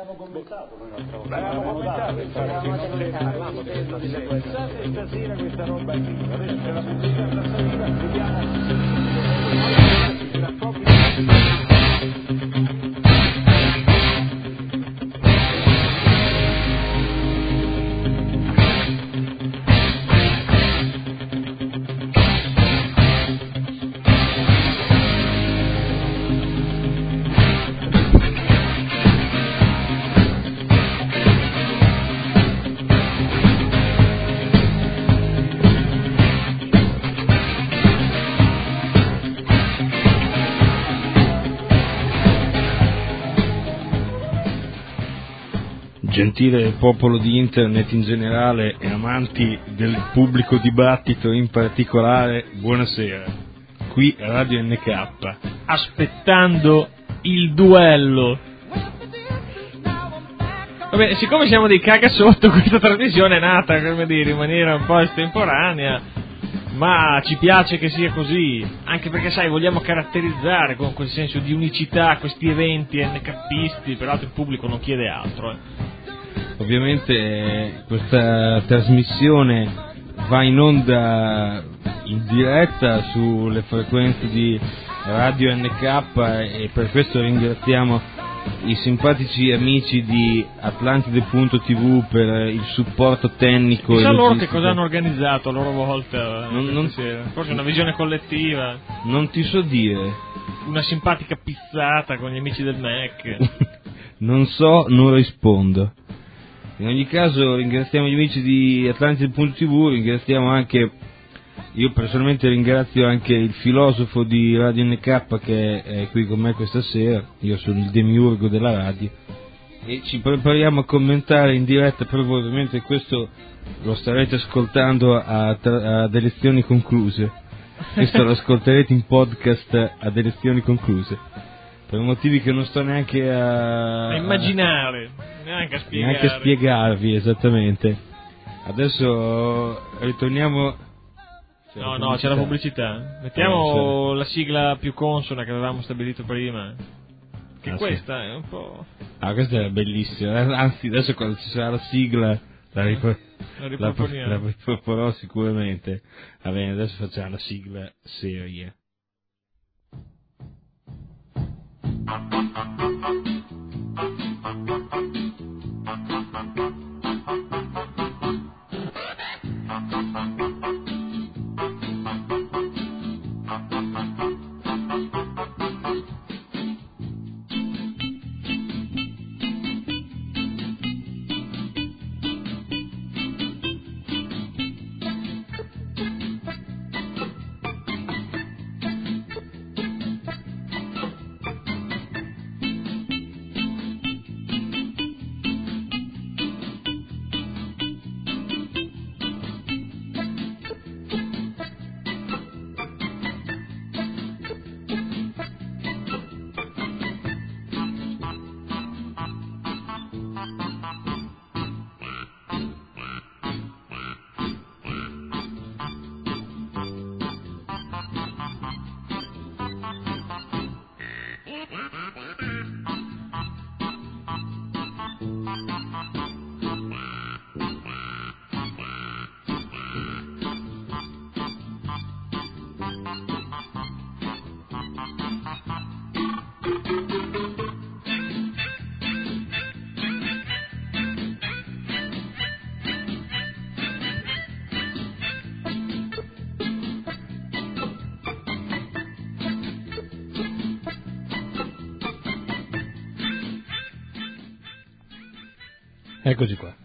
avevamo commentato noi l'altra volta. Avevamo detto stasera questa roba qui, adesso c'è la pubblicità stasera, vediamo. Gentile popolo di internet in generale e amanti del pubblico dibattito in particolare, buonasera. Qui Radio NK, aspettando il duello. Vabbè, siccome siamo dei cagasotto, questa trasmissione è nata, come dire, in maniera un po' estemporanea, ma ci piace che sia così, anche perché, sai, vogliamo caratterizzare con quel senso di unicità questi eventi NKisti, peraltro il pubblico non chiede altro. Ovviamente questa trasmissione va in onda in diretta sulle frequenze di Radio NK e per questo ringraziamo i simpatici amici di Atlantide.tv per il supporto tecnico. Chissà e loro logistico. che cosa hanno organizzato a loro volta forse una visione collettiva. Non ti so dire. Una simpatica pizzata con gli amici del Mac. Non so, non rispondo. In ogni caso ringraziamo gli amici di Atlantide.tv, ringraziamo anche, io personalmente ringrazio anche il filosofo di Radio NK che è qui con me questa sera, io sono il demiurgo della radio, e ci prepariamo a commentare in diretta per voi, ovviamente questo lo starete ascoltando ad elezioni concluse, questo lo ascolterete in podcast ad elezioni concluse. Per motivi che non sto neanche a immaginare, neanche a spiegarvi esattamente. Adesso ritorniamo. C'è la pubblicità. Mettiamo la sigla più consona che avevamo stabilito prima. Che questa è un po'. Questa è bellissima. Anzi, adesso quando ci sarà la sigla la riproporrò sicuramente. Va bene, adesso facciamo la sigla seria. Eccoci qua.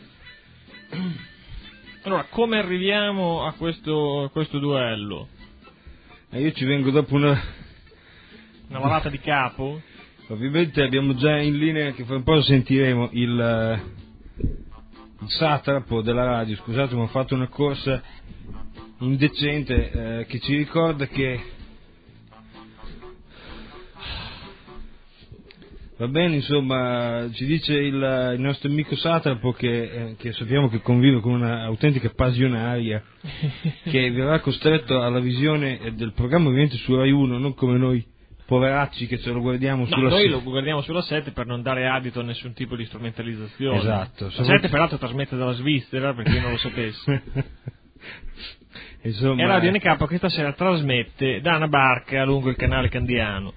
Allora, come arriviamo a questo duello? Io ci vengo dopo una lavata di capo. Ovviamente abbiamo già in linea, che fra un po' sentiremo il satrapo della radio, scusate, ma ho fatto una corsa indecente che ci ricorda che va bene, insomma, ci dice il nostro amico satrapo che sappiamo che convive con una autentica passionaria che verrà costretto alla visione del programma ovviamente su Rai 1, non come noi poveracci che ce lo guardiamo No, sulla noi 7. lo guardiamo sulla 7 per non dare adito a nessun tipo di strumentalizzazione. Esatto. La 7 peraltro trasmette dalla Svizzera, per chi non lo sapesse. Insomma, E Radio NK che stasera trasmette da una barca lungo il canale Candiano.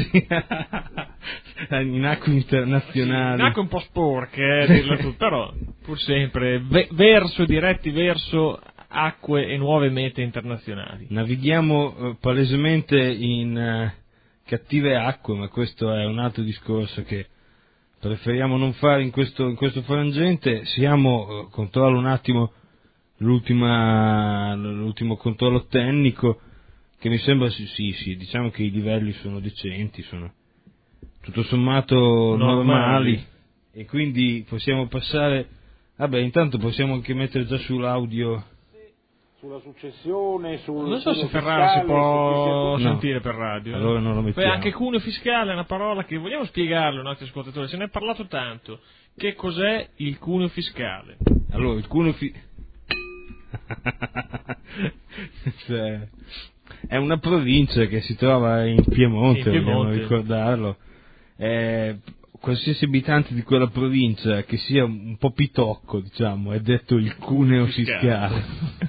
in acque internazionali. In acque un po' sporche, dirlo tutto, però pur sempre diretti verso acque e nuove mete internazionali. Navighiamo palesemente in cattive acque, ma questo è un altro discorso che preferiamo non fare in questo frangente. Controllo un attimo l'ultimo controllo tecnico, che mi sembra sì, diciamo che i livelli sono decenti, sono tutto sommato normali, e quindi possiamo passare. Vabbè, intanto possiamo anche mettere già sull'audio. Sulla successione, non so se Ferrara si può sentire per radio. Allora non lo mettiamo. Poi anche cuneo fiscale è una parola che vogliamo spiegarlo ai nostri ascoltatori, se ne è parlato tanto. Che cos'è il cuneo fiscale? Allora, il cuneo cioè, è una provincia che si trova in Piemonte, vogliamo ricordarlo. Qualsiasi abitante di quella provincia che sia un po' pitocco, diciamo, è detto il cuneo fiscale.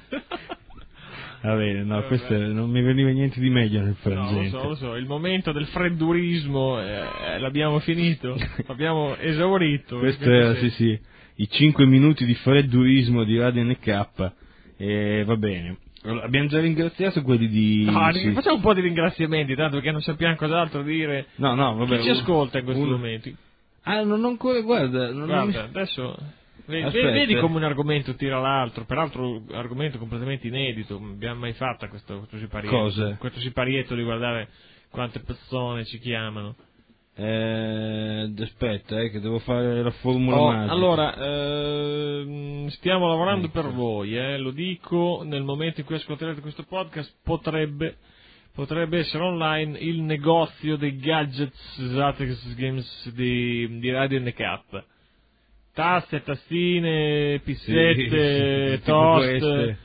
Va bene, no, questo non mi veniva niente di meglio nel frangente. No, lo so, il momento del freddurismo l'abbiamo finito, l'abbiamo esaurito. Questo era, sì, i 5 minuti di freddurismo di Radio NK, va bene. Abbiamo già ringraziato quelli di... No, facciamo un po' di ringraziamenti, tanto perché non sappiamo cos'altro dire. No, vabbè. Chi ci ascolta in questi momenti? Non ancora, guarda, adesso... Vedi come un argomento tira l'altro, peraltro argomento completamente inedito, non abbiamo mai fatto questo siparietto. Cosa? Questo siparietto di guardare quante persone ci chiamano. Aspetta, che devo fare la formula magica. Allora, stiamo lavorando per voi, lo dico, nel momento in cui ascolterete questo podcast potrebbe essere online il negozio dei gadgets Zatex Games di Radio NK. Tasse, tazzine, pizzette, sì, toast,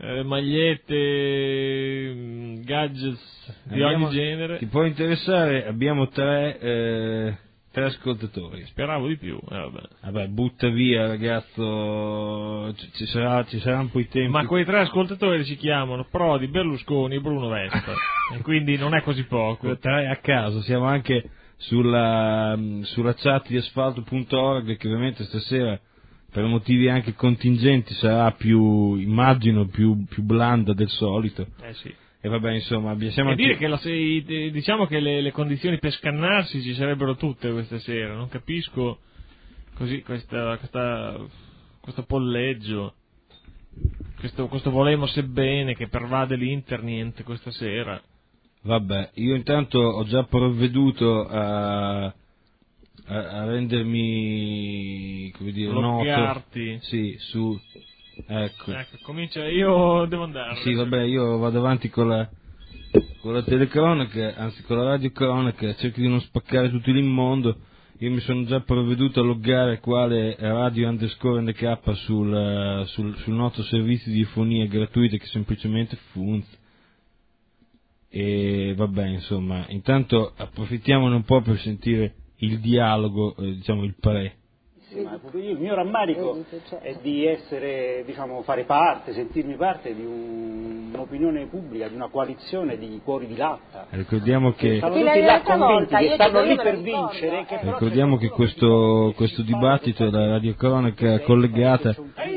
magliette, gadgets di ogni genere. Ti può interessare? Abbiamo tre ascoltatori. Speravo di più. Vabbè, butta via, ragazzo. Ci sarà un po' di tempo. Ma quei 3 ascoltatori si chiamano Prodi, Berlusconi e Bruno Vespa. E quindi non è così poco. 3 a caso, siamo anche sulla chat di asfalto.org, che ovviamente stasera per motivi anche contingenti sarà più blanda del solito. Sì. E vabbè, insomma, e dire che diciamo che le condizioni per scannarsi ci sarebbero tutte questa sera, non capisco così questo polleggio, questo volemo sebbene che pervade l'internet questa sera. Vabbè, io intanto ho già provveduto a rendermi, come dire, loggarti. Noto. Sì, su. Ecco, comincia, io devo andare. Sì, vabbè, io vado avanti con la telecronaca, anzi con la radiocronaca, cerco di non spaccare tutto l'immondo. Io mi sono già provveduto a loggare quale radio_NK sul noto servizio di fonia gratuita che semplicemente funziona. E vabbè, insomma, intanto approfittiamone un po' per sentire il dialogo, diciamo il pre. Sì, ma il mio rammarico è di essere, fare parte, sentirmi parte di un'opinione pubblica, di una coalizione di cuori di latta. Ricordiamo che stanno tutti là convinti che stanno lì per vincere. Ricordiamo che questo dibattito è la radiocronaca collegata.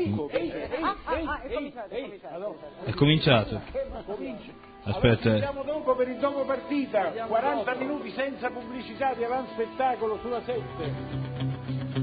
È cominciato. Aspetta. Siamo dopo per il dopo partita, 40 minuti senza pubblicità di avanti spettacolo sulla 7.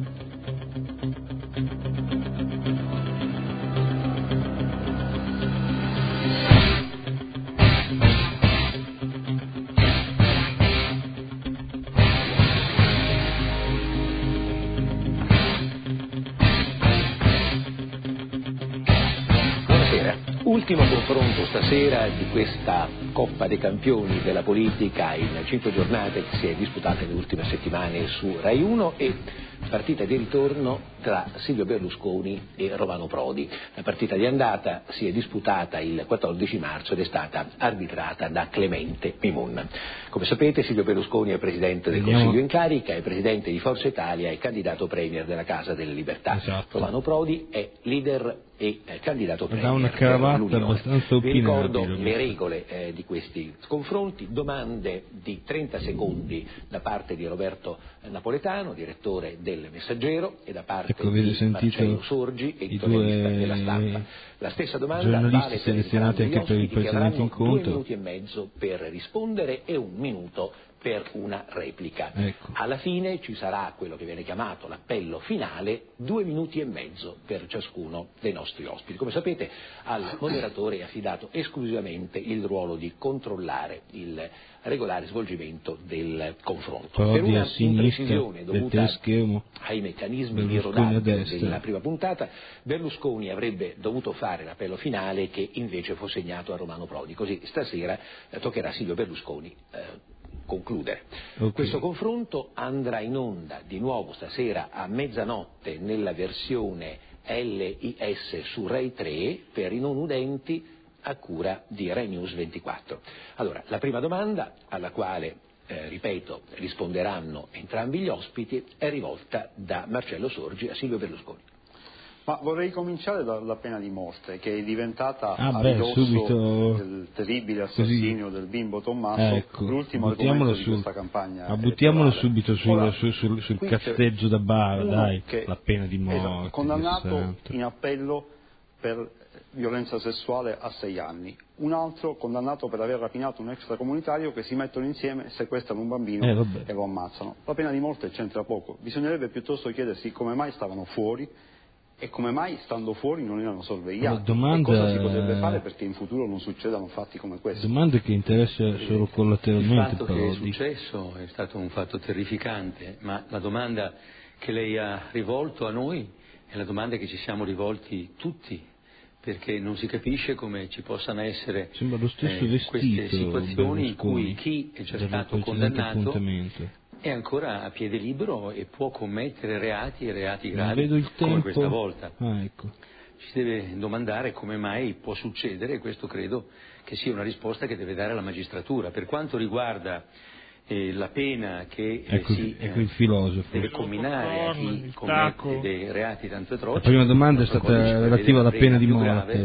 Ultimo confronto stasera di questa Coppa dei Campioni della politica in 5 giornate che si è disputata nelle ultime settimane su Rai 1 e partita di ritorno tra Silvio Berlusconi e Romano Prodi. La partita di andata si è disputata il 14 marzo ed è stata arbitrata da Clemente Mimun. Come sapete, Silvio Berlusconi è presidente del Consiglio in carica, è presidente di Forza Italia e candidato premier della Casa delle Libertà. Esatto. Romano Prodi è leader e candidato premier una cravatta abbastanza Vi ricordo opinabile. le regole di questi confronti: domande di 30 secondi da parte di Roberto Napoletano, direttore del Messaggero, e da parte avete di Marcello Sorgi, editorialista della Stampa. La stessa domanda giornalisti vale per selezionati entrambi gli anche per il ospiti, che precedente avranno 2 incontro. minuti e mezzo per rispondere e 1 minuto per una replica. Ecco. Alla fine ci sarà quello che viene chiamato l'appello finale, 2 minuti e mezzo per ciascuno dei nostri ospiti. Come sapete, al moderatore è affidato esclusivamente il ruolo di controllare il regolare svolgimento del confronto. Prodi Per una a sinistra imprecisione del dovuta teleschermo, ai meccanismi di Berlusconi a rodaggio destra. della prima puntata, Berlusconi avrebbe dovuto fare l'appello finale, che invece fu segnato a Romano Prodi. Così stasera toccherà a Silvio Berlusconi concludere. Okay. Questo confronto andrà in onda di nuovo stasera a mezzanotte nella versione LIS su Rai 3 per i non udenti, a cura di Rai News 24. Allora, la prima domanda, alla quale ripeto, risponderanno entrambi gli ospiti, è rivolta da Marcello Sorgi a Silvio Berlusconi. Ma vorrei cominciare dalla pena di morte, che è diventata a subito ridosso del terribile assassinio del bimbo Tommaso, ecco, l'ultimo argomento di questa campagna. Buttiamolo elettorale. subito Ora, sul qui cazzeggio da bara, uno dai, che la pena di morte. esatto, condannato santo. in appello per violenza sessuale a 6 anni, un altro condannato per aver rapinato un extracomunitario, che si mettono insieme, sequestrano un bambino e lo ammazzano. La pena di morte c'entra poco, bisognerebbe piuttosto chiedersi come mai stavano fuori e come mai, stando fuori, non erano sorvegliati. E cosa si potrebbe fare perché in futuro non succedano fatti come questi. Domande che interessa solo collateralmente. Il fatto che è successo è stato un fatto terrificante, ma la domanda che lei ha rivolto a noi è la domanda che ci siamo rivolti tutti, perché non si capisce come ci possano essere queste situazioni in cui chi è già stato condannato è ancora a piede libero e può commettere reati e reati gravi come questa volta. Ecco. Ci si deve domandare come mai può succedere, e questo credo che sia una risposta che deve dare la magistratura. Per quanto riguarda la pena che si il filosofo deve comminare a chi commette dei reati tanto atroci. La prima domanda è stata relativa alla pena di morte.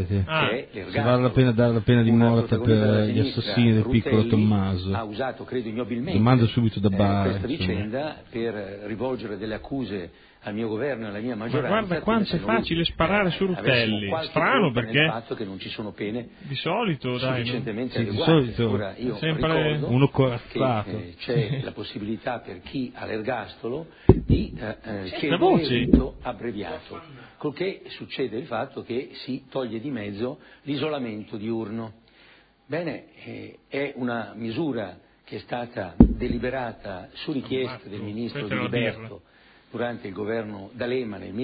Se vale la pena di morte per gli assassini del piccolo Tommaso. Ha usato, credo ignobilmente, domanda subito da bara, questa vicenda per rivolgere delle accuse al mio governo e alla mia maggioranza. Ma guarda quanto è facile sparare su Rutelli. Strano, perché il fatto che non ci sono pene di solito sufficientemente di adeguate. solito Ora, io sempre ricordo uno corazzato. che c'è la possibilità per chi ha l'ergastolo di chiedere il rito abbreviato, col che succede il fatto che si toglie di mezzo l'isolamento diurno. Bene, è una misura che è stata deliberata su richiesta del ministro Di Liberto durante il governo D'Alema nel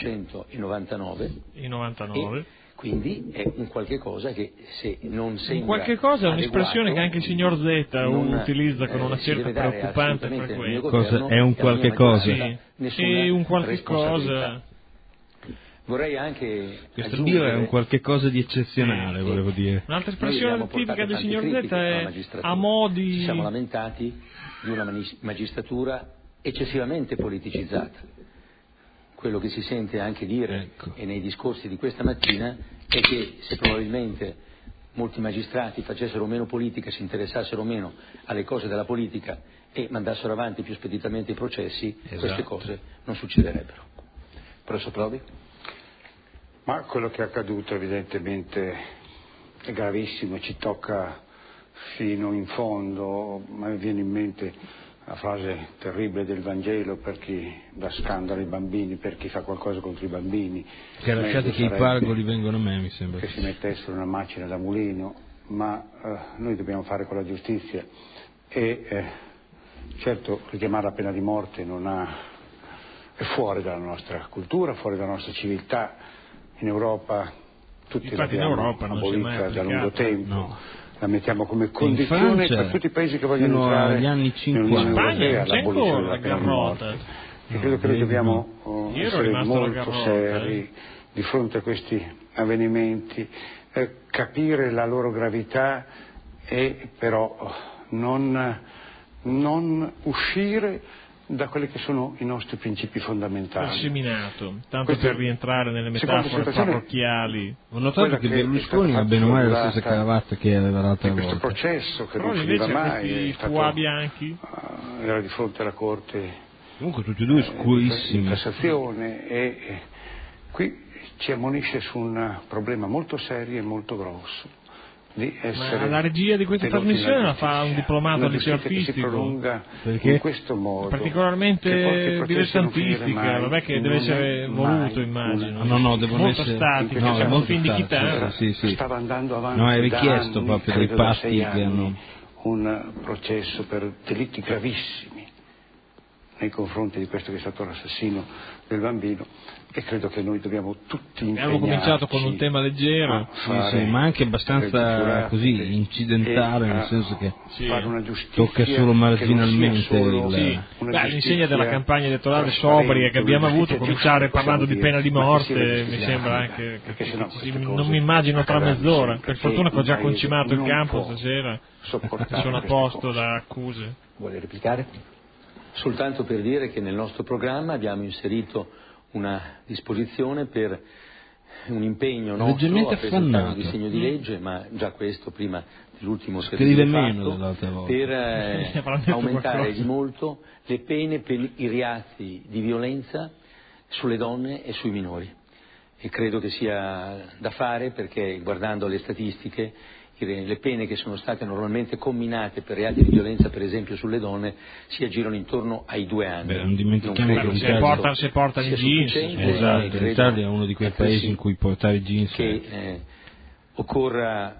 1999. E quindi è un qualche cosa che, se non sembra un qualche cosa, è un'espressione che anche il signor Zeta utilizza con una certa preoccupante frequenza. Cosa è un qualche cosa? Sì, un qualche cosa. Vorrei anche questo birra è un qualche cosa di eccezionale, volevo dire. Un'altra espressione tipica del signor Zeta è a modi. Ci siamo lamentati di una magistratura eccessivamente politicizzata. Quello che si sente anche dire, e nei discorsi di questa mattina, è che se probabilmente molti magistrati facessero meno politica, si interessassero meno alle cose della politica e mandassero avanti più speditamente i processi, queste cose non succederebbero. Professor Prodi? Ma quello che è accaduto evidentemente è gravissimo, ci tocca fino in fondo. Ma mi viene in mente la frase terribile del Vangelo: per chi dà scandalo ai bambini, per chi fa qualcosa contro i bambini. Che lasciate che i pargoli vengono a me, mi sembra. Che si mettessero una macina da mulino, ma noi dobbiamo fare con la giustizia e certo richiamare la pena di morte è fuori dalla nostra cultura, fuori dalla nostra civiltà. In Europa tutti l'abbiamo abolita da lungo tempo, la mettiamo come condizione per tutti i paesi che vogliono entrare negli anni 50. nell'Unione Europea, c'è ancora la pena di morte. credo che noi dobbiamo essere molto seri di fronte a questi avvenimenti, capire la loro gravità e però non uscire da quelli che sono i nostri principi fondamentali. Seminato, tanto per rientrare nelle metafore parrocchiali. Ho notato che Berlusconi ha bene o male la stessa cravatta che aveva l'altra volta. Questo processo che però non finiva mai, questi fuà bianchi era di fronte alla Corte, comunque tutti e due scurissimi, di Cassazione, e qui ci ammonisce su un problema molto serio e molto grosso. Ma la regia di questa trasmissione la fa un diplomato al liceo artistico, perché in questo modo particolarmente dilettantistica, vabbè che deve essere voluto, immagino. No, devono molto essere statica, no, un film di chitarra. Sì. Stava andando avanti, no, è richiesto proprio dai pasti che hanno un processo per delitti gravissimi nei confronti di questo che è stato l'assassino del bambino, e credo che noi dobbiamo tutti impegnarci. Abbiamo cominciato con un tema leggero, ma anche abbastanza così incidentale, nel senso che fare una giustizia tocca solo marginalmente l'insegna della campagna elettorale sobria che abbiamo avuto, cominciare parlando di pena di morte, mi sembra anche non mi immagino tra mezz'ora. Per fortuna che ho già concimato il campo stasera, sono a posto da accuse. Vuole replicare? Soltanto per dire che nel nostro programma abbiamo inserito una disposizione per un impegno nostro a presentare un disegno di legge, ma già questo prima dell'ultimo scrive meno dell'altra volta, per aumentare di molto le pene per i reati di violenza sulle donne e sui minori. E credo che sia da fare, perché guardando le statistiche le pene che sono state normalmente comminate per reati di violenza, per esempio sulle donne, si aggirano intorno ai 2 anni. Non dimentichiamo che se porta i jeans. Esatto, l'Italia è uno di quei paesi in cui portare i jeans che occorra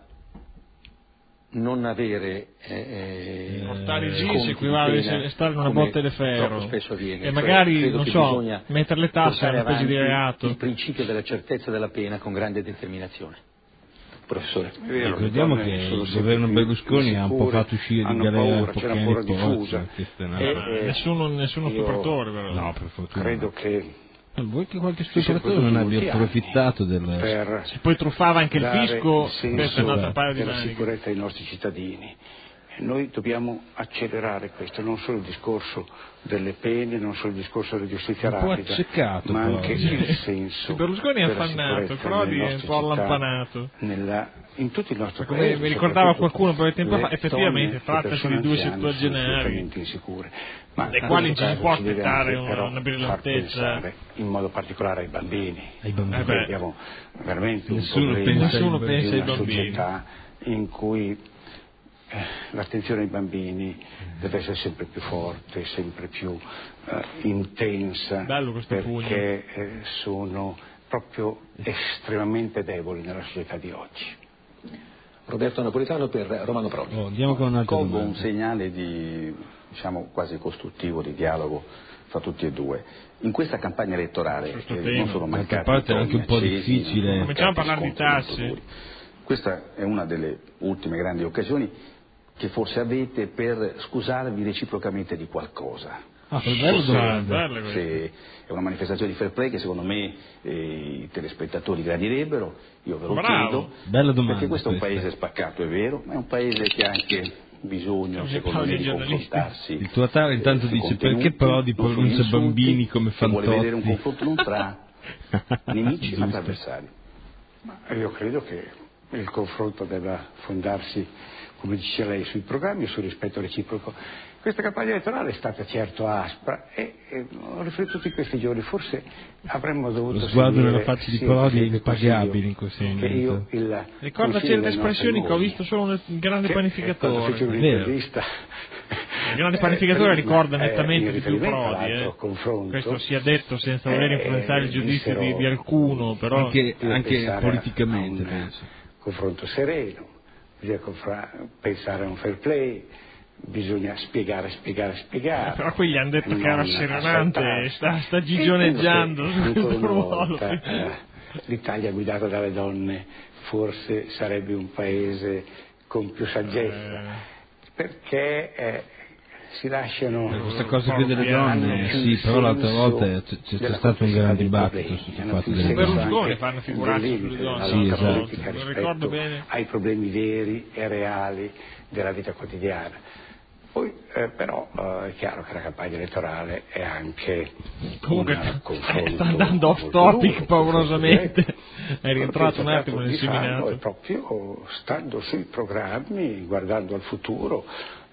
non avere portare i jeans equivale a stare in una botte di ferro, spesso avviene, e magari non so, mettere le tasse alla pesi di reato. Il principio della certezza della pena con grande determinazione. Professore, ricordiamo che il governo Berlusconi ha un po' fatto uscire di galera Poccani diffusa. Nessuno stupratore, però. No, per fortuna. Credo che vuoi che qualche stupratore non abbia approfittato del... Se poi truffava anche il fisco, questa è un'altra paio di maniche. La sicurezza dei nostri cittadini. Noi dobbiamo accelerare questo, non solo il discorso delle pene, non solo il discorso della giustizia rapida, azzeccato, ma anche il senso. Berlusconi è affannato, Prodi è un po' allampanato. In tutti i nostri come paesi. Mi ricordava qualcuno per tempo fa, effettivamente, trattasi di 2 settuagenari, dai quali ci si può aspettare una brillantezza. In modo particolare ai bambini. Abbiamo veramente nessuno pensa ai bambini. Società in cui l'attenzione ai bambini deve essere sempre più forte, sempre più intensa, perché sono proprio estremamente deboli nella società di oggi. Roberto Napolitano per Romano Prodi. Colgo un segnale di, quasi costruttivo, di dialogo fra tutti e due. In questa campagna elettorale non sono mancati parte è anche un po' difficile. Cominciamo a parlare di tasse. Questa è una delle ultime grandi occasioni che forse avete per scusarvi reciprocamente di qualcosa. È una manifestazione di fair play che secondo me i telespettatori gradirebbero, io ve lo chiedo, perché questo è un paese spaccato, è vero, ma è un paese che ha anche bisogno, secondo me, di confrontarsi. Il tuo Atara intanto dice perché Prodi pronuncia bambini come Fantozzi? Vuole vedere un confronto non tra nemici ma tra avversari. Io credo che il confronto debba fondarsi, come dice lei, sui programmi e sul rispetto reciproco. Questa campagna elettorale è stata certo aspra e ho riflettuto in questi giorni, forse avremmo dovuto lo sguardo nella faccia di Prodi è impagabile in questo momento. Ricorda certe espressioni che ho visto solo nel grande panificatore. Il grande panificatore ricorda nettamente di più Prodi, questo sia detto senza voler influenzare il giudizio di alcuno, però anche politicamente penso. Confronto sereno, bisogna pensare a un fair play, bisogna spiegare. Però qui gli hanno detto che era serenante, sta gigioneggiando su questo ruolo. L'Italia guidata dalle donne forse sarebbe un paese con più saggezza, perché si lasciano... Questa cosa qui delle donne, sì, però l'altra volta c'è stato un grande dibattito sul fatto delle donne. Berlusconi fanno figuracce sulle donne, sì, esatto. non ricordo bene. Ai problemi veri e reali della vita quotidiana. Poi però è chiaro che la campagna elettorale è anche comunque sta andando off topic paurosamente, è rientrato un attimo nel seminato. È proprio stando sui programmi, guardando al futuro,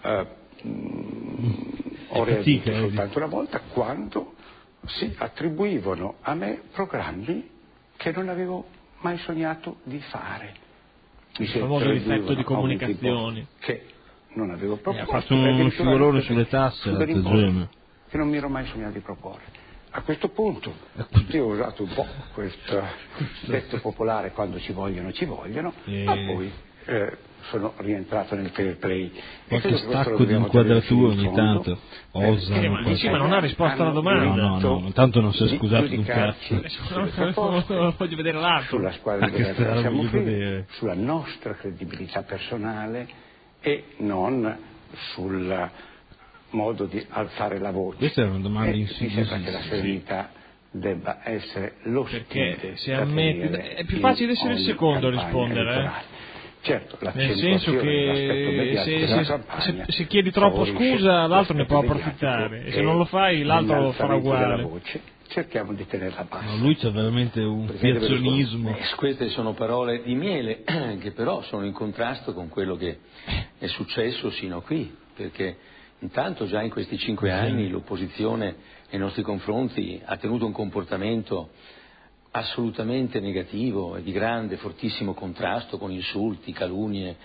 ho reagito soltanto una volta quando si attribuivano a me programmi che non avevo mai sognato di fare. Il famoso difetto di comunicazione che non avevo proposto, ha fatto uno scivolone sulle tasse l'altro giorno che non mi ero mai sognato di proporre. A questo punto io ho usato un po' questo detto popolare: quando ci vogliono, ma poi sono rientrato nel fair play. Qualche stacco di inquadratura ogni tanto osano. Ma non ha risposto alla domanda. No, tanto non si è scusato un cazzo. Voglio vedere l'altro. Sulla squadra dove siamo qui, sulla nostra credibilità personale e non sul modo di alzare la voce. Questa è una domanda insidiosa. Mi sembra che la serenità debba essere lo stile. Perché se ammette è più facile essere il secondo a rispondere. Certo, nel senso che se chiedi troppo scusa l'altro ne può approfittare, e se non lo fai l'altro lo farà uguale. Cerchiamo di tenerla bassa. No, lui c'è veramente un piazzonismo. Queste sono parole di miele che però sono in contrasto con quello che è successo sino a qui, perché intanto già in questi 5 anni l'opposizione nei nostri confronti ha tenuto un comportamento assolutamente negativo e di grande, fortissimo contrasto, con insulti, calunnie,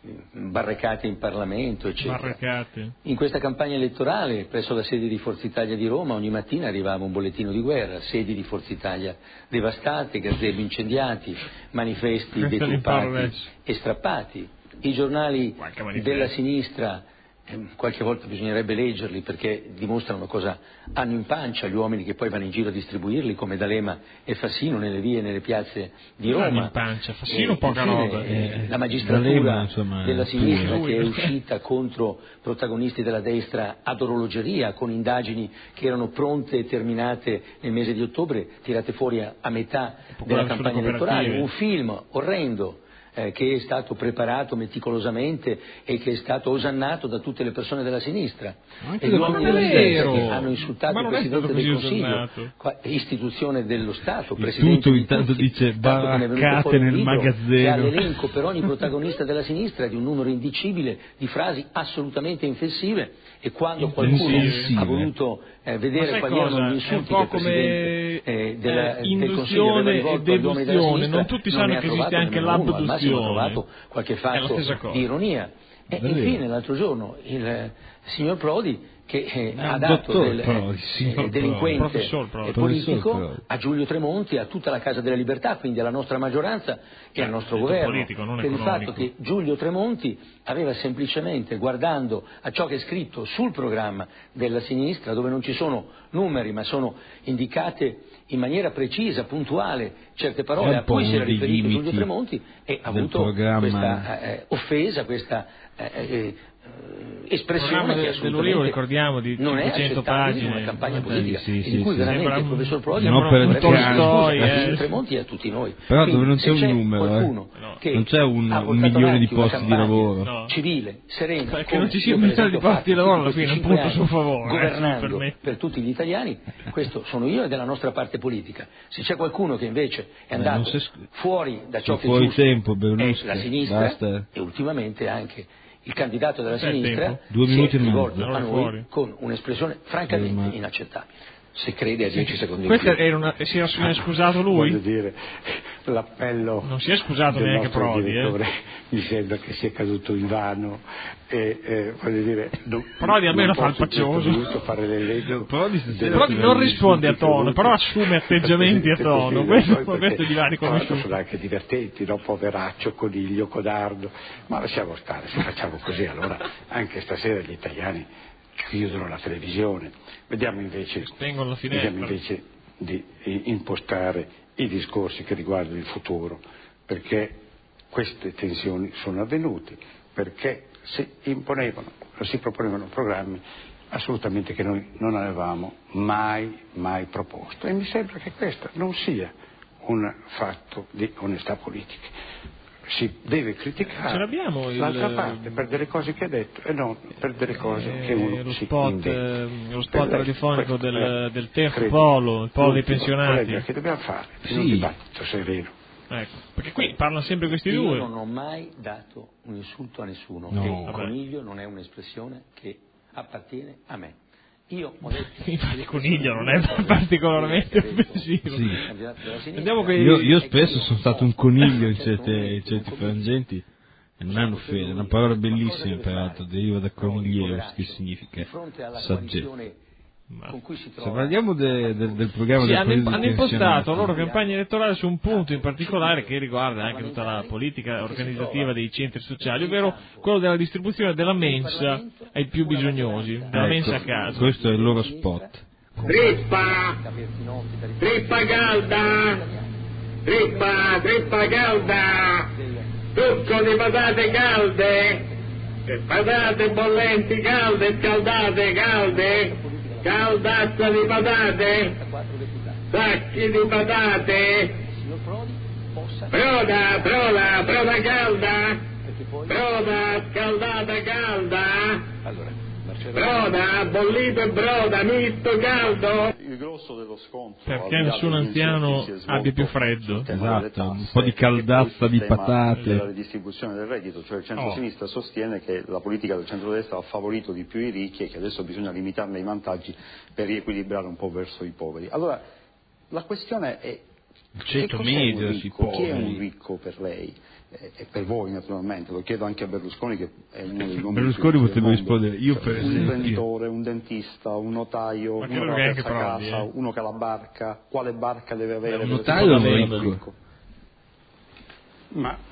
barricate in Parlamento, eccetera. Barricate. In questa campagna elettorale, presso la sede di Forza Italia di Roma, ogni mattina arrivava un bollettino di guerra: sedi di Forza Italia devastate, gazebi incendiati, manifesti deturpati e strappati. I giornali della sinistra, qualche volta bisognerebbe leggerli perché dimostrano cosa hanno in pancia gli uomini che poi vanno in giro a distribuirli, come D'Alema e Fassino nelle vie e nelle piazze di Roma. Hanno in pancia, Fassino poca roba. La magistratura della sinistra che è uscita contro protagonisti della destra ad orologeria, con indagini che erano pronte e terminate nel mese di ottobre, tirate fuori a metà della campagna elettorale. Un film orrendo che è stato preparato meticolosamente e che è stato osannato da tutte le persone della sinistra. E gli uomini della destra che hanno insultato il Presidente del Consiglio, istituzione dello Stato, Presidente tutto intanto dice baraccate nel magazzino, che ha l'elenco per ogni protagonista della sinistra di un numero indicibile di frasi assolutamente offensive, e quando qualcuno ha voluto vedere quali erano gli insulti che il Presidente del Consiglio aveva rivolto agli uomini della sinistra, non tutti sanno che esiste anche l'abduzione. Ho trovato qualche fatto di ironia. E infine l'altro giorno il signor Prodi, che ha dato del delinquente politico a Giulio Tremonti, a tutta la Casa della Libertà, quindi alla nostra maggioranza e al nostro governo, per il fatto che Giulio Tremonti aveva semplicemente, guardando a ciò che è scritto sul programma della sinistra, dove non ci sono numeri ma sono indicate in maniera precisa, puntuale, certe parole a cui si era riferito Giulio Tremonti, e ha avuto questa offesa, questa espressione che assolutamente ricordiamo di 500 pagine in una campagna politica, di cui veramente il professor Prodi Tremonti e a tutti noi. Però dove non c'è un numero, non c'è un milione di posti di lavoro civile, serena, perché non ci sia un milione di posti di lavoro alla fine, un punto a suo favore, governando per tutti gli italiani. Questo sono io e della nostra parte politica. Se c'è qualcuno che invece è andato fuori da ciò che è giusto, è la sinistra, e ultimamente anche il candidato della sinistra si è rivolto a noi con un'espressione francamente inaccettabile. Se crede a 10 secondi questa era si è scusato lui? Voglio dire, l'appello non si è scusato neanche Prodi, mi sembra che sia caduto in vano, e voglio dire, Prodi almeno fa il faccioso. Prodi non risponde a tono, però assume atteggiamenti a tono, questo gli va riconosciuto. Sono anche divertenti, no? Poveraccio, coniglio, codardo, ma lasciamo stare, se facciamo così allora anche stasera gli italiani chiudono la televisione. Vediamo invece di impostare i discorsi che riguardano il futuro, perché queste tensioni sono avvenute, perché si proponevano programmi assolutamente che noi non avevamo mai proposto, e mi sembra che questo non sia un fatto di onestà politica. Si deve criticare l'altra parte per delle cose che ha detto e non per delle cose che uno si inventa. Lo spot radiofonico del terzo polo, il polo dei pensionati. Che dobbiamo fare? Un dibattito sereno. Ecco, perché qui parlano sempre questi due. Io non ho mai dato un insulto a nessuno, e coniglio non è un'espressione che appartiene a me. Io ho detto il coniglio non è particolarmente offensivo. Io spesso sono stato un coniglio in certi frangenti e non hanno fede, è una parola bellissima peraltro, deriva da coniglieus, che significa saggezza. Se parliamo del programma hanno impostato la loro campagna elettorale su un punto in particolare che riguarda anche tutta la politica organizzativa dei centri sociali, ovvero quello della distribuzione della mensa ai più bisognosi, della mensa a casa. Questo è il loro spot. Trippa calda, trippa calda, succo di patate calde, patate bollenti calde, scaldate calde, caldazza di patate, sacchi di patate, broda calda, broda scaldata calda, broda bollito e broda misto caldo. Il grosso dello scontro, perché nessun anziano abbia più freddo. Esatto, un po' di caldazza di patate. Della redistribuzione del reddito, cioè il centro-sinistra sostiene che la politica del centrodestra ha favorito di più i ricchi e che adesso bisogna limitarne i vantaggi per riequilibrare un po' verso i poveri. Allora, la questione è: chi è un ricco per lei? E per voi naturalmente, lo chiedo anche a Berlusconi, che è uno dei uomini. Berlusconi potrebbe rispondere, io per esempio. Un inventore, un dentista, un notaio, uno che ha la terza casa, uno che ha la barca, quale barca deve avere? Un notaio è ricco. Ma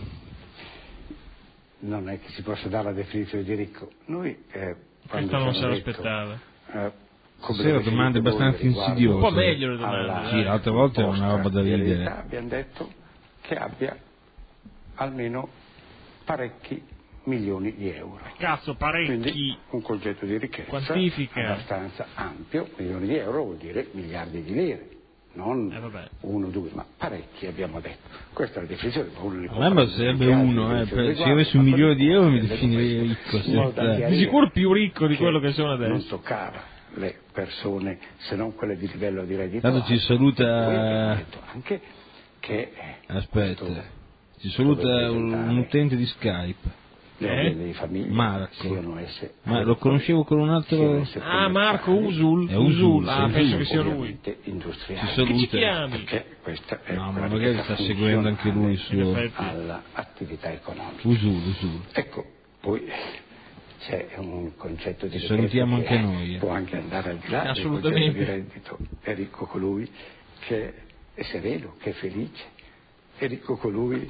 non è che si possa dare la definizione di ricco. Noi questo non se l'aspettava. Stasera domande abbastanza insidiose. Un po' meglio le domande. Sì, l'altra volta era una roba da ridere. Abbiamo detto che abbia almeno parecchi milioni di euro. Cazzo, parecchi. Quindi un concetto di ricchezza abbastanza ampio. Milioni di euro vuol dire miliardi di lire, non uno, due, ma parecchi abbiamo detto. Questa è la definizione. A me sarebbe uno, se io avessi 1 milione di euro mi definirei ricco. Di sicuro più ricco di quello che sono adesso. Non toccava le persone, se non quelle di livello di reddito. Tanto ci saluta anche che aspetta. Ci saluta un utente di Skype. Le famiglie Marco. Ma lo conoscevo con un altro. Marco Usul. È Usul. Penso che sia lui. Ci saluta. Ci chiami? Questa è no, ma magari sta seguendo anche lui all'attività economica. Usul. Ecco, poi c'è un concetto di salutiamo anche noi. Può anche andare al di là del concetto di reddito. È ricco colui che è sereno, che è felice. È ricco colui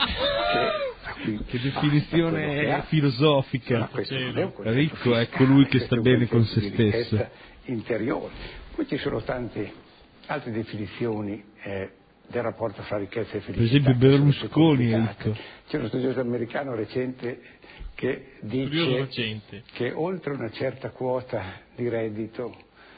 che definizione filosofica. Ricco è colui che sta bene con se stesso. Interiore. Poi ci sono tante altre definizioni del rapporto fra ricchezza e felicità. Per esempio Berlusconi è ricco. C'è uno studioso americano recente che dice che oltre una certa quota di reddito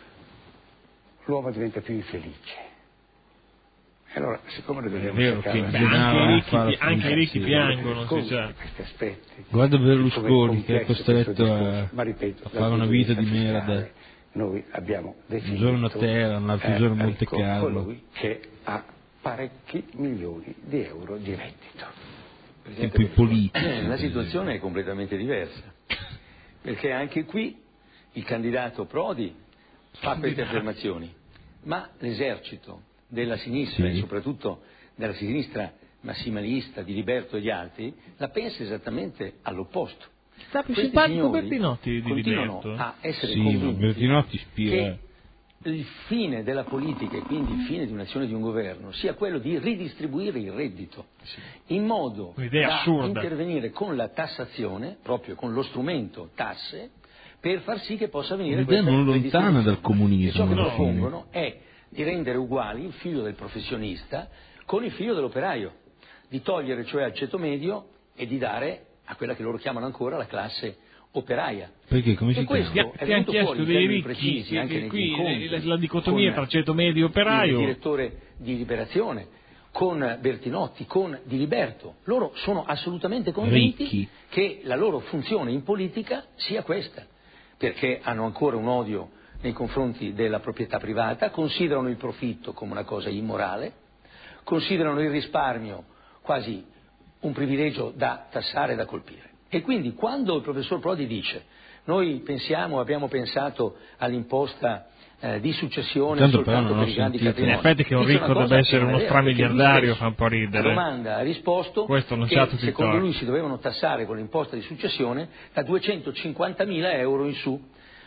l'uomo diventa più infelice. Allora, siccome noi dobbiamo anche i ricchi piangono, questi aspetti. Guarda Berlusconi che è costretto a fare una vita di merda. Noi abbiamo definito un giorno a Terra, un altro giorno a Monte Carlo. Colui che ha parecchi milioni di euro di reddito. Più politico. La situazione è completamente diversa, perché anche qui il candidato Prodi fa queste affermazioni, ma l'esercito della sinistra e soprattutto della sinistra massimalista di Liberto e gli altri la pensa esattamente all'opposto. Sta più simpatico Bertinotti di continuano Liberto. a essere convinti Bertinotti spira che il fine della politica e quindi il fine di un'azione di un governo sia quello di ridistribuire il reddito in modo da intervenire con la tassazione, proprio con lo strumento tasse, per far sì che possa venire l'idea non lontana dal comunismo. E ciò che propongono è di rendere uguali il figlio del professionista con il figlio dell'operaio, di togliere cioè al ceto medio e di dare a quella che loro chiamano ancora la classe operaia. Perché come si chiama? Ti hanno chiesto dei ricchi, precisi, anche qui la dicotomia tra ceto medio e operaio. Il direttore di Liberazione, con Bertinotti, con Di Liberto. Loro sono assolutamente convinti che la loro funzione in politica sia questa, perché hanno ancora un odio nei confronti della proprietà privata, considerano il profitto come una cosa immorale, considerano il risparmio quasi un privilegio da tassare e da colpire. E quindi quando il professor Prodi dice noi abbiamo pensato all'imposta di successione soltanto per i grandi patrimoni. In effetti che un ricco debba essere uno stramiliardario fa un po' ridere. La domanda ha risposto che secondo lui si dovevano tassare con l'imposta di successione da 250.000 euro in su.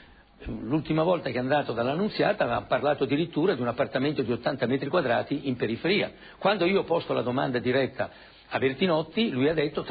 L'ultima volta che è andato dall'Annunziata ha parlato addirittura di un appartamento di 80 metri quadrati in periferia. Quando io ho posto la domanda diretta a Bertinotti, lui ha detto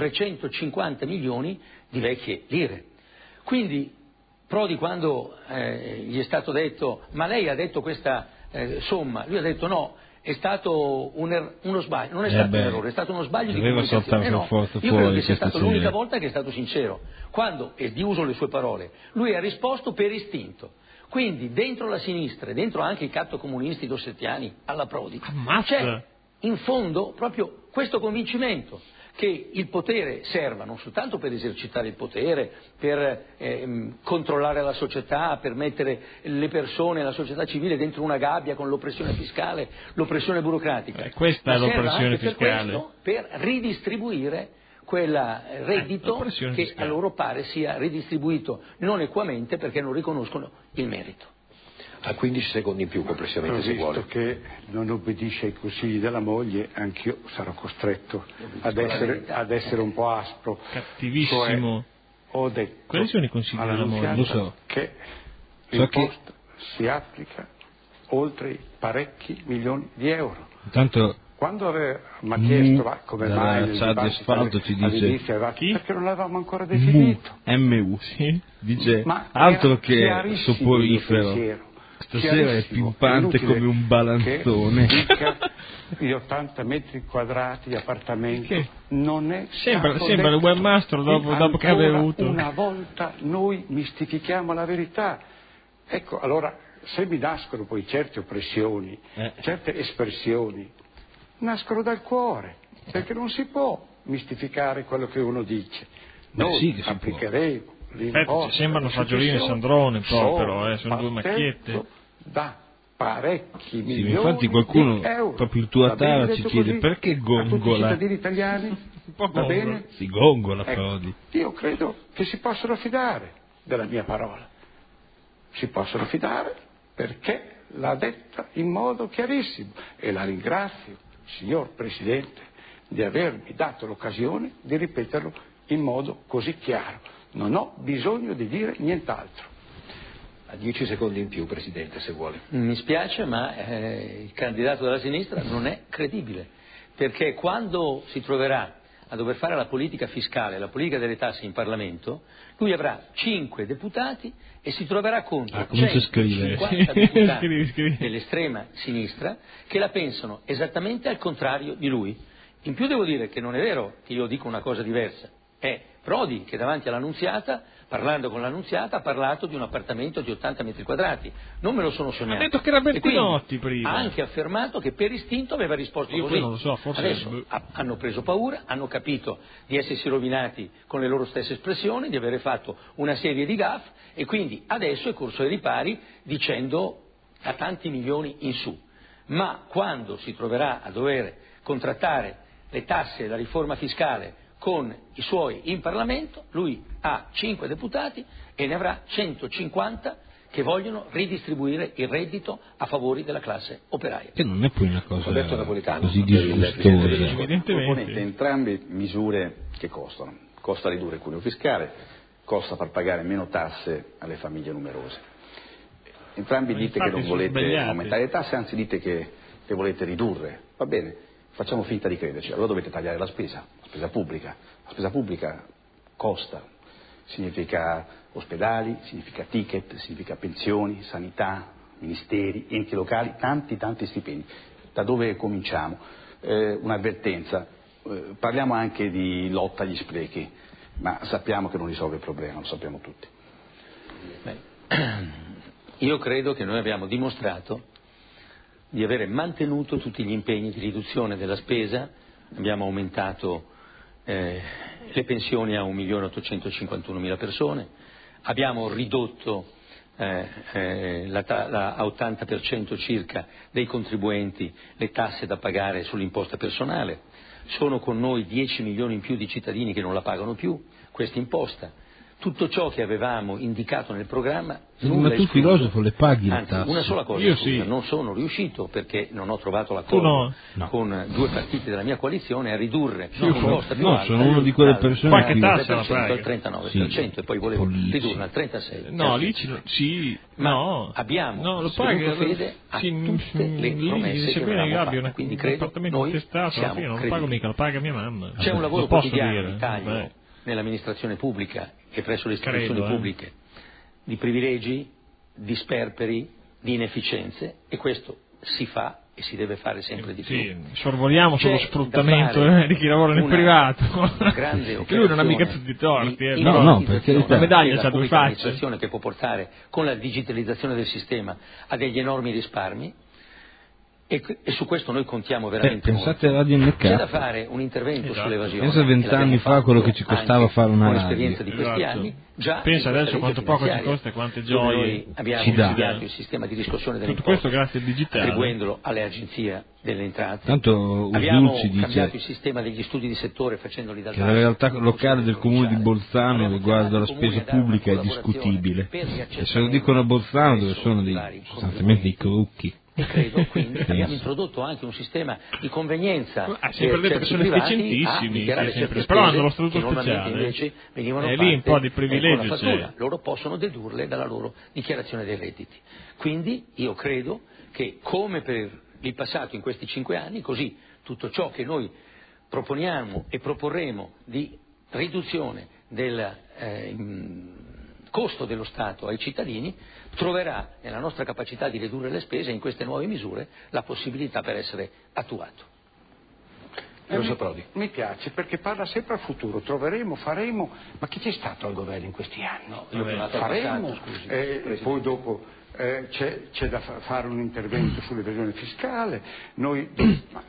350 milioni di vecchie lire. Quindi Prodi, quando gli è stato detto ma lei ha detto questa somma, lui ha detto no, è stato uno sbaglio, non è stato un errore, è stato uno sbaglio di comunicazione. Io credo che sia stata l'unica volta che è stato sincero. Quando, e uso le sue parole, lui ha risposto per istinto. Quindi dentro la sinistra, dentro anche i cattocomunisti dossettiani alla Prodi, c'è in fondo proprio questo convincimento che il potere serva non soltanto per esercitare il potere, per controllare la società, per mettere le persone, la società civile dentro una gabbia con l'oppressione fiscale, l'oppressione burocratica. Questa è l'oppressione fiscale. Per ridistribuire quel reddito che a loro pare sia ridistribuito non equamente perché non riconoscono il merito. A 15 secondi in più complessivamente se vuole. Visto che non obbedisce ai consigli della moglie, anch'io sarò costretto ad essere un po' aspro. Cattivissimo. Cioè, ho detto quali sono i consigli della moglie? Lo so. Che l'imposta si applica oltre i parecchi milioni di euro. Intanto quando mi ha chiesto come mai di asfalto ci dice perché non l'avevamo ancora definito. MU, sì? Dice altro che soporifero. Stasera è pimpante come un balanzone. Gli 80 metri quadrati di appartamento non è sembra il webmaster dopo che ha bevuto. Una volta noi mistifichiamo la verità. Ecco, allora se mi nascono poi certe oppressioni, certe espressioni, nascono dal cuore, perché non si può mistificare quello che uno dice. Noi applicheremo l'imposta. Sembrano Fagiolini e Sandrone però, sono due macchiette. Da parecchi milioni infatti qualcuno, di euro. proprio il tuo Atara ci chiede perché gongola. A tutti i cittadini italiani va bene? Si gongola Prodi. Io credo che si possono fidare della mia parola. Si possono fidare perché l'ha detta in modo chiarissimo e la ringrazio, signor Presidente, di avermi dato l'occasione di ripeterlo in modo così chiaro. Non ho bisogno di dire nient'altro. A 10 secondi in più, Presidente, se vuole. Mi spiace, ma il candidato della sinistra non è credibile, perché quando si troverà a dover fare la politica fiscale, la politica delle tasse in Parlamento, lui avrà 5 deputati e si troverà contro 150 deputati dell'estrema sinistra che la pensano esattamente al contrario di lui. In più devo dire che non è vero che io dico una cosa diversa, è Prodi che davanti all'Annunziata, parlando con l'Annunziata, ha parlato di un appartamento di 80 metri quadrati. Non me lo sono sognato. Ha detto che era Bertinotti prima. Ha anche affermato che per istinto aveva risposto così. Io non lo so, forse adesso hanno preso paura, hanno capito di essersi rovinati con le loro stesse espressioni, di avere fatto una serie di gaffe e quindi adesso è corso ai ripari dicendo a tanti milioni in su. Ma quando si troverà a dover contrattare le tasse e la riforma fiscale con i suoi in Parlamento, lui ha 5 deputati e ne avrà 150 che vogliono ridistribuire il reddito a favore della classe operaia. Che non è poi una cosa Roberto Napolitano, così disgustosa. Evidentemente. Proponete entrambe misure che costano. Costa ridurre il cuneo fiscale, costa far pagare meno tasse alle famiglie numerose. Entrambi dite che non volete aumentare le tasse, anzi dite che volete ridurre. Va bene, facciamo finta di crederci, allora dovete tagliare la spesa pubblica. La spesa pubblica costa, significa ospedali, significa ticket, significa pensioni, sanità, ministeri, enti locali, tanti stipendi. Da dove cominciamo? Un'avvertenza, parliamo anche di lotta agli sprechi. ma sappiamo che non risolve il problema, lo sappiamo tutti. Io credo che noi abbiamo dimostrato di avere mantenuto tutti gli impegni di riduzione della spesa, abbiamo aumentato le pensioni a 1.851.000 persone, abbiamo ridotto a 80% circa dei contribuenti le tasse da pagare sull'imposta personale, sono con noi 10 milioni in più di cittadini che non la pagano più, questa imposta. Tutto ciò che avevamo indicato nel programma, ma tu filosofo le paghi le tasse? Una sola cosa, scusa, non sono riuscito perché non ho trovato l'accordo con due partiti della mia coalizione a ridurre l'imposta più alta. Sono uno di quelle persone che tassa la paga al 39% e poi volevo ridurla al 36%. No, lì abbiamo tenuto fede a tutte le promesse che avevamo fatto, quindi credo noi siamo non lo pago mica, lo paga mia mamma. C'è un lavoro quotidiano di taglio nell'amministrazione pubblica e presso le istituzioni pubbliche di privilegi, di sperperi, di inefficienze, e questo si fa e si deve fare sempre di più. Sorvoliamo sullo sfruttamento di chi lavora nel privato. Che lui non ha mica tutti i torti. No, perché la medaglia ha due facce. L'amministrazione che può portare con la digitalizzazione del sistema a degli enormi risparmi. E su questo noi contiamo veramente molto. C'è da fare un intervento sull'evasione. Pensa 20 anni fa quello che ci costava fare una radio. Con l'esperienza di questi anni, già pensa adesso quanto poco ci costa e quante gioie abbiamo studiato il sistema di riscossione delle imposte. Tutto questo grazie al digitale. Attribuendolo alle agenzie delle entrate. Tanto abbiamo Usulci cambiato il sistema degli studi di settore facendoli dal che la realtà locale del comune di Bolzano riguardo alla spesa pubblica è discutibile. E se lo dicono a Bolzano, dove sono sostanzialmente dei crocchi. E credo quindi abbiamo introdotto anche un sistema di convenienza sempre detto che sono efficientissimi, però hanno lo statuto speciale invece venivano lì un po' di privilegio c'è. Loro possono dedurle dalla loro dichiarazione dei redditi. Quindi io credo che come per il passato in questi 5 anni, così tutto ciò che noi proponiamo e proporremo di riduzione del costo dello Stato ai cittadini troverà nella nostra capacità di ridurre le spese in queste nuove misure la possibilità per essere attuato. Mi piace perché parla sempre al futuro, troveremo, faremo, ma chi c'è stato al governo in questi anni? Faremo, poi dopo c'è da fare un intervento sull'evasione fiscale, noi ma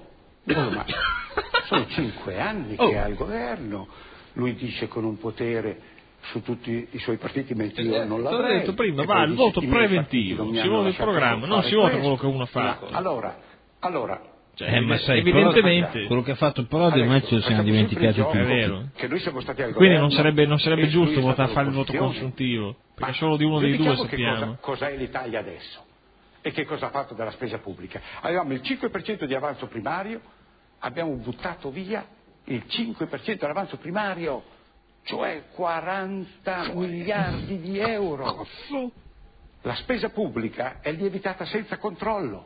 sono 5 anni che è al governo, lui dice con un potere su tutti i suoi partiti, mentre io non l'avrei. L'ho detto prima, va il voto preventivo, si vota il programma, non si vota quello che uno fa. Allora ma sai, evidentemente quello che ha fatto Prodi ormai ce lo siamo dimenticati tutti. È vero. Che noi siamo stati al quindi governo, non sarebbe giusto votare a fare il voto consuntivo, perché solo di uno dei due sappiamo. Cos'è l'Italia adesso e che cosa ha fatto della spesa pubblica. Avevamo il 5% di avanzo primario, abbiamo buttato via il 5% dell'avanzo primario, cioè 40 miliardi di euro. La spesa pubblica è lievitata senza controllo.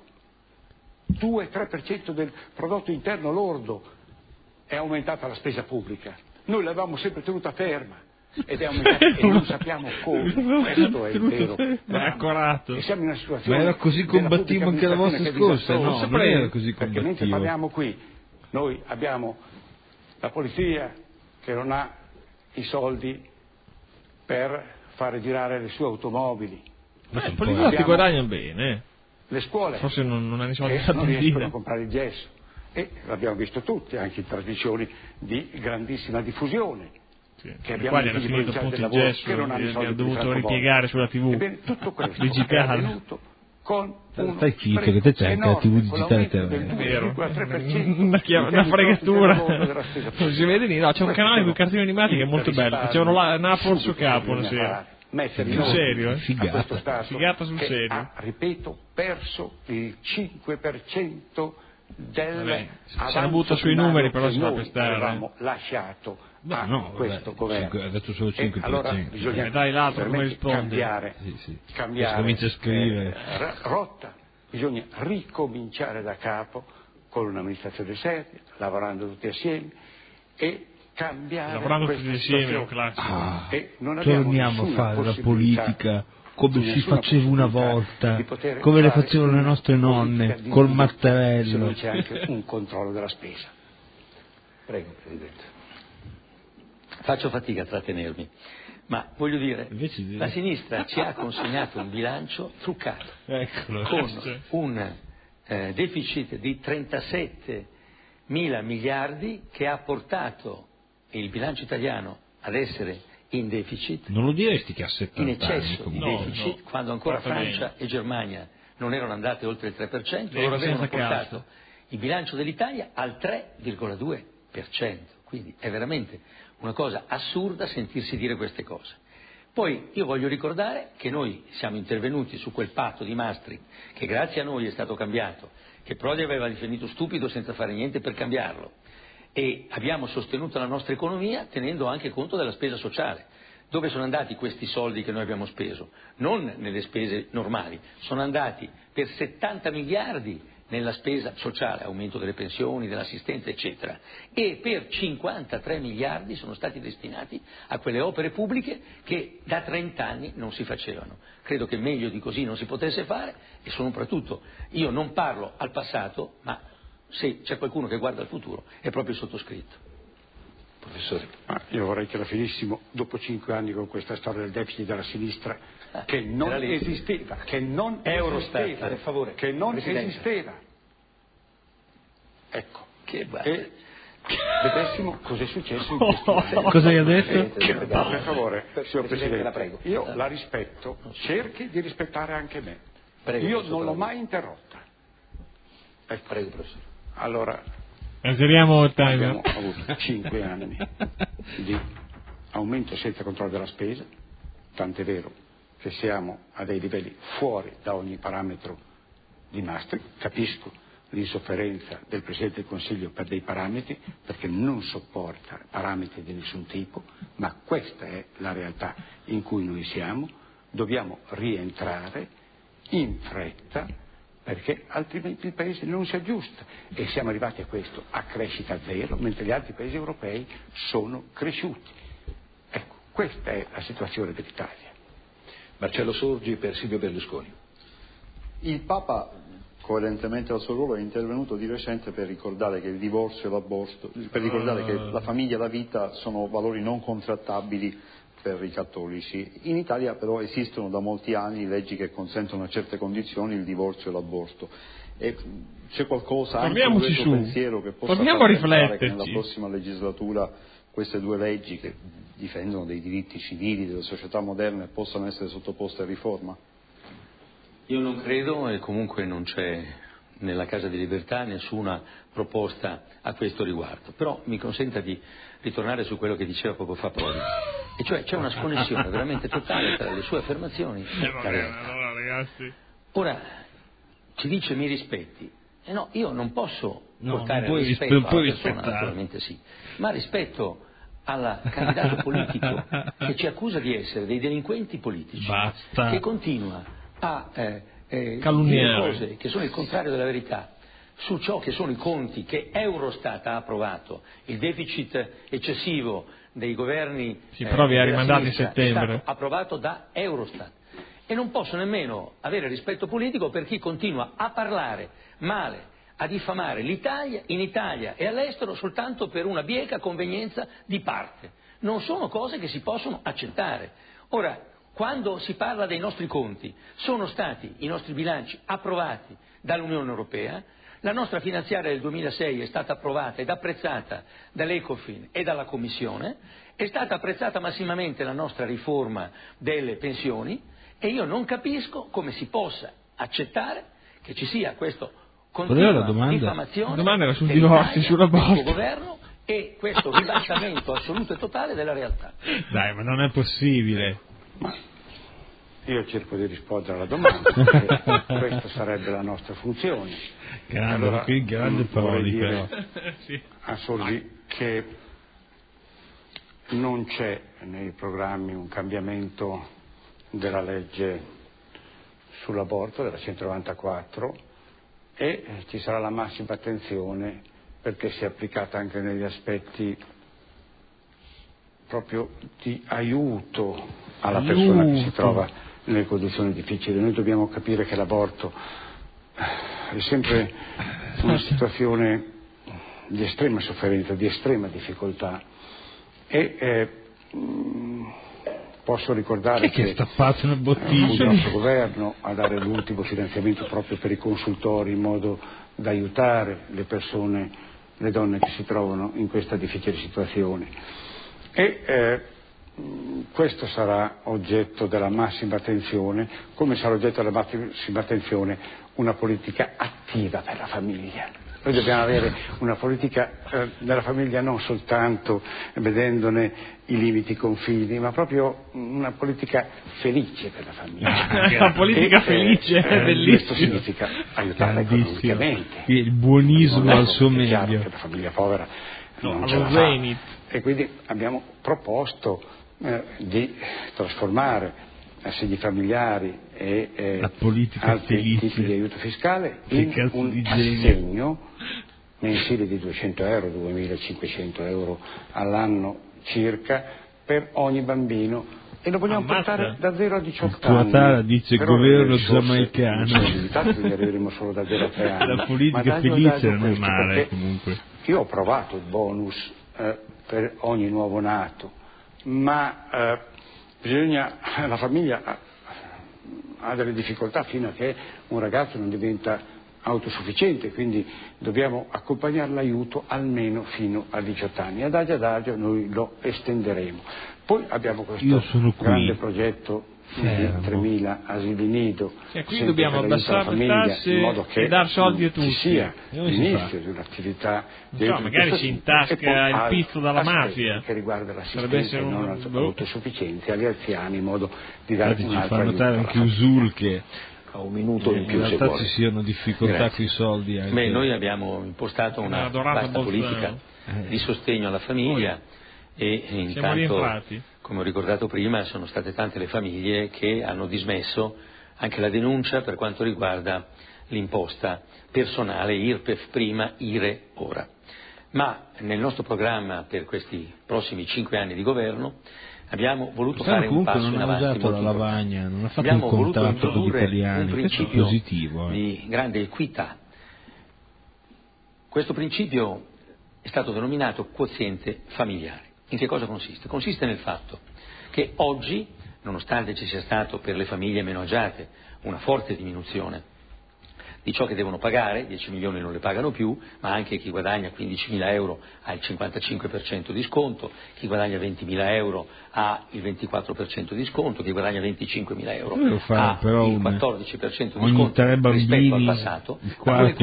2-3% del prodotto interno lordo è aumentata la spesa pubblica. Noi l'avevamo sempre tenuta ferma ed è aumentata e non sappiamo come. Questo è il vero. Ma è accorato. E siamo in una situazione. Ma era così combattivo anche la vostra scorsa? No, non era così combattivo. Perché mentre parliamo qui, noi abbiamo la polizia che non ha i soldi per fare girare le sue automobili. Ma i poliziotti guadagnano bene. Le scuole forse non hanno i soldi non riescono a comprare il gesso, e l'abbiamo visto tutti anche in trasmissioni di grandissima diffusione, che abbiamo hanno finito appunto il gesso che non hanno dovuto ripiegare sulla TV. Ebbene, tutto questo digitale è avvenuto con stai zitto che te c'è anche la TV digitale è vero, una fregatura non si vede niente. No, c'è un canale di cartoni animati che è molto bello, facevano Napoli su capo una sera. Sul serio, figata sul serio. Ripeto, perso il 5% del se ne butta sui numeri, però si fa pestare. Avevamo lasciato questo governo. Ha detto solo 5%. Allora bisogna dai l'altro come risponde. Cambiare comincia a scrivere rotta, bisogna ricominciare da capo con un'amministrazione seria, lavorando tutti assieme e cambiare, lavorando tutti insieme, un classico. Torniamo a fare la politica come si faceva una volta, come le facevano le nostre nonne, col mattarello. Se non c'è anche un controllo della spesa. Prego, Presidente. Faccio fatica a trattenermi, ma voglio dire, la sinistra ci ha consegnato un bilancio truccato, con un deficit di 37 mila miliardi che ha portato il bilancio italiano ad essere in deficit. Non lo diresti che a 70 in eccesso anni, di deficit, quando ancora Francia e Germania non erano andate oltre il 3%, loro avevano portato il bilancio dell'Italia al 3,2%, quindi è veramente una cosa assurda sentirsi dire queste cose. Poi io voglio ricordare che noi siamo intervenuti su quel patto di Maastricht, che grazie a noi è stato cambiato, che Prodi aveva definito stupido senza fare niente per cambiarlo, e abbiamo sostenuto la nostra economia tenendo anche conto della spesa sociale. Dove sono andati questi soldi che noi abbiamo speso? Non nelle spese normali, sono andati per 70 miliardi nella spesa sociale, aumento delle pensioni, dell'assistenza, eccetera, e per 53 miliardi sono stati destinati a quelle opere pubbliche che da 30 anni non si facevano. Credo che meglio di così non si potesse fare, e soprattutto io non parlo al passato, ma se c'è qualcuno che guarda al futuro è proprio il sottoscritto. Professore, io vorrei che la finissimo dopo 5 anni con questa storia del deficit della sinistra che non esisteva, che non esisteva, per favore, che non esisteva. Ecco, e vedessimo cosa è successo in questi anni. Cosa hai detto? Per favore, signor Presidente, la prego. Io la rispetto, cerchi di rispettare anche me. Prego, io non l'ho mai interrotta. Ecco. Prego, professore. Allora, abbiamo avuto 5 anni di aumento senza controllo della spesa, tant'è vero che siamo a dei livelli fuori da ogni parametro di Maastricht. Capisco l'insofferenza del Presidente del Consiglio per dei parametri, perché non sopporta parametri di nessun tipo, ma questa è la realtà in cui noi siamo. Dobbiamo rientrare in fretta, perché altrimenti il Paese non si aggiusta, e siamo arrivati a questo, a crescita zero, mentre gli altri Paesi europei sono cresciuti. Ecco, questa è la situazione dell'Italia. Marcello Sorgi per Silvio Berlusconi. Il Papa, coerentemente al suo ruolo, è intervenuto di recente per ricordare che il divorzio e l'aborto, per ricordare che la famiglia e la vita sono valori non contrattabili per i cattolici. In Italia però esistono da molti anni leggi che consentono a certe condizioni il divorzio e l'aborto, e c'è qualcosa anche in questo pensiero che possa far pensare che nella prossima legislatura queste due leggi che difendono dei diritti civili delle società moderne possano essere sottoposte a riforma? Io non credo, e comunque non c'è nella Casa di Libertà nessuna proposta a questo riguardo, però mi consenta di ritornare su quello che diceva poco fa Prodi, e cioè c'è una sconnessione veramente totale tra le sue affermazioni e la realtà. Ora ci dice mi rispetti, e no, io non posso portare rispetto alla persona, naturalmente sì, ma rispetto al candidato politico che ci accusa di essere dei delinquenti politici, che continua a dire cose che sono il contrario della verità su ciò che sono i conti che Eurostat ha approvato. Il deficit eccessivo dei governi si provi a rimandare in settembre, è stato approvato da Eurostat, e non posso nemmeno avere rispetto politico per chi continua a parlare male, a diffamare l'Italia in Italia e all'estero soltanto per una bieca convenienza di parte. Non sono cose che si possono accettare. Ora, quando si parla dei nostri conti, sono stati i nostri bilanci approvati dall'Unione Europea, la nostra finanziaria del 2006 è stata approvata ed apprezzata dall'Ecofin e dalla Commissione, è stata apprezzata massimamente la nostra riforma delle pensioni, e io non capisco come si possa accettare che ci sia questo continua diffamazione del governo e questo ribaltamento assoluto e totale della realtà. Dai, ma non è possibile. Ma io cerco di rispondere alla domanda, perché questa sarebbe la nostra funzione. Allora, grande vorrei dire a Sorgi che non c'è nei programmi un cambiamento della legge sull'aborto, della 194, e ci sarà la massima attenzione perché sia applicata anche negli aspetti proprio di aiuto alla persona che si trova nelle condizioni difficili. Noi dobbiamo capire che l'aborto è sempre una situazione di estrema sofferenza, di estrema difficoltà, e posso ricordare che stappato una bottiglia. fu il nostro governo a dare l'ultimo finanziamento proprio per i consultori, in modo da aiutare le persone, le donne che si trovano in questa difficile situazione. E questo sarà oggetto della massima attenzione, come sarà oggetto della massima attenzione una politica attiva per la famiglia. Noi dobbiamo avere una politica della famiglia non soltanto vedendone i limiti, i confini, ma proprio una politica felice per la famiglia. La politica felice è bellissima. Questo significa aiutare economicamente. Il buonismo al suo meglio. È chiaro che la famiglia povera non ce la fa. E quindi abbiamo proposto di trasformare assegni familiari e la politica altri tipi di aiuto fiscale in un assegno mensile di 200 euro, 2.500 euro all'anno circa per ogni bambino, e lo vogliamo portare da 0 a 18 anni. Tara dice governo giamaicano. Quindi arriveremo solo da 0 a 3 anni. La politica felice non è male comunque. Io ho provato il bonus per ogni nuovo nato, ma la famiglia ha delle difficoltà fino a che un ragazzo non diventa autosufficiente, quindi dobbiamo accompagnare l'aiuto almeno fino a 18 anni. Adagio adagio noi lo estenderemo. Poi abbiamo questo grande progetto di 3.000 asili nido. E quindi dobbiamo abbassare le tasse in modo che e dar soldi a tutti. Ci sia l'inizio di un'attività magari si intasca il pizzo dalla mafia che riguarda l'assistenza non autosufficiente agli anziani, in modo di dare un altro aiuto. Ci fa notare anche Usul che un minuto in più, in realtà ci siano difficoltà con i soldi anche. Beh, noi abbiamo impostato una vasta politica di sostegno alla famiglia e intanto, come ho ricordato prima, sono state tante le famiglie che hanno dismesso anche la denuncia per quanto riguarda l'imposta personale IRPEF prima, IRE ora. Ma nel nostro programma per questi prossimi 5 anni di governo abbiamo voluto fare un passo in avanti. Non ha usato la lavagna, non ha fatto un contratto con gli italiani, un principio positivo, di grande equità. Questo principio è stato denominato quoziente familiare. In che cosa consiste? Consiste nel fatto che oggi, nonostante ci sia stato per le famiglie meno agiate una forte diminuzione di ciò che devono pagare, 10 milioni non le pagano più, ma anche chi guadagna 15.000 euro ha il 55% di sconto, chi guadagna 20.000 euro ha il 24% di sconto, chi guadagna 25.000 euro ha il 14% di sconto rispetto al passato. Il quarto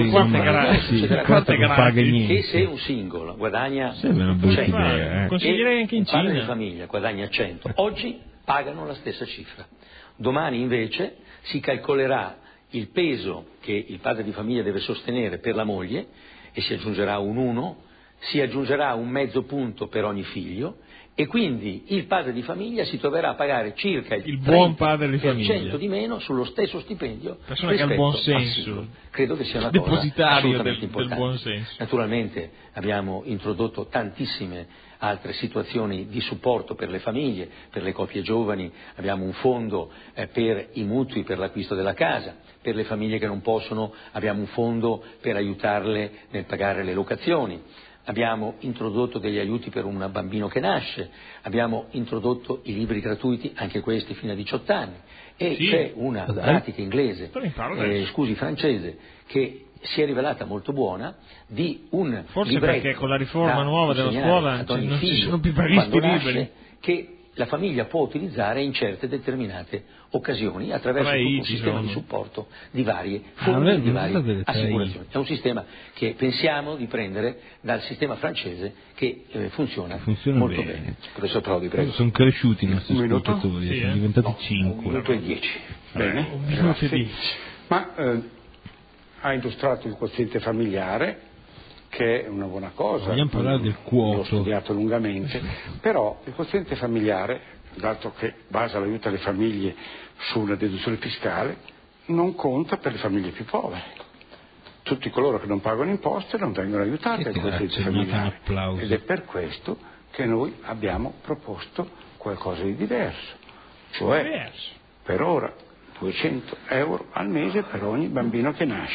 non paga niente. E se un single guadagna 100 e un padre di famiglia guadagna 100, oggi pagano la stessa cifra. Domani invece si calcolerà il peso che il padre di famiglia deve sostenere per la moglie e si aggiungerà un 1, si aggiungerà un mezzo punto per ogni figlio e quindi il padre di famiglia si troverà a pagare circa il buon padre di famiglia di meno sullo stesso stipendio. Persona che ha il buon senso. Credo che sia una cosa assolutamente importante. Del buon senso. Naturalmente abbiamo introdotto tantissime altre situazioni di supporto per le famiglie, per le coppie giovani, abbiamo un fondo per i mutui per l'acquisto della casa, per le famiglie che non possono abbiamo un fondo per aiutarle nel pagare le locazioni. Abbiamo introdotto degli aiuti per un bambino che nasce, abbiamo introdotto i libri gratuiti, anche questi fino a 18 anni, e c'è una pratica inglese, francese, che si è rivelata molto buona, di un forse perché con la riforma nuova della scuola non ci sono più previsti libri, che la famiglia può utilizzare in certe determinate occasioni attraverso tutto un sistema di supporto di varie forme, di varie assicurazioni. È un sistema che pensiamo di prendere dal sistema francese che funziona molto bene. Professor Prodi, prego. Sono cresciuti i nostri ascoltatori, sono diventati 5. 1 minuto e 10. Bene, 1 minuto e 10. Ma ha illustrato il quoziente familiare, che è una buona cosa. Vogliamo parlare del quoto. L'ho studiato lungamente, però il quoziente familiare, dato che basa l'aiuto alle famiglie su una deduzione fiscale, non conta per le famiglie più povere. Tutti coloro che non pagano imposte non vengono aiutati dal quoziente familiare. Ed è per questo che noi abbiamo proposto qualcosa di diverso. Cioè, per ora 200 euro al mese per ogni bambino che nasce,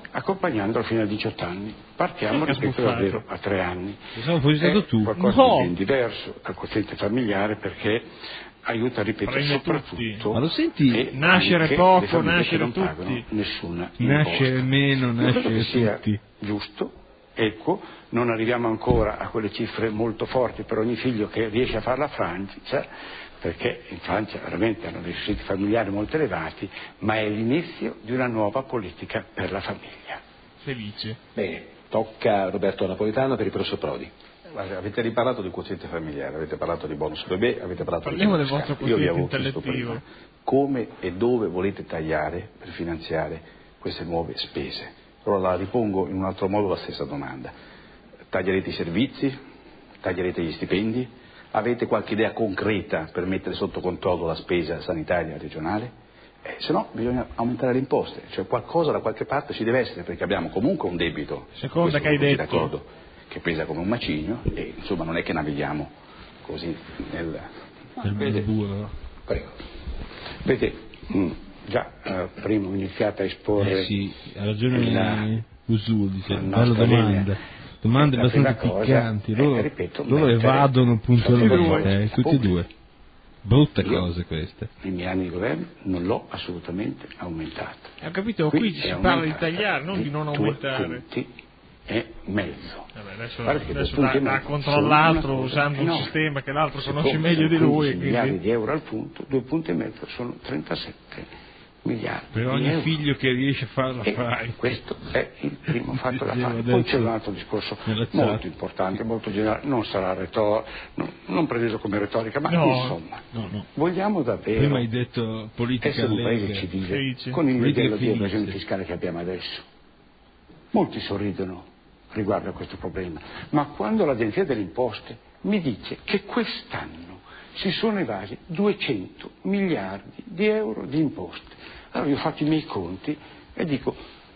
accompagnandolo fino a 18 anni. Partiamo, ripeto, davvero a 3 anni. È qualcosa di ben diverso dal quoziente familiare, perché aiuta, ripeto, soprattutto. Ma lo senti? Nascere poco, nascere tutti. Nessuna nascere meno, nascere tutti. Giusto, equo, non arriviamo ancora a quelle cifre molto forti per ogni figlio che riesce a fare la Francia, perché in Francia veramente hanno dei sussidi familiari molto elevati, ma è l'inizio di una nuova politica per la famiglia. Felice. Bene, tocca a Roberto Napolitano per il professor Prodi. Avete riparlato del quoziente familiare, avete parlato di bonus bebè, avete parlato Parliamo del vostro quoziente intellettivo. Come e dove volete tagliare per finanziare queste nuove spese? Allora la ripongo in un altro modo la stessa domanda. Taglierete i servizi? Taglierete gli stipendi? Avete qualche idea concreta per mettere sotto controllo la spesa sanitaria regionale? Se no bisogna aumentare le imposte, cioè qualcosa da qualche parte ci deve essere, perché abbiamo comunque un debito, seconda che hai detto, d'accordo, che pesa come un macigno, e insomma non è che navighiamo così nel burro. Prego. Vedete, già prima ho iniziato a esporre sì, ha ragione Usul, dice, bella domande abbastanza piccanti, loro evadono puntualmente, tutti e due. Brutte cose queste. Nei miei anni di governo non l'ho assolutamente aumentato. Ho capito, qui si parla di tagliare, non di non aumentare. E mezzo. Adesso dà contro l'altro usando un sistema che l'altro conosce meglio di lui. Miliardi di euro al punto, 2,5 punti sono 37 miliardi. Per ogni figlio che riesce a farla fai. Questo è il primo fatto da fare. Poi c'è un altro discorso molto importante, molto generale, non sarà non preso come retorica, ma insomma, vogliamo davvero prima hai detto politica essere un paese civile con il livello di evasione fiscale che abbiamo adesso. Molti sorridono riguardo a questo problema, ma quando l'Agenzia delle Imposte mi dice che quest'anno si sono evasi 200 miliardi di euro di imposte, allora io faccio i miei conti e dico,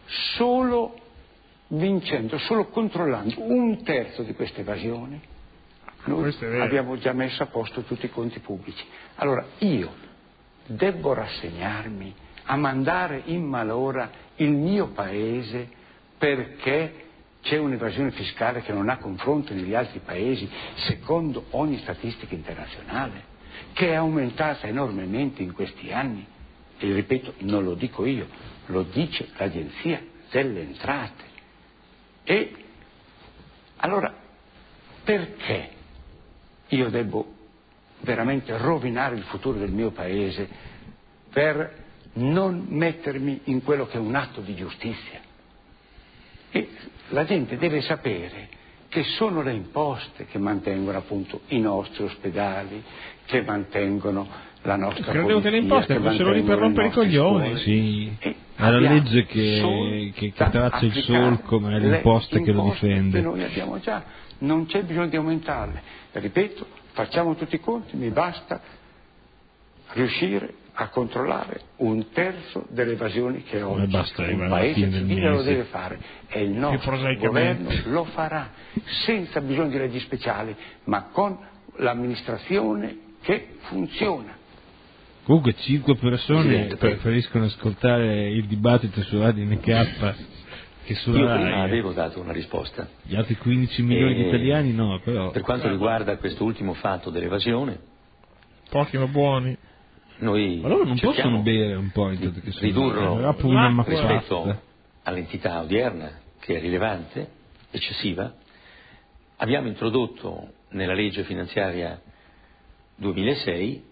solo vincendo, solo controllando 1/3 di questa evasione, noi abbiamo già messo a posto tutti i conti pubblici. Allora io devo rassegnarmi a mandare in malora il mio paese perché c'è un'evasione fiscale che non ha confronto negli altri paesi, secondo ogni statistica internazionale, che è aumentata enormemente in questi anni. E ripeto, non lo dico io, lo dice l'Agenzia delle Entrate. E allora perché io devo veramente rovinare il futuro del mio paese per non mettermi in quello che è un atto di giustizia? E la gente deve sapere che sono le imposte che mantengono appunto i nostri ospedali, che mantengono la nostra credevo polizia, che le imposte fossero lì per rompere i coglioni. Sì, è la legge che traccia il solco, ma è l'imposta che lo difende. Che noi abbiamo già, non c'è bisogno di aumentarle. Ripeto, facciamo tutti i conti, mi basta riuscire a controllare 1/3 delle evasioni che oggi un paese civile lo deve fare, e il nostro governo lo farà senza bisogno di leggi speciali, ma con l'amministrazione che funziona. Comunque 5 persone preferiscono ascoltare il dibattito su Radio NK che sulla Io prima avevo dato una risposta. Gli altri 15 milioni di italiani no, però. Per quanto riguarda questo ultimo fatto dell'evasione, pochi ma buoni. Noi ma loro non possono bere un po' intanto che ridurlo rispetto all'entità odierna, che è rilevante, eccessiva. Abbiamo introdotto nella legge finanziaria 2006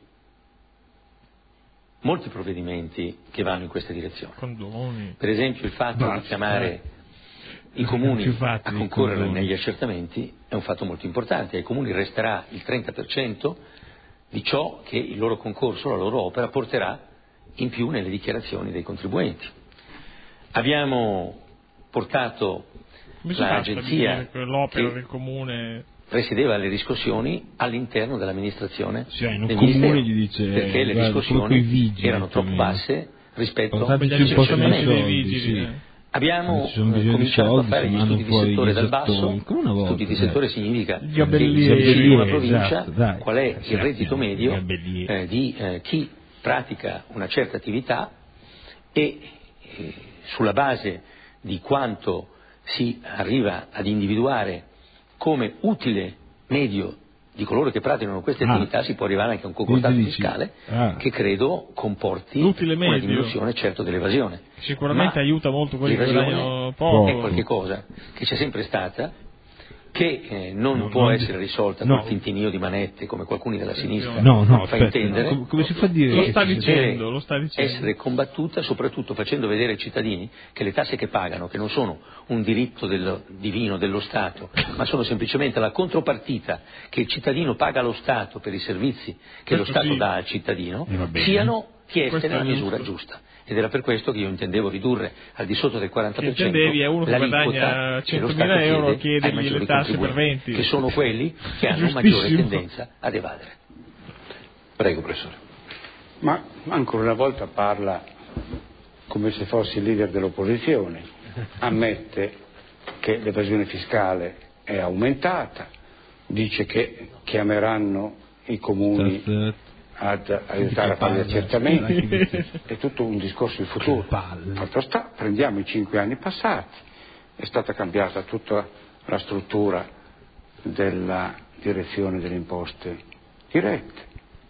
molti provvedimenti che vanno in questa direzione. Condoni. Per esempio il fatto di chiamare i comuni a concorrere negli accertamenti è un fatto molto importante. Ai comuni resterà il 30% di ciò che il loro concorso, la loro opera porterà in più nelle dichiarazioni dei contribuenti. Abbiamo portato l'agenzia che l'opera del comune presiedeva le riscossioni all'interno dell'amministrazione del Ministero, gli dice, perché le riscossioni erano troppo basse rispetto agli accertamenti dei vigili. Abbiamo cominciato a fare gli studi di settore dal basso. Studi di settore significa che in una provincia qual è il reddito medio di chi pratica una certa attività, e sulla base di quanto si arriva ad individuare come utile medio di coloro che praticano queste attività, si può arrivare anche a un concordato fiscale che credo comporti una diminuzione certo dell'evasione. Sicuramente aiuta molto quelli che guadagnano poco. È qualche cosa che c'è sempre stata, che non può essere risolta con tintinio di manette come qualcuno della sinistra fa intendere. Come si fa a dire? Lo sta dicendo. Essere combattuta soprattutto facendo vedere ai cittadini che le tasse che pagano, che non sono un diritto divino dello Stato, ma sono semplicemente la contropartita che il cittadino paga allo Stato per i servizi che lo Stato dà al cittadino, siano chieste nella misura giusta. Ed era per questo che io intendevo ridurre al di sotto del 40% l'aliquota che lo Stato chiede ai maggiori contribuenti, che sono quelli che hanno maggiore tendenza ad evadere. Prego, professore. Ma ancora una volta parla come se fosse il leader dell'opposizione, ammette che l'evasione fiscale è aumentata, dice che chiameranno i comuni ad aiutare a fare gli accertamenti, è tutto un discorso di futuro. Fatto sta, prendiamo i 5 anni passati, è stata cambiata tutta la struttura della direzione delle imposte dirette,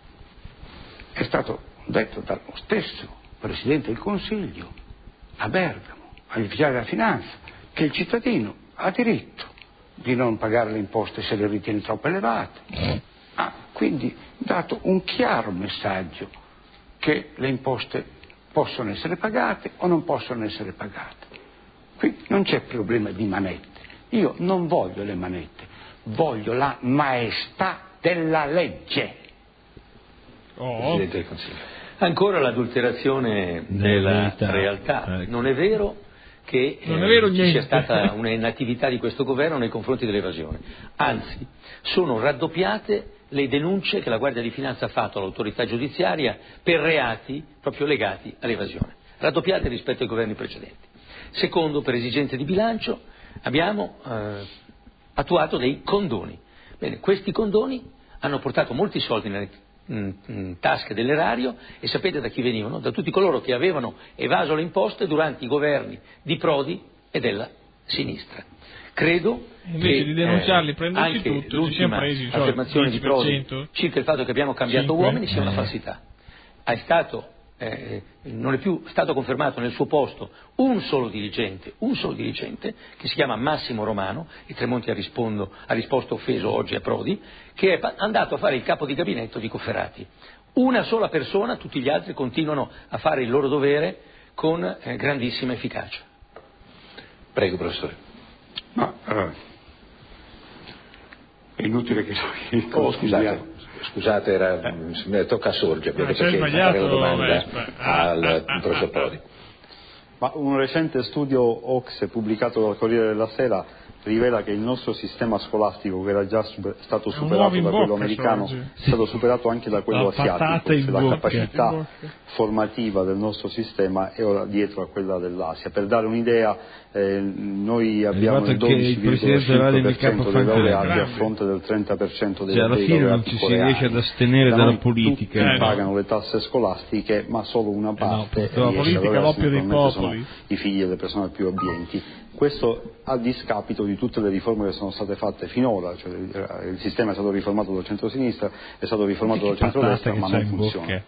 è stato detto dallo stesso Presidente del Consiglio a Bergamo, agli ufficiali della finanza, che il cittadino ha diritto di non pagare le imposte se le ritiene troppo elevate. Quindi dato un chiaro messaggio che le imposte possono essere pagate o non possono essere pagate. Qui non c'è problema di manette. Io non voglio le manette, voglio la maestà della legge. Presidente del Consiglio. Ancora l'adulterazione della realtà. Non è vero che ci sia stata una inattività di questo governo nei confronti dell'evasione. Anzi, sono raddoppiate le denunce che la Guardia di Finanza ha fatto all'autorità giudiziaria per reati proprio legati all'evasione, raddoppiate rispetto ai governi precedenti. Secondo, per esigenze di bilancio abbiamo attuato dei condoni. Bene, questi condoni hanno portato molti soldi nelle tasche dell'erario e sapete da chi venivano? Da tutti coloro che avevano evaso le imposte durante i governi di Prodi e della sinistra. Credo invece di denunciarli, anche tutto, l'ultima affermazione di Prodi circa il fatto che abbiamo cambiato uomini sia una falsità. Non è più stato confermato nel suo posto un solo dirigente che si chiama Massimo Romano, e Tremonti ha risposto offeso oggi a Prodi, che è andato a fare il capo di gabinetto di Cofferati. Una sola persona, tutti gli altri continuano a fare il loro dovere con grandissima efficacia. Prego, professore. Ma è inutile che scusate, tocca a Sorge, perché fare una domanda al professor Prodi. Ma un recente studio OCSE pubblicato dal Corriere della Sera rivela che il nostro sistema scolastico, che era già stato superato da quello americano, è stato superato anche da quello asiatico. La capacità formativa del nostro sistema è ora dietro a quella dell'Asia. Per dare un'idea, noi abbiamo il 12,5% dei laureati a fronte del 30% dei laureati alla fine non ci si riesce ad astenere dalla politica. Tutti pagano le tasse scolastiche, ma solo una parte la politica è l'oppio dei popoli. I figli delle persone più abbienti. Questo a discapito di tutte le riforme che sono state fatte finora, cioè il sistema è stato riformato dal centro-sinistra, è stato riformato dal centro-destra, ma non funziona.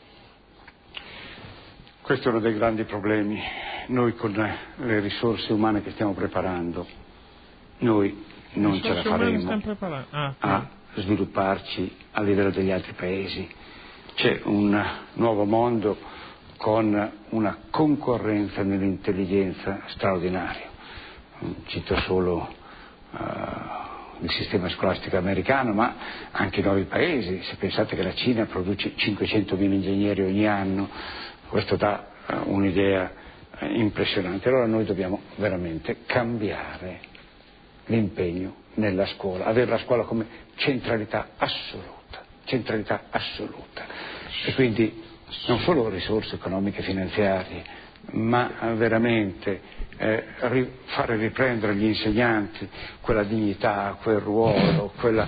Questo è uno dei grandi problemi. Noi con le risorse umane che stiamo preparando, noi non ce la faremo a svilupparci a livello degli altri paesi. C'è un nuovo mondo con una concorrenza nell'intelligenza straordinaria. Cito solo il sistema scolastico americano, ma anche i nuovi paesi. Se pensate che la Cina produce 500.000 ingegneri ogni anno, questo dà un'idea impressionante. Allora noi dobbiamo veramente cambiare l'impegno nella scuola, avere la scuola come centralità assoluta, e quindi non solo risorse economiche e finanziarie, ma veramente fare riprendere agli insegnanti quella dignità, quel ruolo,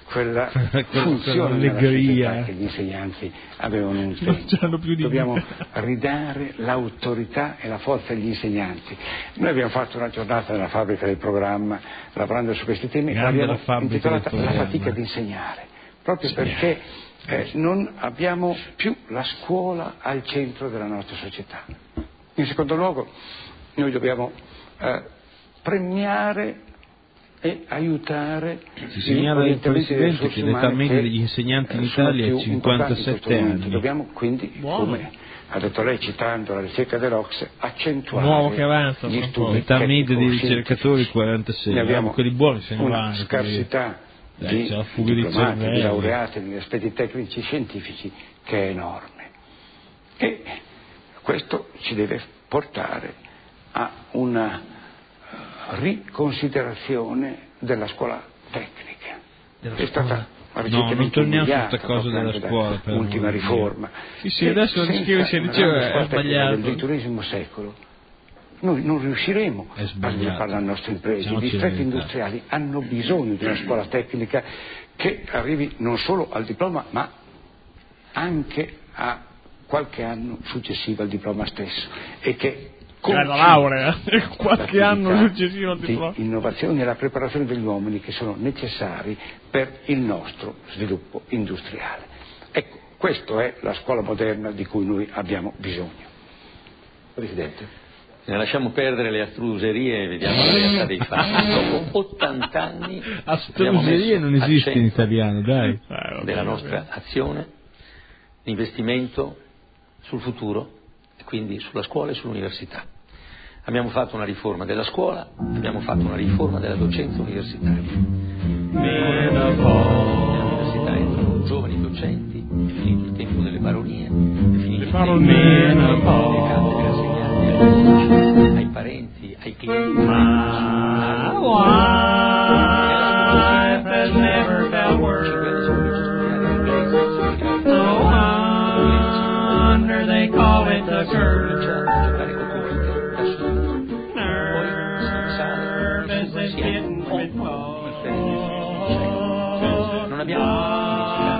quella funzione nella società che gli insegnanti avevano un tempo. Dobbiamo ridare l'autorità e la forza agli insegnanti. Noi abbiamo fatto una giornata nella fabbrica del programma lavorando su questi temi, l'abbiamo intitolata La fatica di insegnare, proprio perché non abbiamo più la scuola al centro della nostra società. In secondo luogo, noi dobbiamo premiare e aiutare. Si segnala il Presidente che l'età media degli insegnanti in Italia è 57 anni. Dobbiamo quindi, come ha detto lei citando la ricerca dell'Ocse, accentuare gli studi. L'età media dei ricercatori 46, ne abbiamo quelli buoni se ne una vanno, scarsità di diplomati, di laureati negli aspetti tecnici scientifici che è enorme, e questo ci deve portare a una riconsiderazione della scuola tecnica. È stata recentemente umiliata della scuola, l'ultima riforma. Sì, adesso la descrive sia diceva è sbagliato. Del XXI secolo noi non riusciremo a sviluppare le nostre imprese. I distretti industriali hanno bisogno di una scuola tecnica che arrivi non solo al diploma ma anche a qualche anno successivo al diploma stesso, e che la laurea qualche anno successivo al diploma. Di innovazione e la preparazione degli uomini che sono necessari per il nostro sviluppo industriale. Ecco, questa è la scuola moderna di cui noi abbiamo bisogno. Presidente, ne lasciamo perdere le astruserie e vediamo la realtà dei fatti. Dopo 80 anni astruserie non esiste in italiano, dai. Della nostra azione, l'investimento sul futuro, e quindi sulla scuola e sull'università. Abbiamo fatto una riforma della scuola, abbiamo fatto una riforma della docenza universitaria. Nell'università entrano giovani docenti, è finito il tempo delle baronie, è finito il tempo delle cattedre assegnate ai parenti, ai clienti. My wife has never felt worse. No wonder they call it the curse. Non abbiamo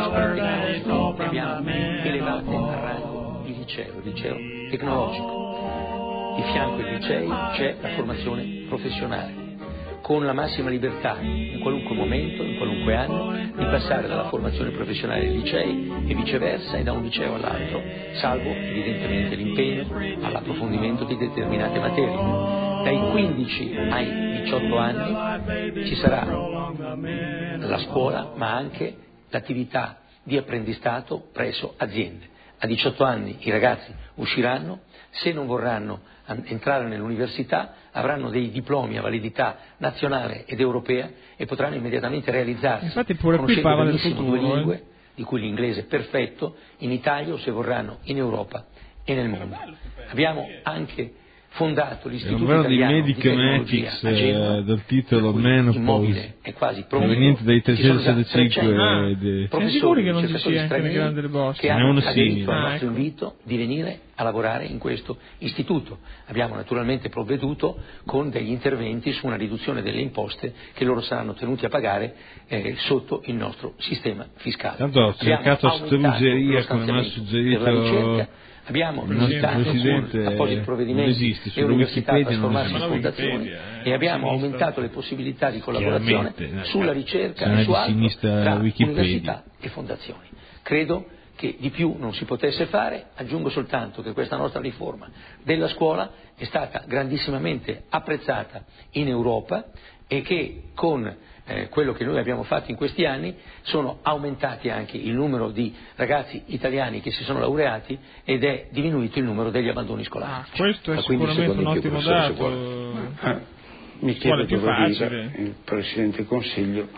elevato a rango il liceo tecnologico. Di fianco ai licei c'è la formazione professionale, con la massima libertà, in qualunque momento, in qualunque anno, di passare dalla formazione professionale ai licei e viceversa, e da un liceo all'altro, salvo evidentemente l'impegno all'approfondimento di determinate materie. Dai 15 ai 18 anni ci sarà la scuola, ma anche l'attività di apprendistato presso aziende. A 18 anni i ragazzi usciranno, se non vorranno entrare nell'università avranno dei diplomi a validità nazionale ed europea e potranno immediatamente realizzarsi. Infatti pure qui parla del futuro, due lingue, di cui l'inglese perfetto, in Italia o se vorranno in Europa e nel mondo. Abbiamo anche fondato l'Istituto Italiano di Tecnologia a Genova, dal titolo Menopause, è quasi proveniente dai 365 siamo sicuri che non ci sia anche nel Grande del Bosco? Che hanno aderito al nostro invito di venire a lavorare in questo istituto. Abbiamo naturalmente provveduto con degli interventi su una riduzione delle imposte che loro saranno tenuti a pagare sotto il nostro sistema fiscale. Tanto ho cercato astruseria come mi ha suggerito. Abbiamo limitato con appositi provvedimenti le università a trasformarsi in fondazioni e abbiamo aumentato le possibilità di collaborazione sulla ricerca e su altro tra università e fondazioni. Credo che di più non si potesse fare. Aggiungo soltanto che questa nostra riforma della scuola è stata grandissimamente apprezzata in Europa e che con quello che noi abbiamo fatto in questi anni sono aumentati anche il numero di ragazzi italiani che si sono laureati ed è diminuito il numero degli abbandoni scolastici. Questo è sicuramente un ottimo dato. Mi chiedo dove viva il Presidente del Consiglio,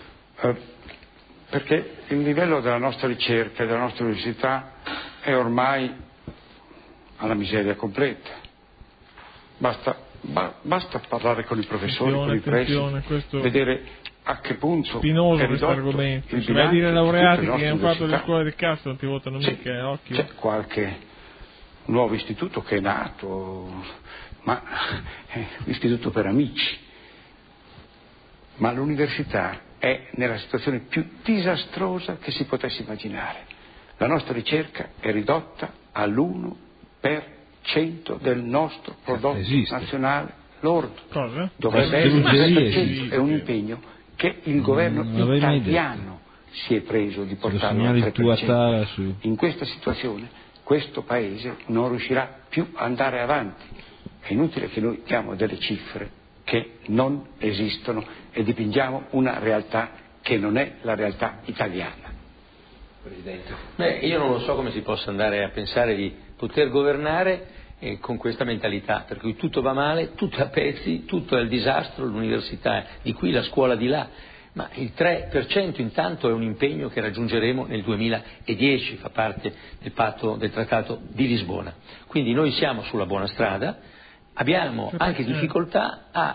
perché il livello della nostra ricerca e della nostra università è ormai alla miseria completa. Basta parlare con i professori, con i presidi, vedere a che punto spinoso questo argomento. Se vai a dire laureati che hanno fatto le scuole del cazzo non ti votano mica, occhio. C'è qualche nuovo istituto che è nato, ma è un istituto per amici. Ma l'università è nella situazione più disastrosa che si potesse immaginare. La nostra ricerca è ridotta all'1% del nostro prodotto nazionale lordo. Cosa? Dovrebbe essere il 3%, è un impegno che il governo italiano si è preso di portare al 3%. In questa situazione questo Paese non riuscirà più ad andare avanti. È inutile che noi diamo delle cifre che non esistono e dipingiamo una realtà che non è la realtà italiana. Presidente, io non lo so come si possa andare a pensare di poter governare con questa mentalità, per cui tutto va male, tutto a pezzi, tutto è il disastro, l'università di qui, la scuola di là, ma il 3% intanto è un impegno che raggiungeremo nel 2010, fa parte del patto del Trattato di Lisbona. Quindi noi siamo sulla buona strada, abbiamo anche difficoltà a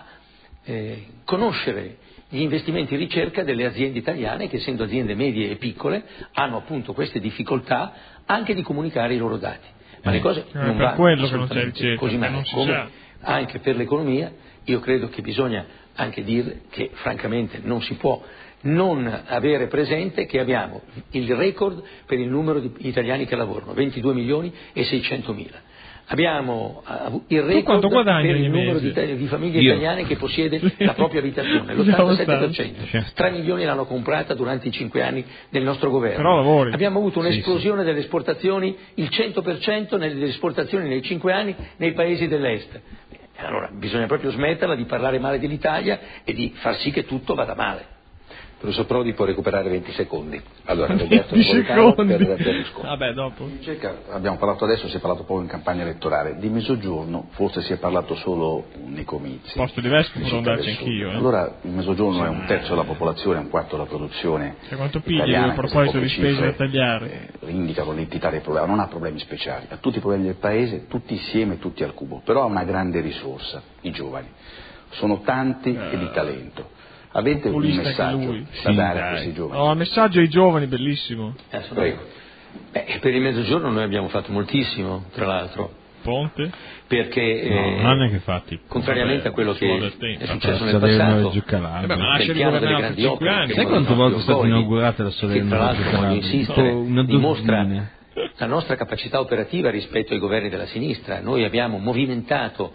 conoscere gli investimenti in ricerca delle aziende italiane che, essendo aziende medie e piccole, hanno appunto queste difficoltà anche di comunicare i loro dati. Ma le cose non vanno assolutamente così male, come anche per l'economia. Io credo che bisogna anche dire che francamente non si può non avere presente che abbiamo il record per il numero di italiani che lavorano, 22 milioni e 600 mila. Abbiamo il record per il numero di famiglie italiane che possiede la propria abitazione, l'87%. 3 milioni l'hanno comprata durante i 5 anni del nostro governo. Abbiamo avuto un'esplosione delle esportazioni, il 100% delle esportazioni nei 5 anni nei paesi dell'est. Allora bisogna proprio smetterla di parlare male dell'Italia e di far sì che tutto vada male. Professor Prodi può recuperare 20 secondi. Allora, 20 secondi. Vabbè, dopo. Abbiamo parlato adesso, si è parlato poco in campagna elettorale. Di Mezzogiorno forse si è parlato solo nei comizi. Posto diverso potrò andarci anch'io. Allora il Mezzogiorno è 1/3 della popolazione, 1/4 della produzione. E quanto pigli a proposito di spese da tagliare? Indicano l'entità del problema, non ha problemi speciali, ha tutti i problemi del paese, tutti insieme, tutti al cubo. Però ha una grande risorsa, i giovani. Sono tanti e di talento. Avete un messaggio da dare a questi giovani? No, il messaggio ai giovani, bellissimo. Prego. Per il Mezzogiorno noi abbiamo fatto moltissimo, tra l'altro. Ponte? Perché non hanno neanche fatti. Contrariamente a quello che è successo nel passato, il piano delle grandi opere, sai quante volte è stata inaugurata la Salerno? Tra l'altro, voglio insistere, dimostra la nostra capacità operativa rispetto ai governi della sinistra. Noi abbiamo movimentato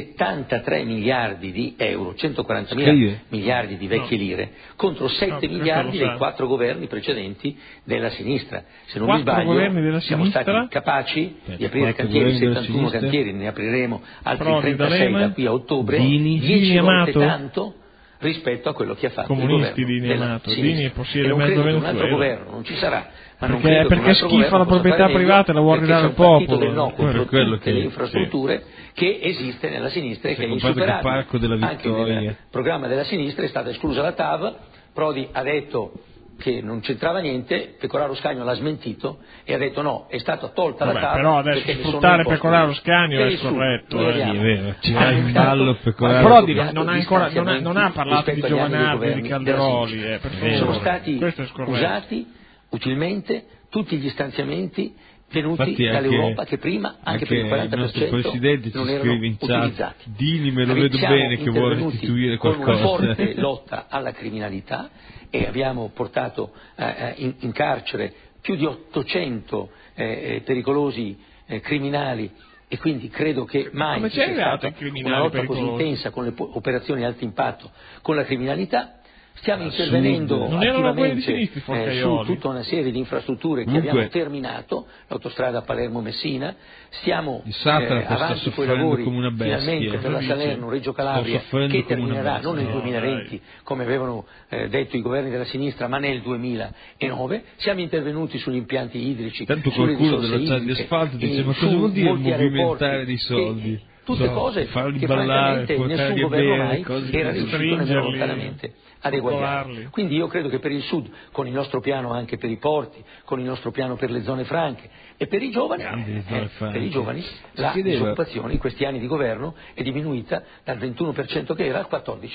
73 miliardi di euro, 140 miliardi di vecchie lire, contro 7 miliardi dei 4 governi precedenti della sinistra. Se non mi sbaglio, siamo stati capaci di aprire cantieri, 71 cantieri, ne apriremo altri 36 da qui a ottobre, 10 volte tanto rispetto a quello che ha fatto il governo della sinistra. E non credo che un altro governo non ci sarà, ma non credo perché schifa la proprietà privata e la vuole ridare al popolo. Del no contro tutte le infrastrutture che esiste nella sinistra e che è insuperabile. Anche nel programma della sinistra è stata esclusa la TAV. Prodi ha detto che non c'entrava niente, Pecoraro Scanio l'ha smentito e ha detto no, è stata tolta la TAV. Però adesso sfruttare Pecoraro Scanio è corretto. È vero, ci va in ballo Pecoraro. Prodi non ha parlato di Giovanardi, di Calderoli. Sono stati usati utilmente tutti gli stanziamenti venuti dall'Europa che prima anche per il 40% non erano utilizzati. Dini me lo vedo bene che vuole restituire qualcosa. Con una forte lotta alla criminalità e abbiamo portato in carcere più di 800 pericolosi criminali e quindi credo che mai ci sia stata una lotta così intensa con le operazioni alto impatto con la criminalità. Stiamo intervenendo attivamente su tutta una serie di infrastrutture che abbiamo terminato, l'autostrada Palermo-Messina, stiamo avanti con i lavori finalmente per la Salerno-Reggio Calabria che terminerà non nel 2020 come avevano detto i governi della sinistra ma nel 2009, siamo intervenuti sugli impianti idrici, tanto qualcuno della città di asfalto dice ma cosa vuol dire movimentare dei soldi? Tutte cose che francamente nessun governo mai era riuscito nemmeno lontanamente ad eguagliare. Quindi io credo che per il Sud, con il nostro piano anche per i porti, con il nostro piano per le zone franche e per i giovani, la disoccupazione in questi anni di governo è diminuita dal 21% che era al 14%.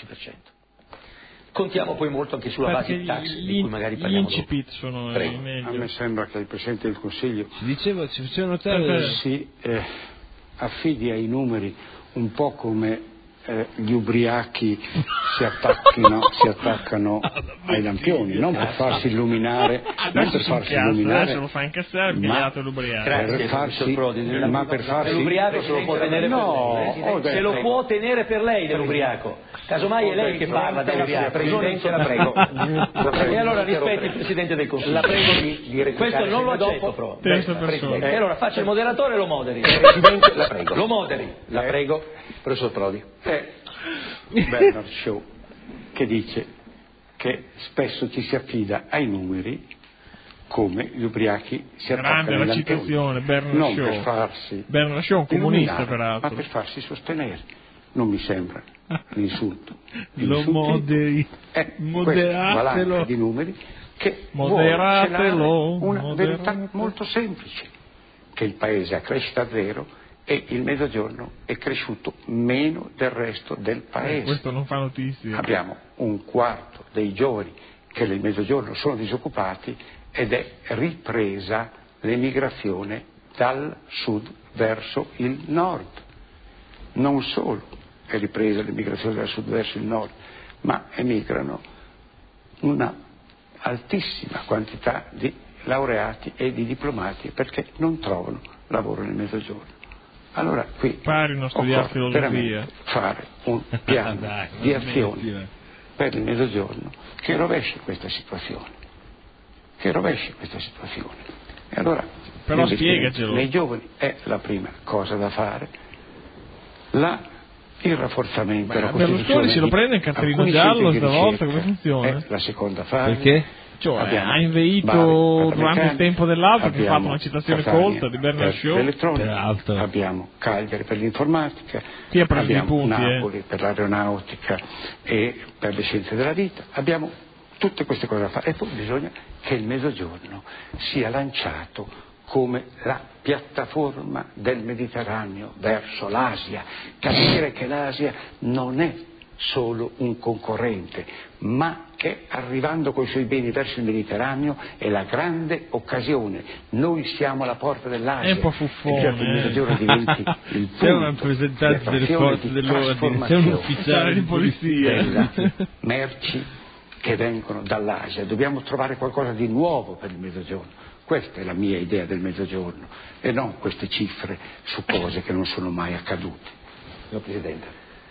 Contiamo poi molto anche sulla base tax di cui magari parliamo dopo. A me sembra che il Presidente del Consiglio si faceva notare si affidi ai numeri un po' come gli ubriachi si attaccano ai lampioni, non per farsi illuminare, non per farsi illuminare, adesso lo fa incassare perché ha dato l'ubriaco. Per farsi, ma per farsi l'ubriaco se lo può tenere per lei. Se lo può tenere per lei dell'ubriaco. Casomai è lei che parla da ubriaco. Presidente, la prego. E allora rispetti il Presidente del Consiglio. La prego di questo non lo accetto però. E allora faccia il moderatore e lo moderi. Presidente, la prego. Lo moderi. La prego, professor Prodi. Bernard Shaw, che dice che spesso ci si affida ai numeri come gli ubriachi si attaccano ai lampioni, non Shaw. per farsi Bernard Shaw, un comunista peraltro, ma per farsi sostenere. Non mi sembra l'insulto. Lo moderi, moderatelo di numeri che moderatelo, una verità molto semplice, che il paese ha crescita zero e il Mezzogiorno è cresciuto meno del resto del paese. Questo non fa notizia. Abbiamo un quarto dei giovani che nel Mezzogiorno sono disoccupati ed è ripresa l'emigrazione dal sud verso il nord. Non solo è ripresa l'emigrazione dal sud verso il nord, ma emigrano una altissima quantità di laureati e di diplomati perché non trovano lavoro nel Mezzogiorno. Allora qui occorre veramente fare un piano di azione per il Mezzogiorno che rovesci questa situazione. E allora però spiegacelo. Nei giovani è la prima cosa da fare. Il rafforzamento della Costituzione. Berlusconi se lo prende in cartellino giallo stavolta, come funziona? È la seconda fase. Perché? Cioè, ha inveito durante il tempo dell'altro, che ha fatto una citazione colta di Bernard Shaw. Abbiamo Cagliari per l'informatica, abbiamo punti, Napoli per l'aeronautica e per le scienze della vita. Abbiamo tutte queste cose da fare e poi bisogna che il Mezzogiorno sia lanciato come la piattaforma del Mediterraneo verso l'Asia, capire che l'Asia non è solo un concorrente, ma che arrivando con i suoi beni verso il Mediterraneo è la grande occasione. Noi siamo alla porta dell'Asia. È un po' fuffone. E il Mezzogiorno diventi il punto. Sei un rappresentante delle forze dell'ordine, sei un ufficiale di polizia. Merci che vengono dall'Asia. Dobbiamo trovare qualcosa di nuovo per il Mezzogiorno. Questa è la mia idea del Mezzogiorno e non queste cifre su cose che non sono mai accadute. Signor Presidente.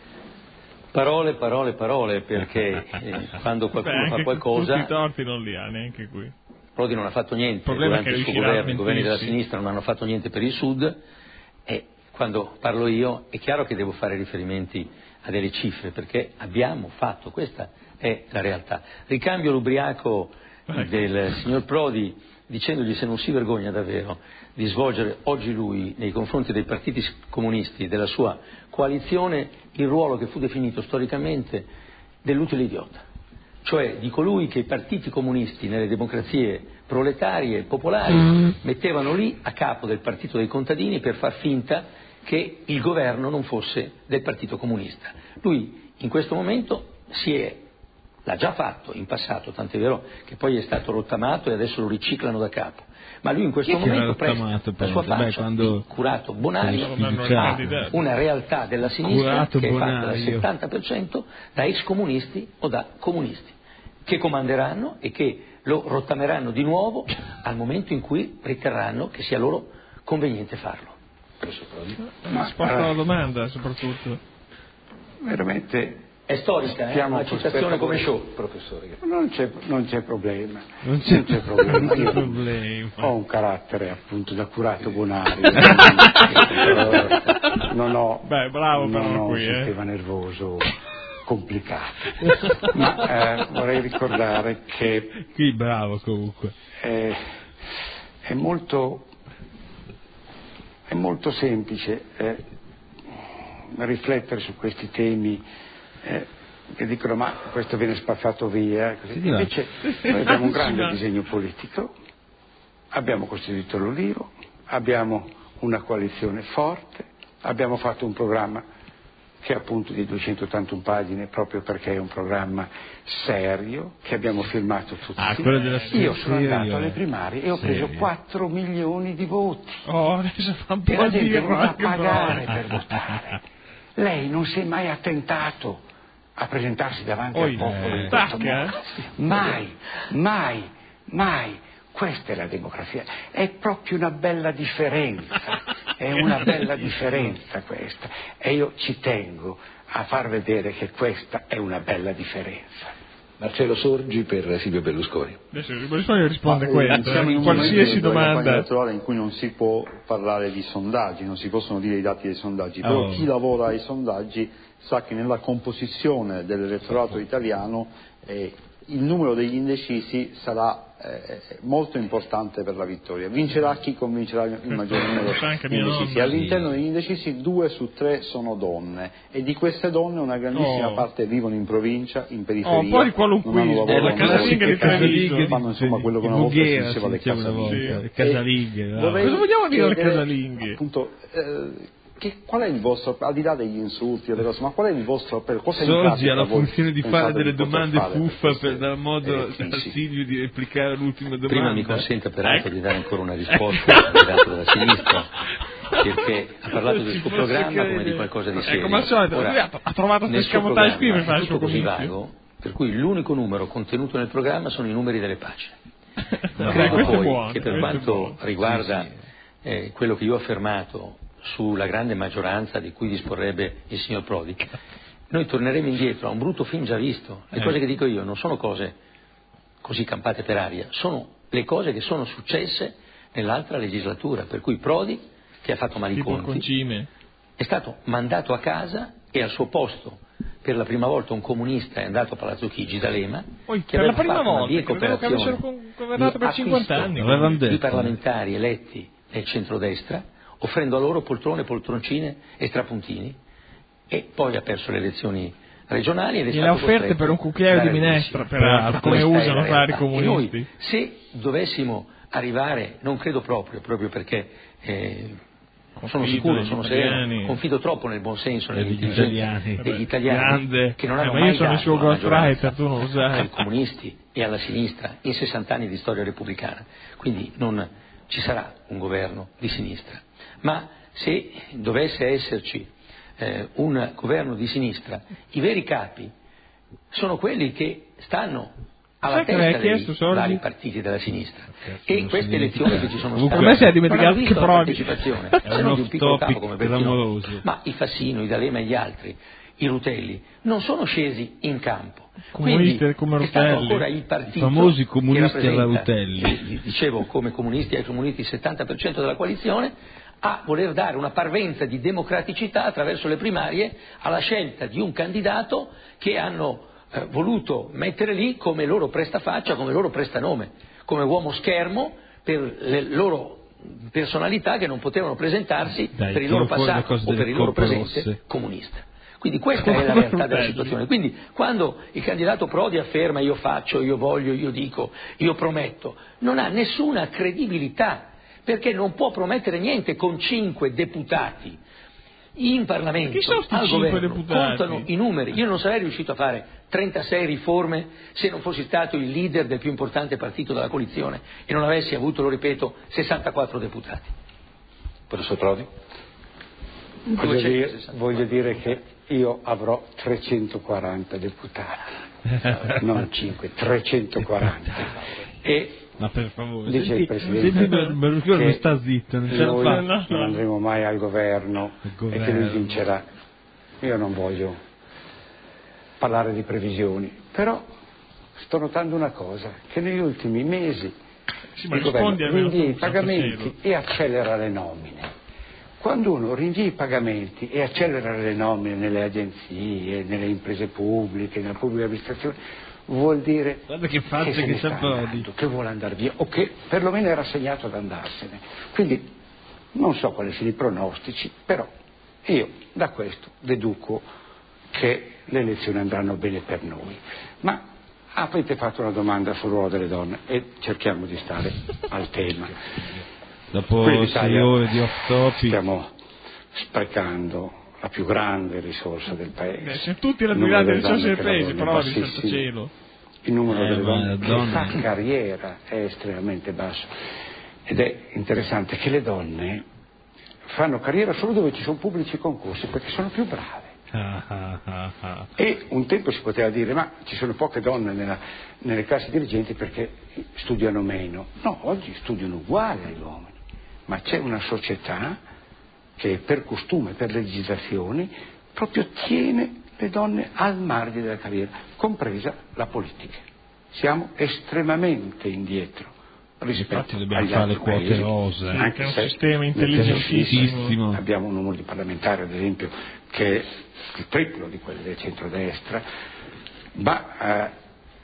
Parole, perché quando qualcuno fa qualcosa... Tutti i torti non li ha, neanche qui. Prodi non ha fatto niente durante il suo governo, i governi della sinistra non hanno fatto niente per il Sud e quando parlo io è chiaro che devo fare riferimenti a delle cifre perché abbiamo fatto, questa è la realtà. Ricambio l'ubriaco del signor Prodi dicendogli se non si vergogna davvero di svolgere oggi lui nei confronti dei partiti comunisti della sua coalizione il ruolo che fu definito storicamente dell'utile idiota, cioè di colui che i partiti comunisti nelle democrazie proletarie e popolari mettevano lì a capo del partito dei contadini per far finta che il governo non fosse del partito comunista. Lui in questo momento l'ha già fatto in passato, tant'è vero che poi è stato rottamato e adesso lo riciclano da capo. Ma lui in questo momento presta la sua faccia di curato bonario a una realtà della sinistra che è fatta dal 70% da ex comunisti o da comunisti che comanderanno e che lo rottameranno di nuovo al momento in cui riterranno che sia loro conveniente farlo. Ma sposta la domanda soprattutto. Veramente è storica, una citazione come Shaw, professore. Non c'è problema. Non c'è problema. Ho un carattere appunto da curato bonario. Non ho un sistema nervoso complicato. Ma vorrei ricordare che qui bravo comunque. È molto semplice riflettere su questi temi che dicono ma questo viene spazzato via così. Invece noi abbiamo un grande disegno politico, abbiamo costituito l'Ulivo, abbiamo una coalizione forte, abbiamo fatto un programma che è appunto di 281 pagine proprio perché è un programma serio che abbiamo firmato tutti. Io sono andato alle primarie e ho preso 4 milioni di voti adesso fa un po' e la gente non va a pagare per votare. lei non si è mai attentato a presentarsi davanti al popolo in questo modo. Mai. Questa è la democrazia, è proprio una bella differenza, è una bella differenza questa, e io ci tengo a far vedere che questa è una bella differenza. Marcello Sorgi per Silvio Berlusconi. Berlusconi risponde questo, siamo in un qualsiasi domanda domanda in cui non si può parlare di sondaggi, non si possono dire i dati dei sondaggi, però chi lavora ai sondaggi sa che nella composizione dell'elettorato italiano il numero degli indecisi sarà molto importante per la vittoria. Vincerà chi convincerà il maggior numero di indecisi. All'interno degli indecisi 2 su 3 sono donne, e di queste donne una grandissima parte vivono in provincia, in periferia, un po' di qualunquismo, la casalinga di Treviso, fanno insomma quello che una volta si diceva le casalinghe. Cosa vogliamo dire le casalinghe? Appunto, qual è il vostro, al di là degli insulti, ma qual è il vostro, cosa Sorgi ha la funzione di fare delle domande fuffa per dar modo a Silvio di replicare l'ultima domanda. Prima mi consenta peraltro di dare ancora una risposta data dalla sinistra, perché ha parlato del suo programma come di qualcosa di serio. Ecco, ma al solito, lui ha trovato queste scamotage qui per fare il suo così comizio. vago, per cui l'unico numero contenuto nel programma sono i numeri delle pagine. Credo poi che per quanto riguarda quello che io ho affermato sulla grande maggioranza di cui disporrebbe il signor Prodi, noi torneremo indietro a un brutto film già visto. Le cose che dico io non sono cose così campate per aria, sono le cose che sono successe nell'altra legislatura, per cui Prodi, che ha fatto male i conti, è stato mandato a casa, e al suo posto per la prima volta un comunista è andato a Palazzo Chigi, D'Alema, che per la aveva prima fatto volta una bieca operazione governato per 50 anni di parlamentari eletti nel centrodestra, offrendo a loro poltrone, poltroncine e strapuntini, e poi ha perso le elezioni regionali ed è le offerte per un cucchiaio di minestra, peraltro, come usano fare i comunisti. E noi, se dovessimo arrivare, non credo proprio perché sono sicuro, sono sereno, confido troppo nel buon senso, nell'intelligenza degli italiani, che non hanno mai dato una maggioranza ai comunisti e alla sinistra in 60 anni di storia repubblicana, quindi non ci sarà un governo di sinistra. Ma se dovesse esserci un governo di sinistra, i veri capi sono quelli che stanno alla testa dei vari partiti della sinistra, e in queste elezioni che ci sono state a me si è dimenticato che partecipazione, se non di un piccolo capo come Berlusconi, ma il Fassino, i D'Alema e gli altri, i Rutelli, non sono scesi in campo. Quindi è stato ancora il partito, i famosi comunisti che alla Rutelli, dicevo, come comunisti ai comunisti il 70% della coalizione, a voler dare una parvenza di democraticità attraverso le primarie alla scelta di un candidato che hanno voluto mettere lì come loro prestafaccia, come loro prestanome, come uomo schermo per le loro personalità che non potevano presentarsi per il loro passato o per il loro presente comunista. Quindi questa è la realtà della situazione. Quindi quando il candidato Prodi afferma io faccio, io voglio, io dico, io prometto, non ha nessuna credibilità, perché non può promettere niente con 5 deputati in Parlamento, al governo. Contano i numeri. Io non sarei riuscito a fare 36 riforme se non fossi stato il leader del più importante partito della coalizione e non avessi avuto, lo ripeto, 64 deputati. Professor Prodi? Voglio dire che io avrò 340 deputati, non 5, 340. Ma per favore, dice il Presidente Berlusconi non sta zitto, non andremo mai al governo e che lui vincerà. Io non voglio parlare di previsioni, però sto notando una cosa, che negli ultimi mesi il governo rinvia i pagamenti e accelera le nomine. Quando uno rinvia i pagamenti e accelera le nomine nelle agenzie, nelle imprese pubbliche, nella pubblica amministrazione, vuol dire che vuole andare via, o che perlomeno è rassegnato ad andarsene. Quindi non so quali siano i pronostici, però io da questo deduco che le elezioni andranno bene per noi. Ma avete fatto una domanda sul ruolo delle donne e cerchiamo di stare al tema. Dopo 6 ore di off topic stiamo sprecando la più grande risorsa del paese. Sono tutti la più grande risorsa del paese, però di santo cielo. Il numero delle donne che fa carriera è estremamente basso. Ed è interessante che le donne fanno carriera solo dove ci sono pubblici concorsi, perché sono più brave. E un tempo si poteva dire ma ci sono poche donne nelle classi dirigenti perché studiano meno. No, oggi studiano uguali agli uomini, ma c'è una società che per costume, per legislazioni, proprio tiene le donne al margine della carriera, compresa la politica. Siamo estremamente indietro rispetto dobbiamo agli fare altri le quote paesi, rose, anche un sistema intelligentissimo. Abbiamo un numero di parlamentari, ad esempio, che è il triplo di quelli del centrodestra, ma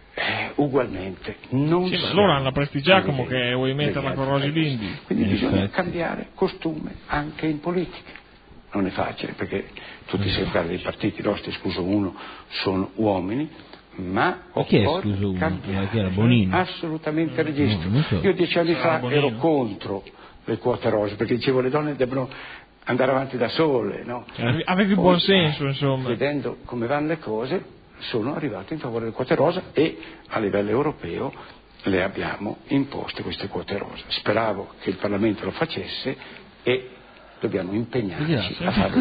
ugualmente non ma loro hanno la Prestigiacomo che vuoi metterla con Rosi Bindi. Quindi bisogna cambiare costume anche in politica. Non è facile perché tutti i segretari dei partiti nostri, escluso uno, sono uomini, ma occorre cambiare assolutamente il registro. Io 10 anni fa ero contro le quote rose perché dicevo le donne devono andare avanti da sole, no? Avevi buon senso, insomma. Vedendo come vanno le cose sono arrivato in favore delle quote rosa e a livello europeo le abbiamo imposte queste quote rosa. Speravo che il Parlamento lo facesse e dobbiamo impegnarci a farlo.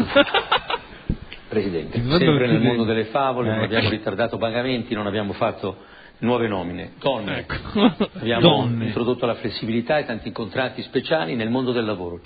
Presidente, sempre nel mondo delle favole, non abbiamo ritardato pagamenti, non abbiamo fatto nuove nomine. Donne, abbiamo introdotto la flessibilità e tanti contratti speciali nel mondo del lavoro,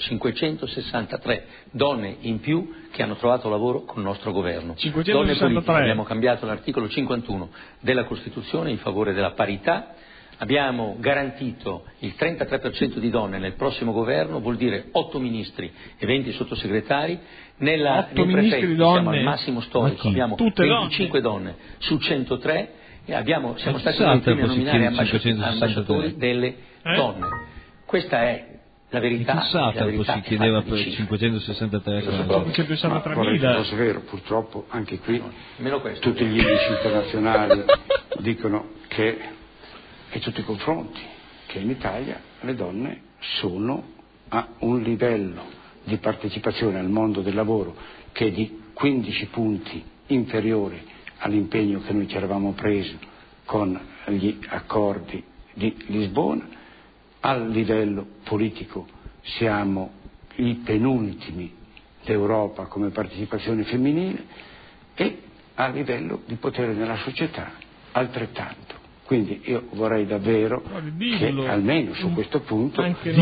563 donne in più che hanno trovato lavoro con il nostro governo. 563. Donne politiche, abbiamo cambiato l'articolo 51 della Costituzione in favore della parità. Abbiamo garantito il 33% di donne nel prossimo governo, vuol dire 8 ministri e 20 sottosegretari. Nel prefetto siamo al massimo storico, abbiamo 25 donne su 103 e siamo stati i primi a nominare ambasciatori delle donne. Questa è la verità. Si chiedeva per 563 563.000. È vero, purtroppo anche qui tutti gli indici internazionali dicono che e tutti i confronti, che in Italia le donne sono a un livello di partecipazione al mondo del lavoro che è di 15 punti inferiore all'impegno che noi ci eravamo presi con gli accordi di Lisbona. Al livello politico siamo i penultimi d'Europa come partecipazione femminile e a livello di potere nella società altrettanto. Quindi io vorrei davvero che almeno su questo punto anche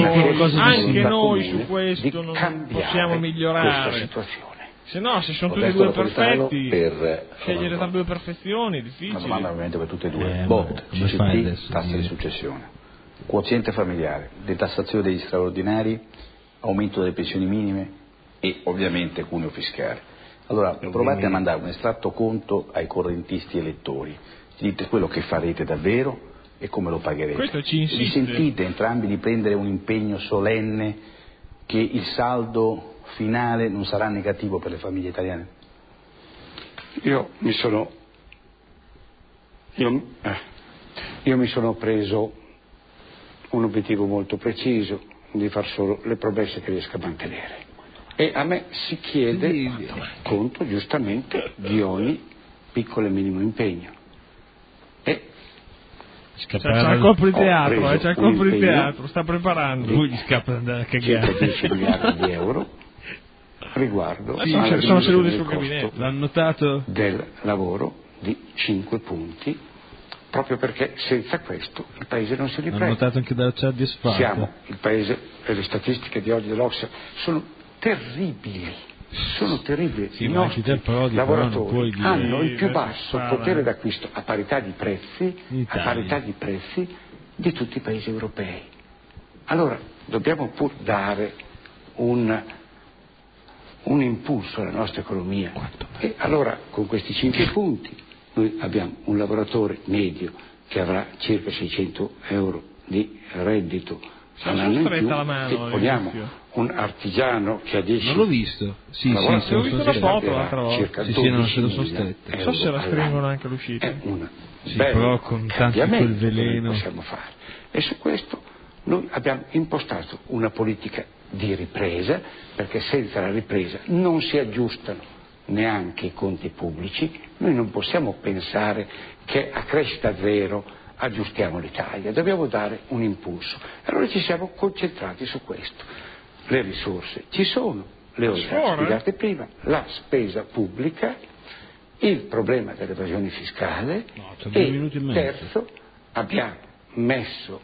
noi su questo non possiamo migliorare questa situazione. Se no, se sono tutti e due perfetti, scegliere tra due perfezioni è difficile. Una domanda ovviamente per tutte e due. BOT, CCT, tasse di successione, quoziente familiare, detassazione degli straordinari, aumento delle pensioni minime e ovviamente cuneo fiscale. Allora provate a mandare un estratto conto ai correntisti elettori. Dite quello che farete davvero e come lo pagherete. Questo ci insiste. Vi sentite entrambi di prendere un impegno solenne che il saldo finale non sarà negativo per le famiglie italiane? Io mi sono preso un obiettivo molto preciso di far solo le promesse che riesco a mantenere e a me si chiede conto giustamente di ogni piccolo e minimo impegno. C'è il colpo di teatro, sta preparando. Lui gli scappa da cagare. Circa 10 miliardi di euro riguardo sono seduti sul gabinetto. L'hanno notato? Del lavoro di 5 punti, proprio perché senza questo il paese non si riprende. L'hanno notato anche dalla chat di Sparta. Siamo il paese, e le statistiche di oggi dell'Ocse sono terribili. Sì, I nostri lavoratori hanno il più basso potere d'acquisto a parità di prezzi di tutti i paesi europei. Allora dobbiamo pur dare un impulso alla nostra economia e allora con questi 5 punti noi abbiamo un lavoratore medio che avrà circa 600 euro di reddito all'anno in più e poniamo un artigiano che ha 10 non l'ho visto ho visto la foto l'altra volta circa non sono strette non so se la stringono anche l'uscita è un però con tanto quel veleno possiamo fare e su questo noi abbiamo impostato una politica di ripresa perché senza la ripresa non si aggiustano neanche i conti pubblici. Noi non possiamo pensare che a crescita zero aggiustiamo l'Italia, dobbiamo dare un impulso. Allora ci siamo concentrati su questo. Le risorse ci sono, le ho già spiegate prima, la spesa pubblica, il problema dell'evasione fiscale e terzo abbiamo messo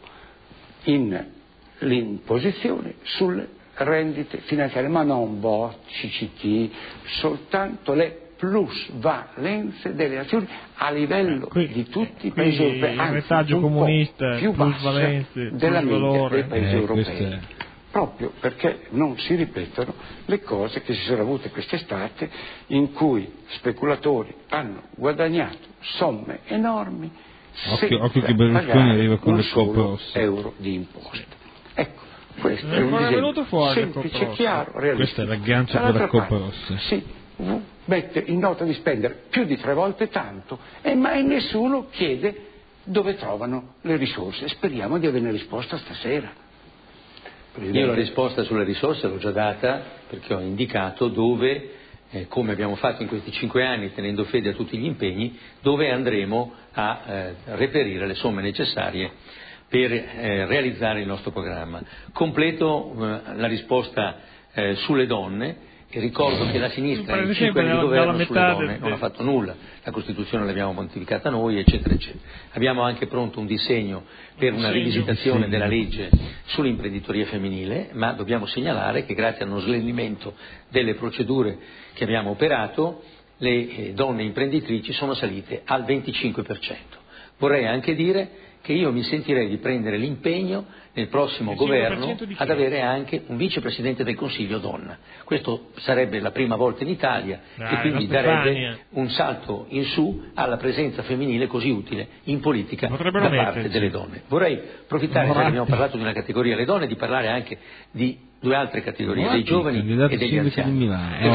in l'imposizione sulle rendite finanziarie, ma non bocci, CT, soltanto le plusvalenze delle azioni a livello di tutti i paesi europei, anzi un po' più basse della media dei paesi europei, proprio perché non si ripetono le cose che si sono avute quest'estate in cui speculatori hanno guadagnato somme enormi senza pagare un solo euro di imposta. Ecco, questo è un disegno semplice, chiaro, realistico. Questo è l'aggancio della Coppa Rossa. Sì, mette in nota di spendere più di 3 volte tanto e mai nessuno chiede dove trovano le risorse. Speriamo di avere risposta stasera. Presidente. Io la risposta sulle risorse l'ho già data, perché ho indicato dove, come abbiamo fatto in questi 5 anni tenendo fede a tutti gli impegni, dove andremo a reperire le somme necessarie per realizzare il nostro programma. Completo la risposta sulle donne. E ricordo che la sinistra in 5 anni di governo sulle donne non ha fatto nulla, la Costituzione l'abbiamo modificata noi, eccetera eccetera. Abbiamo anche pronto un disegno per una rivisitazione della legge sull'imprenditoria femminile, ma dobbiamo segnalare che grazie a uno snellimento delle procedure che abbiamo operato le donne imprenditrici sono salite al 25%. Vorrei anche dire che io mi sentirei di prendere l'impegno nel prossimo governo ad avere anche un vicepresidente del Consiglio donna. Questo sarebbe la prima volta in Italia e quindi darebbe un salto in su alla presenza femminile così utile in politica da parte delle donne. Vorrei approfittare, se abbiamo parlato di una categoria, le donne, di parlare anche di 2 altre categorie, dei giovani e degli anziani.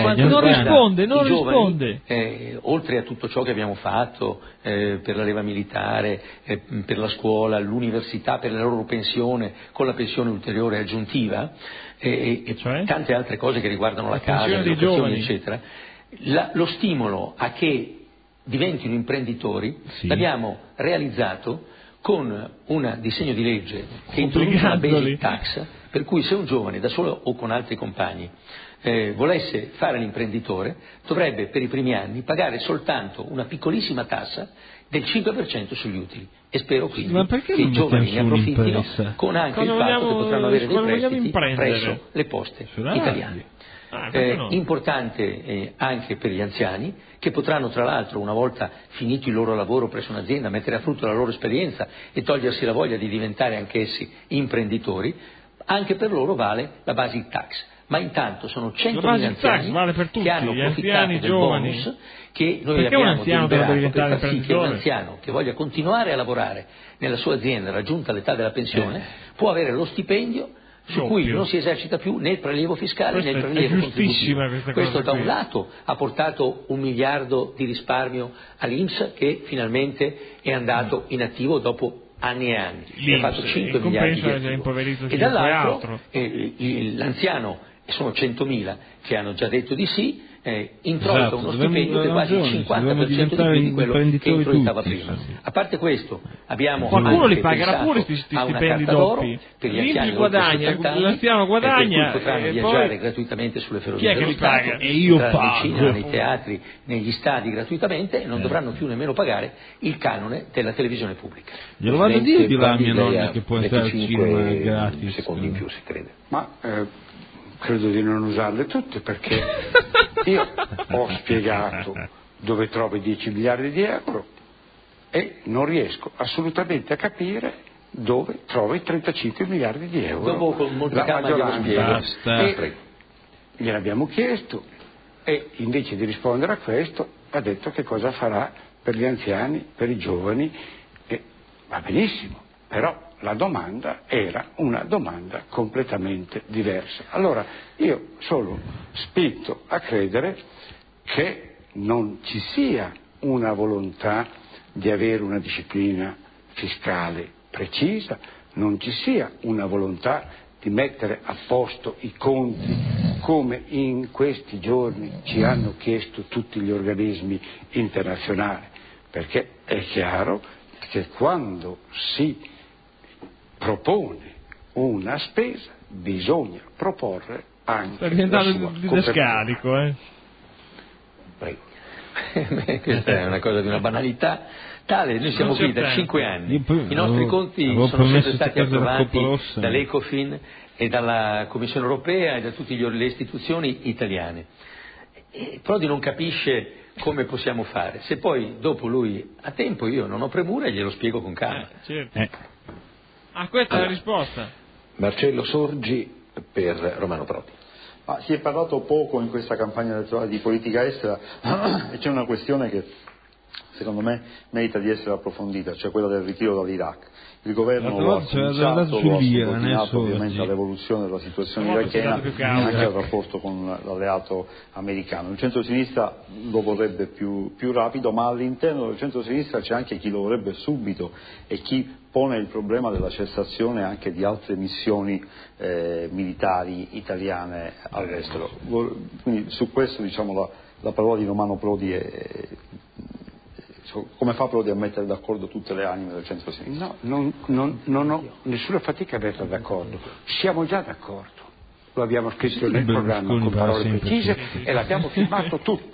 Non risponde. Oltre a tutto ciò che abbiamo fatto per la leva militare, per la scuola, l'università, per la loro pensione, con la pensione ulteriore aggiuntiva e cioè? Tante altre cose che riguardano la casa, le locazioni, eccetera, lo stimolo a che diventino imprenditori l'abbiamo realizzato con un disegno di legge che introduce una basic tax, per cui se un giovane da solo o con altri compagni volesse fare l'imprenditore, dovrebbe per i primi anni pagare soltanto una piccolissima tassa del 5% sugli utili, e spero quindi che i giovani ne approfittino, con anche il fatto che potranno avere dei prestiti presso le poste italiane. Importante anche per gli anziani, che potranno tra l'altro, una volta finito il loro lavoro presso un'azienda, mettere a frutto la loro esperienza e togliersi la voglia di diventare anch'essi imprenditori. Anche per loro vale la basic tax. Ma intanto sono 100.000 anziani vale per tutti, che hanno approfittato del giovani. bonus che noi abbiamo deliberato per far sì che un anziano che voglia continuare a lavorare nella sua azienda raggiunta l'età della pensione può avere lo stipendio su cui non si esercita più né il prelievo fiscale né il prelievo contributivo. Questo da un lato ha portato 1 miliardo di risparmio all'INPS, che finalmente è andato inattivo dopo anni e anni, ha fatto 5 miliardi di attivo. E dall'altro l'anziano, e sono 100.000 che hanno già detto di sì, introita uno stipendio che è quasi il 50% di quello che introitava prima. A parte questo, abbiamo qualcuno li pagherà pure questi stipendi doppi. Per gli anziani guadagna, l'anziano guadagna, potranno viaggiare gratuitamente sulle ferrovie dello Stato, e io pago cinema, nei teatri, negli stadi gratuitamente, e non dovranno più nemmeno pagare il canone della televisione pubblica. Glielo vado a dire di là a mia nonna che può entrare al cinema gratis. Secondi in più, si crede. Ma credo di non usarle tutte, perché io ho spiegato dove trovo i 10 miliardi di euro e non riesco assolutamente a capire dove trovo i 35 miliardi di euro. Dopo con molta calma glielo spiego. Gliel'abbiamo chiesto e invece di rispondere a questo ha detto che cosa farà per gli anziani, per i giovani, e va benissimo, però la domanda era una domanda completamente diversa. Allora io sono spinto a credere che non ci sia una volontà di avere una disciplina fiscale precisa, non ci sia una volontà di mettere a posto i conti come in questi giorni ci hanno chiesto tutti gli organismi internazionali, perché è chiaro che quando si propone una spesa bisogna proporre anche sta diventando didascalico, Prego. Questa è una cosa di una banalità tale. Noi siamo qui da 5 anni, i nostri conti sono sempre stati approvati dall'Ecofin e dalla Commissione Europea e da tutte le istituzioni italiane. Prodi non capisce come possiamo fare. Se poi dopo lui ha tempo, io non ho premura e glielo spiego con calma. Certo. Questa è la risposta. Marcello Sorgi per Romano Prodi. Si è parlato poco in questa campagna elettorale di politica estera e c'è una questione che secondo me merita di essere approfondita, cioè quella del ritiro dall'Iraq. Il governo lo ha cominciato, lo ha subordinato ovviamente all'evoluzione della situazione irachena e anche al rapporto con l'alleato americano. Il centro-sinistra lo vorrebbe più rapido, ma all'interno del centro-sinistra c'è anche chi lo vorrebbe subito e chi pone il problema della cessazione anche di altre missioni militari italiane all'estero. Quindi su questo la parola di Romano Prodi è come fa Prodi a mettere d'accordo tutte le anime del centro-sinistra? No, non ho nessuna fatica a mettere d'accordo, siamo già d'accordo, lo abbiamo scritto nel programma con parole precise e l'abbiamo firmato tutti.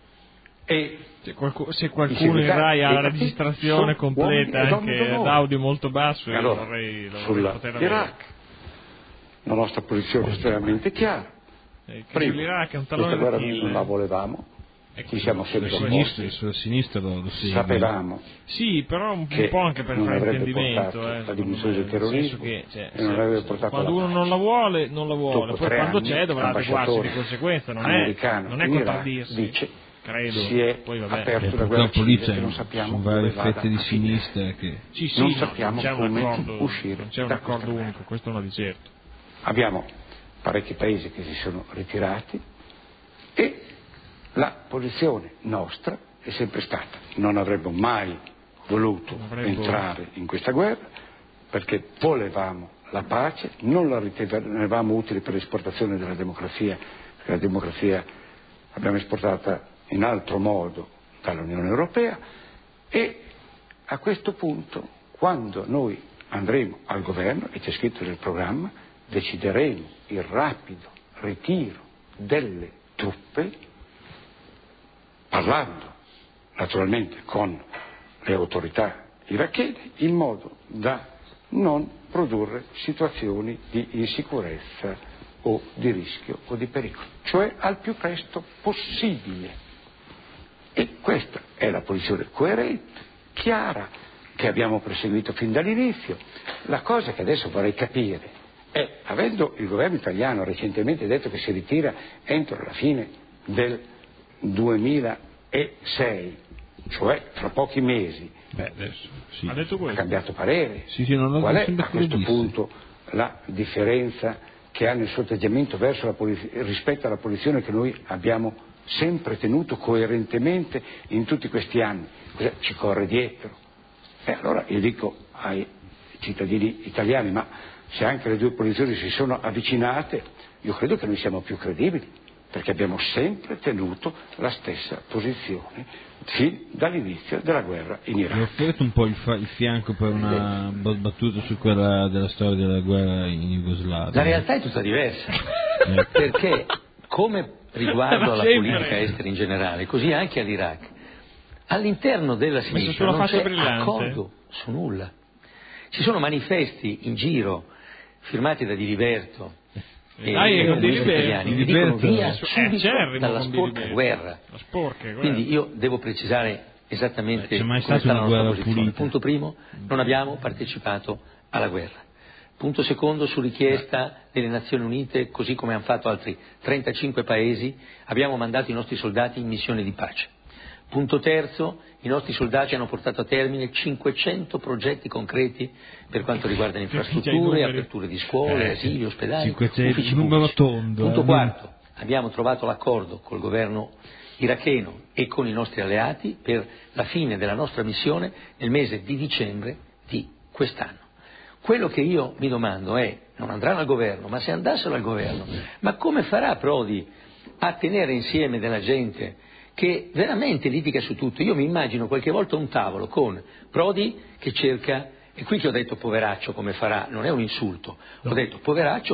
E se qualcuno in Rai ha la registrazione completa anche ad audio molto basso, io vorrei poter avere. La nostra posizione è estremamente chiara. L'Iraq è un tallone d'Achille, non la volevamo. Ci siamo sempre sulla sinistra lo sapevamo. Sì, però un po' anche per fare intendimento, la diminuzione del terrorismo che, e non avrebbe portato quando uno non la vuole, poi quando c'è dovrà adeguarsi di conseguenza, non è contraddirsi. Dice, credo, si è poi vabbè. aperto la guerra civile che non sappiamo sono varie fette di sinistra che non sappiamo come uscire. Non c'è un accordo unico, questo non di certo. Abbiamo parecchi paesi che si sono ritirati e la posizione nostra è sempre stata: non avremmo mai voluto entrare in questa guerra perché volevamo la pace, non la ritenevamo utile per l'esportazione della democrazia, perché la democrazia l'abbiamo esportata in altro modo dall'Unione Europea e a questo punto, quando noi andremo al governo, e c'è scritto nel programma, decideremo il rapido ritiro delle truppe, parlando naturalmente con le autorità irachene, in modo da non produrre situazioni di insicurezza o di rischio o di pericolo, cioè al più presto possibile. E questa è la posizione coerente, chiara, che abbiamo perseguito fin dall'inizio. La cosa che adesso vorrei capire è, avendo il governo italiano recentemente detto che si ritira entro la fine del 2006, cioè tra pochi mesi, ha cambiato parere. Qual è a questo punto la differenza che ha nel suo atteggiamento verso rispetto alla posizione che noi abbiamo sempre tenuto coerentemente in tutti questi anni? Cosa ci corre dietro? Allora io dico ai cittadini italiani, ma se anche le due posizioni si sono avvicinate, io credo che noi siamo più credibili, perché abbiamo sempre tenuto la stessa posizione fin dall'inizio della guerra in Iraq. Mi offrite un po' il fianco per una battuta su quella della storia della guerra in Jugoslavia? La realtà è tutta diversa, perché come riguardo alla politica estera in generale, così anche all'Iraq, all'interno della sinistra non c'è accordo su nulla. Ci sono manifesti in giro firmati da Diliberto e italiani che dicono via subito dalla sporca guerra. Quindi io devo precisare esattamente come sta la nostra posizione. Punto primo, non abbiamo partecipato alla guerra. Punto secondo, su richiesta delle Nazioni Unite, così come hanno fatto altri 35 paesi, abbiamo mandato i nostri soldati in missione di pace. Punto terzo, i nostri soldati hanno portato a termine 500 progetti concreti per quanto riguarda le infrastrutture, aperture di scuole, asili, ospedali, uffici pubblici. Punto quarto, abbiamo trovato l'accordo col governo iracheno e con i nostri alleati per la fine della nostra missione nel mese di dicembre di quest'anno. Quello che io mi domando è, non andranno al governo, ma se andassero al governo, ma come farà Prodi a tenere insieme della gente che veramente litiga su tutto? Io mi immagino qualche volta un tavolo con Prodi che cerca, e qui che ho detto poveraccio come farà, non è un insulto, ho detto poveraccio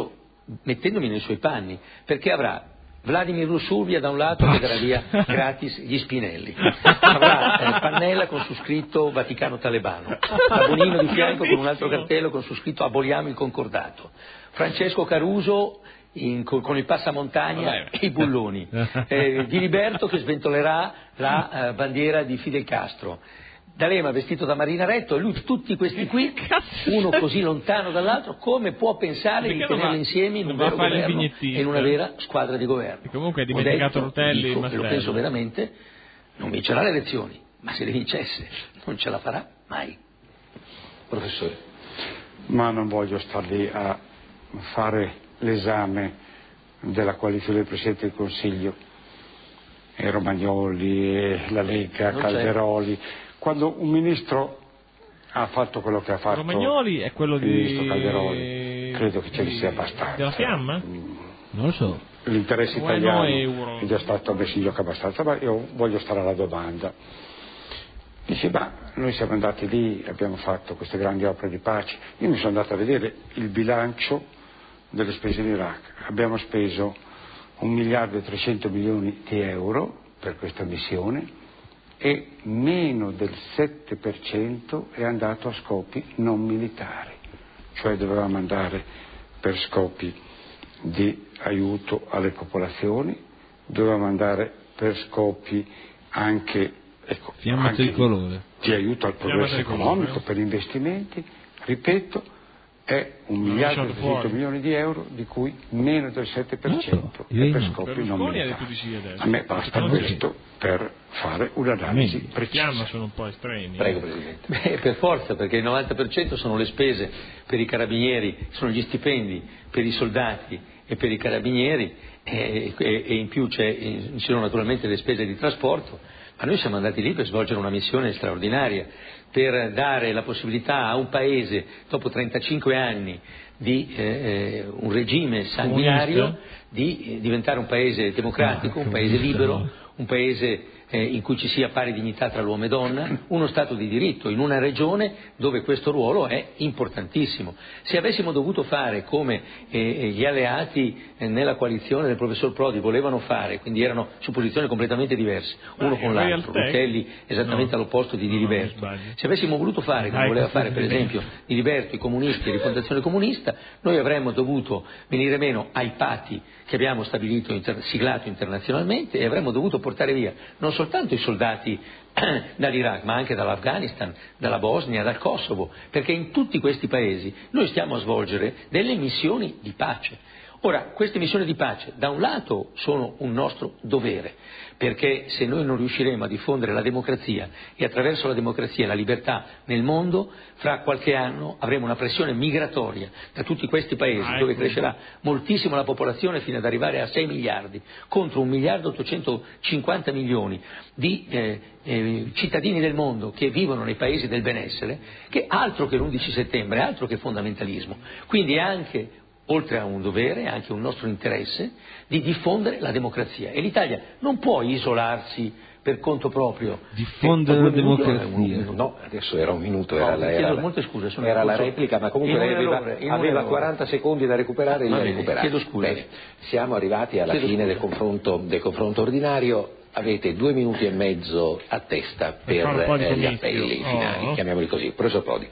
mettendomi nei suoi panni, perché avrà Vladimir Lusurvia da un lato che darà via gratis gli spinelli, avrà Pannella con su scritto Vaticano Talebano, Bonino di fianco con un altro cartello con su scritto aboliamo il concordato, Francesco Caruso con il passamontagna e i bulloni, Diliberto che sventolerà la bandiera di Fidel Castro, D'Alema vestito da Marinaretto, e lui tutti questi qui, uno così lontano dall'altro, come può pensare di tenerli insieme in un vero governo e in una vera squadra di governo? E comunque ha dimenticato Rutelli, e lo penso veramente, non vincerà le elezioni, ma se le vincesse non ce la farà mai. Professore. Ma non voglio star lì a fare l'esame della coalizione del Presidente del Consiglio, e Romagnoli, e la Lega, Calderoli. Quando un ministro ha fatto quello che ha fatto, Romagnoli è quello il ministro Calderoli, credo che ce ne sia abbastanza. Della Fiamma? Non lo so. L'interesse italiano è già stato messo in gioco abbastanza, ma io voglio stare alla domanda. Dice, noi siamo andati lì, abbiamo fatto queste grandi opere di pace. Io mi sono andato a vedere il bilancio delle spese in Iraq. Abbiamo speso 1.300 milioni di euro per questa missione, e meno del 7% è andato a scopi non militari, cioè dovevamo andare per scopi di aiuto alle popolazioni, dovevamo andare per scopi anche, di aiuto al progresso economico, per investimenti, ripeto, è 1.300 milioni di euro, di cui meno del 7% è per scopi non militari. A me basta questo per fare un'analisi precisa. Sono un po' estremi. Prego, Presidente. Per forza, perché il 90% sono le spese per i carabinieri, sono gli stipendi per i soldati e per i carabinieri, e in più ci sono naturalmente le spese di trasporto. Ma noi siamo andati lì per svolgere una missione straordinaria, per dare la possibilità a un paese, dopo 35 anni di un regime sanguinario, di diventare un paese democratico, un paese libero, un paese in cui ci sia pari dignità tra l'uomo e donna, uno Stato di diritto, in una regione dove questo ruolo è importantissimo. Se avessimo dovuto fare come gli alleati nella coalizione del professor Prodi volevano fare, quindi erano su posizioni completamente diverse, uno con l'altro, Rutelli esattamente all'opposto di Diliberto, se avessimo voluto fare come voleva fare per esempio Diliberto, i comunisti e Rifondazione Comunista, noi avremmo dovuto venire meno ai patti che abbiamo stabilito, siglato internazionalmente, e avremmo dovuto portare via non soltanto i soldati dall'Iraq, ma anche dall'Afghanistan, dalla Bosnia, dal Kosovo, perché in tutti questi paesi noi stiamo a svolgere delle missioni di pace. Ora, queste missioni di pace da un lato sono un nostro dovere, perché se noi non riusciremo a diffondere la democrazia e attraverso la democrazia la libertà nel mondo, fra qualche anno avremo una pressione migratoria da tutti questi paesi dove crescerà moltissimo la popolazione fino ad arrivare a 6 miliardi contro 1.850 milioni di cittadini del mondo che vivono nei paesi del benessere, che altro che l'11 settembre, altro che fondamentalismo. Quindi è anche, oltre a un dovere, anche un nostro interesse di diffondere la democrazia, e l'Italia non può isolarsi per conto proprio. Diffondere la democrazia. No, adesso era un minuto, era la replica, ma comunque lei aveva 40 secondi da recuperare e li ha recuperati. Chiedo scusa. Bene, siamo arrivati alla fine del confronto ordinario. Avete 2 minuti e mezzo a testa per gli appelli finali, chiamiamoli così. Professor Prodi.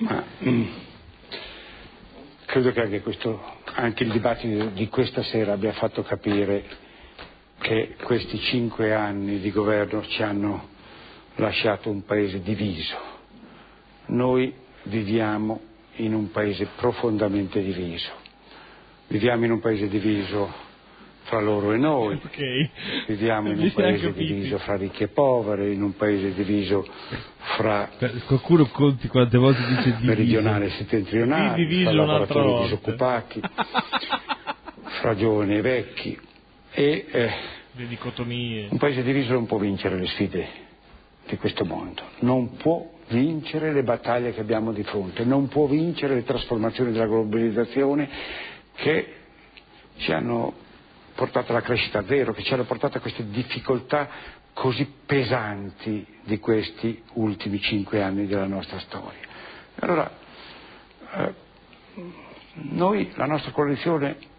Credo che anche il dibattito di questa sera abbia fatto capire che questi 5 anni di governo ci hanno lasciato un paese diviso. Noi viviamo in un paese profondamente diviso. Viviamo in un paese diviso fra loro e noi, viviamo in un paese diviso fra ricchi e poveri, in un paese diviso fra qualcuno conti quante volte dice diviso, meridionale e settentrionale, fra lavoratori e disoccupati, fra giovani e vecchi, e le dicotomie. Un paese diviso non può vincere le sfide di questo mondo, non può vincere le battaglie che abbiamo di fronte, non può vincere le trasformazioni della globalizzazione che ci hanno portato alla crescita zero, che ci hanno portato a queste difficoltà così pesanti di questi ultimi 5 anni della nostra storia. Allora, noi, la nostra coalizione,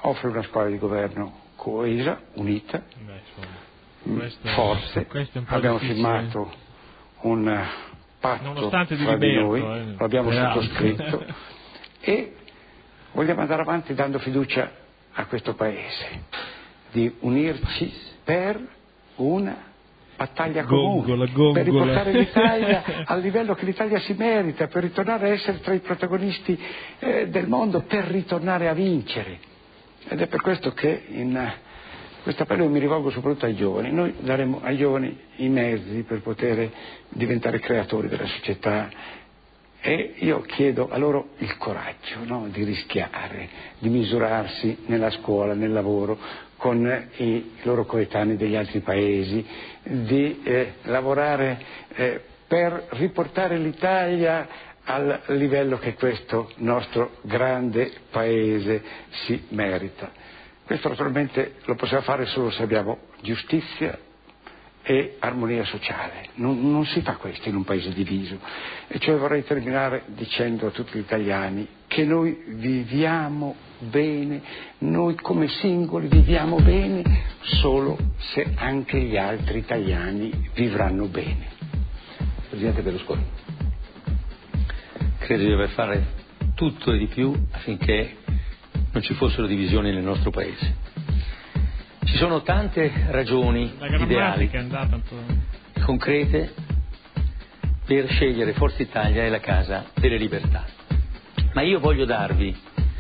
offre una squadra di governo coesa, unita, forse abbiamo firmato un patto tra di noi, lo abbiamo sottoscritto e vogliamo andare avanti dando fiducia a questo Paese, di unirci per una battaglia comune, per riportare l'Italia al livello che l'Italia si merita, per ritornare a essere tra i protagonisti del mondo, per ritornare a vincere. Ed è per questo che in questo appello mi rivolgo soprattutto ai giovani. Noi daremo ai giovani i mezzi per poter diventare creatori della società e io chiedo a loro il coraggio, no? Di rischiare, di misurarsi nella scuola, nel lavoro con i loro coetanei degli altri paesi, di lavorare per riportare l'Italia al livello che questo nostro grande paese si merita. Questo naturalmente lo possiamo fare solo se abbiamo giustizia e armonia sociale. Non si fa questo in un paese diviso. E cioè vorrei terminare dicendo a tutti gli italiani che noi viviamo bene, noi come singoli viviamo bene solo se anche gli altri italiani vivranno bene. Presidente Berlusconi, credo di dover fare tutto e di più affinché non ci fossero divisioni nel nostro Paese. Ci sono tante ragioni ideali, concrete, per scegliere Forza Italia e la Casa delle Libertà. Ma io voglio darvi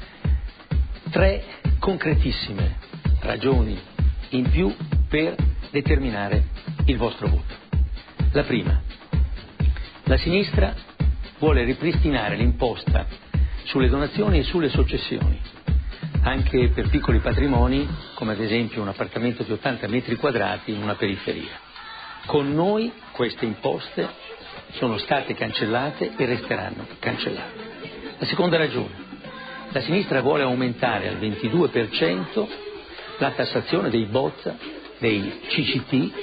3 concretissime ragioni in più per determinare il vostro voto. La prima, la sinistra vuole ripristinare l'imposta sulle donazioni e sulle successioni, anche per piccoli patrimoni, come ad esempio un appartamento di 80 metri quadrati in una periferia. Con noi queste imposte sono state cancellate e resteranno cancellate. La seconda ragione, la sinistra vuole aumentare al 22% la tassazione dei BOT, dei CCT,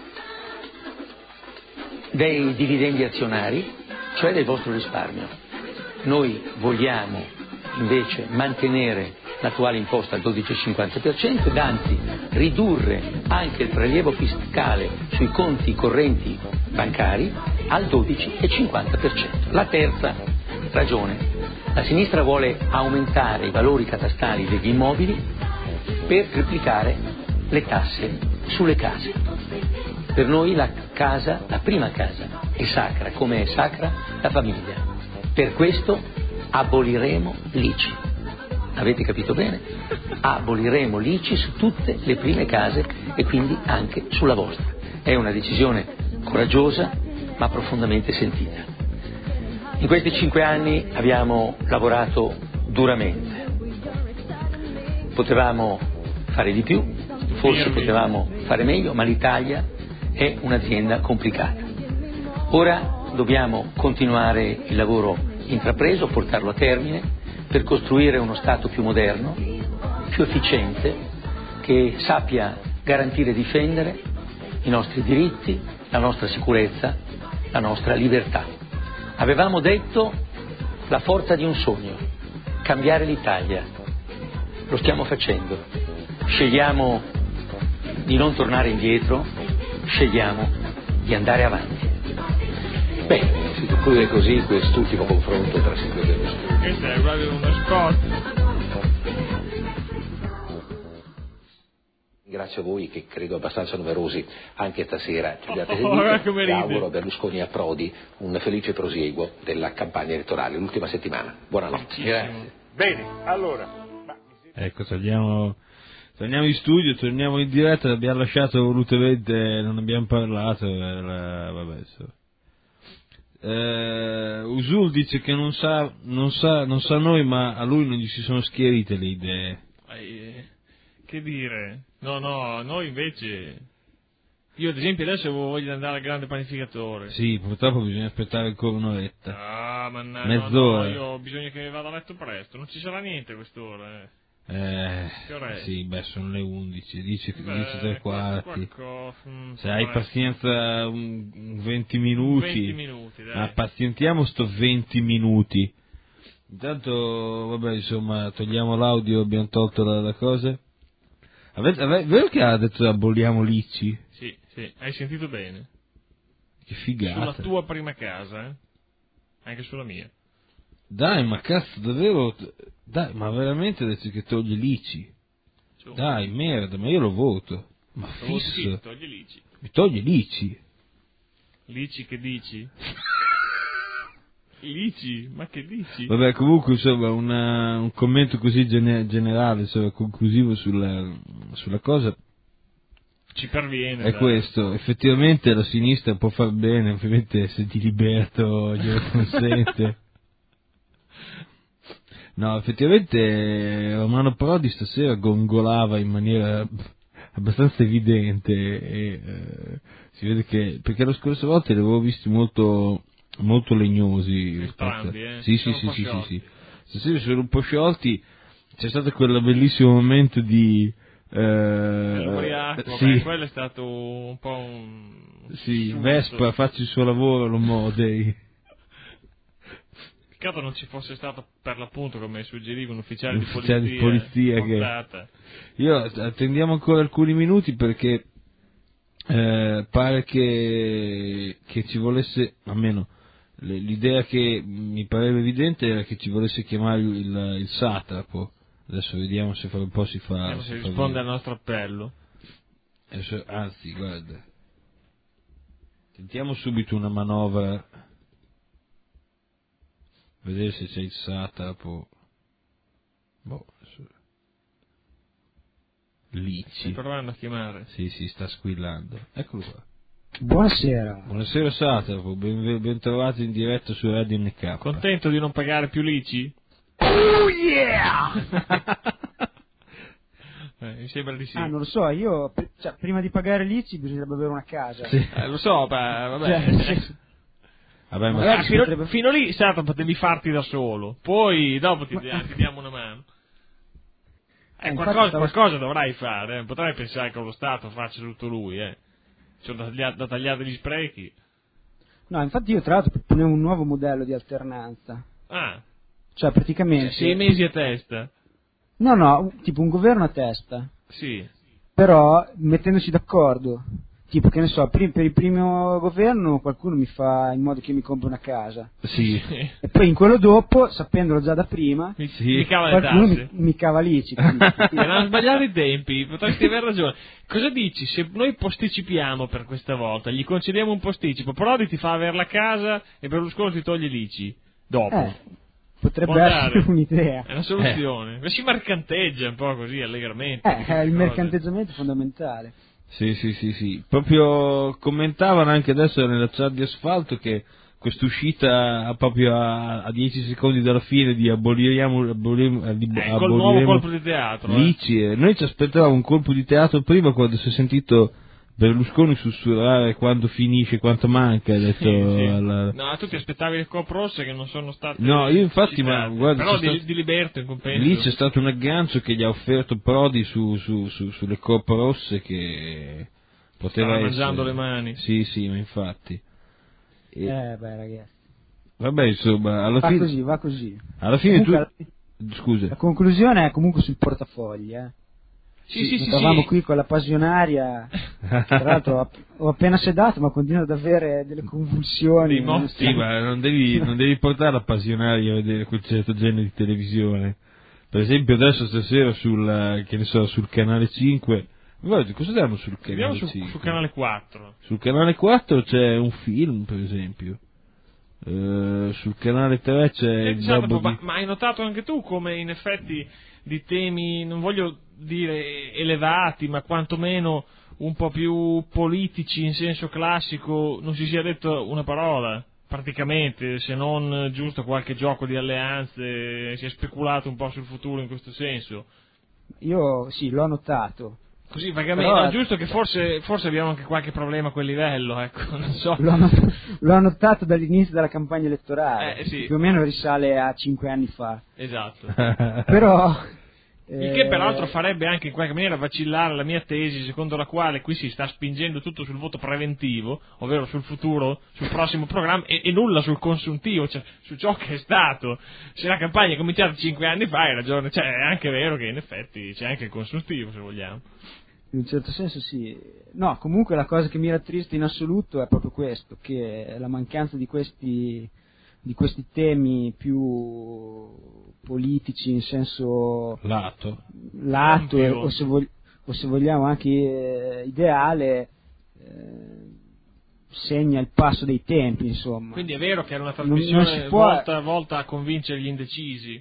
dei dividendi azionari, cioè del vostro risparmio. Noi vogliamo invece mantenere l'attuale imposta al 12,50% ed anzi ridurre anche il prelievo fiscale sui conti correnti bancari al 12,50%. La terza ragione, la sinistra vuole aumentare i valori catastali degli immobili per triplicare le tasse sulle case. Per noi la casa, la prima casa, è sacra, come è sacra la famiglia. Per questo aboliremo l'ICI. Avete capito bene? Aboliremo l'ICI su tutte le prime case e quindi anche sulla vostra. È una decisione coraggiosa ma profondamente sentita. In questi 5 anni abbiamo lavorato duramente. Potevamo fare di più, forse potevamo fare meglio, ma l'Italia è un'azienda complicata. Ora dobbiamo continuare il lavoro intrapreso, portarlo a termine, per costruire uno Stato più moderno, più efficiente, che sappia garantire e difendere i nostri diritti, la nostra sicurezza, la nostra libertà. Avevamo detto la forza di un sogno, cambiare l'Italia. Lo stiamo facendo. Scegliamo di non tornare indietro, scegliamo di andare avanti. Bene, si conclude così quest'ultimo confronto tra Silvio Berlusconi. Questo è proprio uno spot. Ringrazio voi che credo abbastanza numerosi anche stasera ci abbiate seguito e auguro a Berlusconi e a Prodi un felice prosieguo della campagna elettorale, l'ultima settimana. Buonanotte. Grazie. Bene, allora. Ecco, torniamo in studio, torniamo in diretta, l'abbiamo lasciato volutamente, non abbiamo parlato, vabbè, Usul dice che non sa noi, ma a lui non gli si sono schierite le idee. Che dire? No, noi invece. Io ad esempio adesso avevo voglia di andare al grande panificatore. Sì, purtroppo bisogna aspettare ancora un'oretta. Ah, mannaggia. Mezz'ora. No, io ho bisogno che vada a letto presto, non ci sarà niente a quest'ora. Sì, sono le 11, 10:45. Se hai pazienza 20 minuti. 20 minuti, dai. Ma pazientiamo sto 20 minuti. Intanto, vabbè, insomma, togliamo l'audio, abbiamo tolto la cosa. Vero che ha detto aboliamo l'ICI? Sì, hai sentito bene. Che figata. Sulla tua prima casa, anche sulla mia. Dai, ma cazzo, davvero? Dai, ma veramente adesso che toglie l'ICI? Dai, merda, ma io lo voto. Ma fisso. Toglie l'ICI. Mi toglie l'ICI. L'ICI che dici? L'ICI? Ma che dici? Vabbè, comunque, insomma, un commento così generale, insomma, conclusivo sulla cosa. Ci perviene. È questo, effettivamente la sinistra può far bene, ovviamente se Di Liberto glielo consente. No, effettivamente Romano Prodi stasera gongolava in maniera abbastanza evidente e si vede che, perché la scorsa volta li avevo visti molto legnosi. Entrambi, Sì. Stasera sono un po' sciolti, c'è stato quel bellissimo momento di sì. Quello è stato un po' sì, Vespa, faccio il suo lavoro, lo modei. Peccato non ci fosse stato per l'appunto, come suggeriva, un ufficiale di polizia che... Io attendiamo ancora alcuni minuti perché pare che ci volesse, almeno l'idea che mi pareva evidente era che ci volesse chiamare il satrapo. Adesso vediamo se fra un po' si fa... se risponde al nostro appello. Anzi, guarda, tentiamo subito una manovra, vedere se c'è il satrapo. L'ICI. Stai provando a chiamare? Sì, sta squillando. Eccolo qua. Buonasera. Buonasera satrapo, ben trovato in diretta su Radio NK. Contento di non pagare più l'ICI? Oh yeah! Mi sembra di sì. Non lo so, io prima di pagare l'ICI bisognerebbe avere una casa. Sì. Lo so, vabbè. Vabbè, ma fino lì potevi farti da solo, poi dopo ti diamo una mano. Qualcosa dovrai fare, potrai pensare che lo Stato faccia tutto lui, Sono da tagliare gli sprechi. No, infatti io tra l'altro proponevo un nuovo modello di alternanza. Cioè praticamente... 6 mesi a testa? No, tipo un governo a testa. Sì. Però mettendosi d'accordo. Tipo, che ne so, per il primo governo qualcuno mi fa in modo che mi compri una casa. Sì. E poi in quello dopo, sapendolo già da prima, mi cava le qualcuno tasse. mi cava l'ICI. Erano sbagliati i tempi, potresti aver ragione. Cosa dici? Se noi posticipiamo per questa volta, gli concediamo un posticipo, Prodi ti fa avere la casa e Berlusconi ti toglie l'ICI. Dopo. Potrebbe essere un'idea. È una soluzione. Ma si mercanteggia un po' così allegramente. Il mercanteggiamento è fondamentale. Sì. Proprio commentavano anche adesso nella chat di Asfalto che quest'uscita proprio a 10 secondi dalla fine di aboliremo col nuovo colpo di teatro. L'ICI. Noi ci aspettavamo un colpo di teatro prima, quando si è sentito Berlusconi sussurrare quando finisce, quanto manca, ha detto. No, tu ti aspettavi le Coop rosse che non sono state. No, io infatti, ma guarda, però di Liberto in compenso. Lì c'è stato un aggancio che gli ha offerto Prodi sulle Coop rosse che poteva stava essere. mangiando le mani. Sì, ma infatti. Ragazzi. Vabbè, insomma, alla fine. Va così. Alla fine comunque, scusa. La conclusione è comunque sul portafogli, Sì. Stavamo qui con la passionaria, tra l'altro ho appena sedato ma continuo ad avere delle convulsioni. Sì, ma non devi portare la passionaria a vedere quel certo genere di televisione. Per esempio adesso stasera sul canale 5, guarda, cosa danno sul canale 5? Sul canale 4. Sul canale 4 c'è un film, per esempio. Sul canale 3 c'è ma hai notato anche tu come in effetti di temi, non voglio dire elevati, ma quantomeno un po' più politici in senso classico, non si sia detto una parola, praticamente, se non giusto qualche gioco di alleanze, si è speculato un po' sul futuro in questo senso. Io sì, l'ho notato. Così vagamente, però, giusto che forse abbiamo anche qualche problema a quel livello, ecco, non so. L'ho notato dall'inizio della campagna elettorale, sì. Più o meno risale a 5 anni fa. Esatto. Però Il che peraltro farebbe anche in qualche maniera vacillare la mia tesi, secondo la quale qui si sta spingendo tutto sul voto preventivo, ovvero sul futuro, sul prossimo programma, e nulla sul consuntivo, cioè su ciò che è stato. Se la campagna è cominciata 5 anni fa, hai ragione, cioè è anche vero che in effetti c'è anche il consuntivo, se vogliamo. In un certo senso sì. No, comunque la cosa che mi rattrista in assoluto è proprio questo, che la mancanza di questi temi più politici in senso lato o se vogliamo anche ideale, segna il passo dei tempi, insomma. Quindi è vero che era una trasmissione volta a convincere gli indecisi.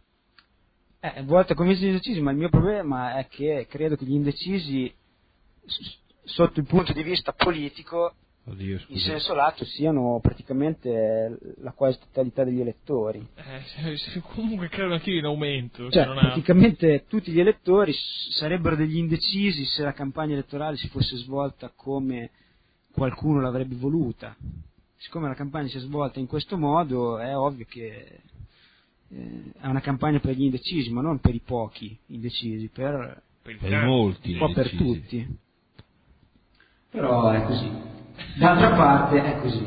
Volta a convincere gli indecisi, ma il mio problema è che credo che gli indecisi sotto il punto di vista politico in senso lato siano praticamente la quasi totalità degli elettori. Comunque credo anch'io in aumento. Cioè, praticamente tutti gli elettori sarebbero degli indecisi se la campagna elettorale si fosse svolta come qualcuno l'avrebbe voluta. Siccome la campagna si è svolta in questo modo, è ovvio che è una campagna per gli indecisi, ma non per i pochi indecisi, per molti, un po' per tutti. Però è così. D'altra parte è così.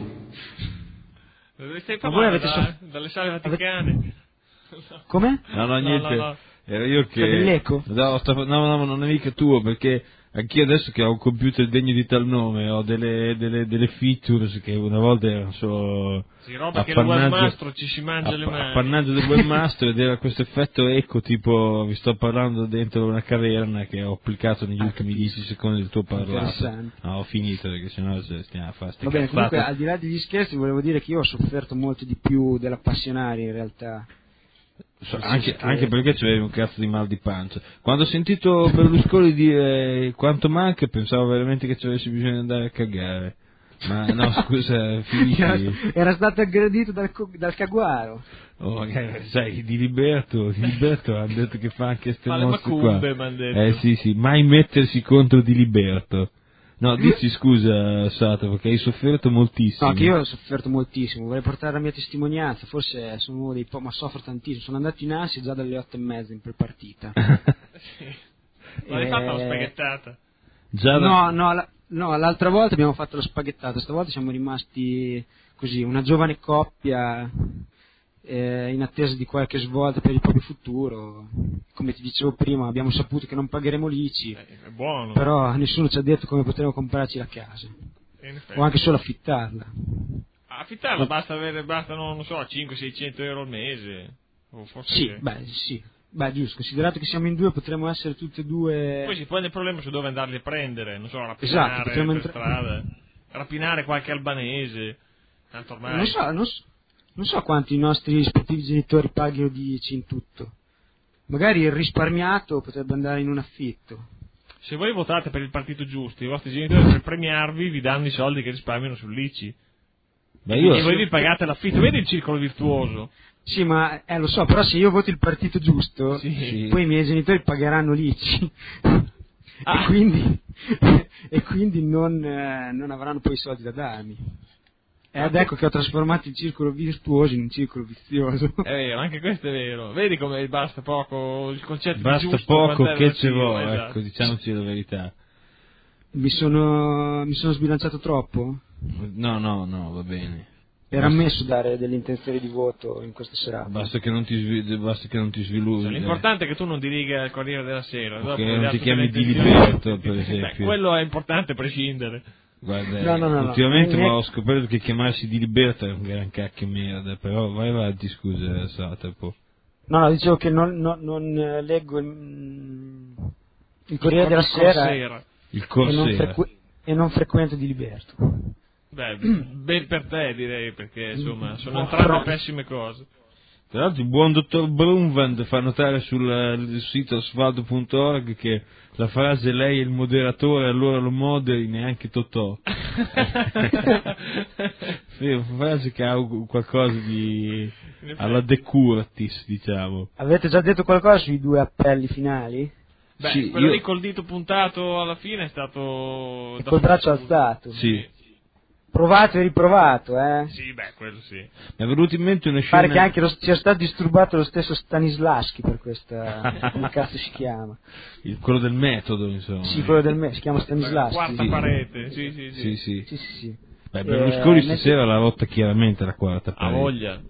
Dove stai parlando? Dalle sale vaticane? Come? No, niente. No. Era io che... dell'eco? No, non è mica tuo, perché anch'io adesso che ho un computer degno di tal nome ho delle features che una volta erano solo... Sì, roba che il webmastro ci si mangia le mani. Appannaggio del webmastro, ed era questo effetto eco, tipo vi sto parlando dentro una caverna, che ho applicato negli ultimi 10 secondi del tuo parlato. No, ho finito, perché sennò stiamo a fare ste Va bene, comunque al di là degli scherzi volevo dire che io ho sofferto molto di più dell'appassionare in realtà. Anche perché c'avevi un cazzo di mal di pancia. Quando ho sentito Berlusconi dire quanto manca, pensavo veramente che ci avessi bisogno di andare a cagare. Ma no, scusa, finisci. Era stato aggredito dal Caguaro. Oh, sai, di Liberto hanno detto che fa anche ste mosse qua. Sì, mai mettersi contro Di Liberto. No, dici scusa Sato, perché hai sofferto moltissimo. No, che io ho sofferto moltissimo, vorrei portare la mia testimonianza, forse sono uno dei ma soffro tantissimo, sono andato in ansia già dalle 8:30 in prepartita. Ma hai fatto la spaghettata? No, l'altra volta abbiamo fatto la spaghettata, stavolta siamo rimasti così, una giovane coppia in attesa di qualche svolta per il proprio futuro. Come ti dicevo prima, abbiamo saputo che non pagheremo l'ICI, è buono. Però nessuno ci ha detto come potremo comprarci la casa o anche solo affittarla. Affittarla basta non so, 500-600 euro al mese, o forse sì, giusto, considerato che siamo in due potremmo essere tutte e due. Poi si pone il problema su dove andarli a prendere, non so, rapinare per strada, rapinare qualche albanese, tanto ormai non so quanti i nostri rispettivi genitori paghino di ICI in tutto. Magari il risparmiato potrebbe andare in un affitto. Se voi votate per il partito giusto, i vostri genitori per premiarvi vi danno i soldi che risparmiano sull'ICI. E voi vi pagate l'affitto, vedi il circolo virtuoso? Sì, ma lo so, però se io voto il partito giusto, poi i miei genitori pagheranno l'ICI. E quindi non avranno poi i soldi da darmi. Ed ecco che ho trasformato il circolo virtuoso in un circolo vizioso. È vero, anche questo è vero. Vedi come basta poco il concetto basta di giusto. Basta poco che ci vuole, esatto. Ecco, diciamoci la verità. Mi sono sbilanciato troppo? No, va bene. Era ammesso dare delle intenzioni di voto in questa serata. Basta che non ti sviluppi. L'importante è che tu non diriga il Corriere della Sera. Che non ti chiami Di Liberto, per esempio. Quello è importante a prescindere. Guarda, ultimamente ho scoperto che chiamarsi Di Liberto è un gran cacchio merda, però vai avanti, scusa, Satapo. No, dicevo che non leggo il Corriere della Sera. Il Corsera. E non frequento Di Liberto. Ben per te, direi, perché insomma sono entrambe pessime cose. Tra l'altro il buon dottor Brunvand fa notare sul sito asfalto.org che la frase "lei è il moderatore, allora lo moderi", neanche Totò. Sì, una frase che ha qualcosa di alla De Curtis, diciamo. Avete già detto qualcosa sui 2 appelli finali? Sì, quello lì col dito puntato alla fine è stato... col braccio alzato. Sì. provato e riprovato, Sì, beh, quello sì. Mi è venuto in mente una scena... Pare che anche sia stato disturbato lo stesso Stanislavski per questa... come cazzo si chiama? Quello del metodo, insomma. Sì, quello del metodo, si chiama Stanislavski. Quarta parete, sì. Beh, Berlusconi stasera l'ha rotta chiaramente la quarta parete. Ha voglia.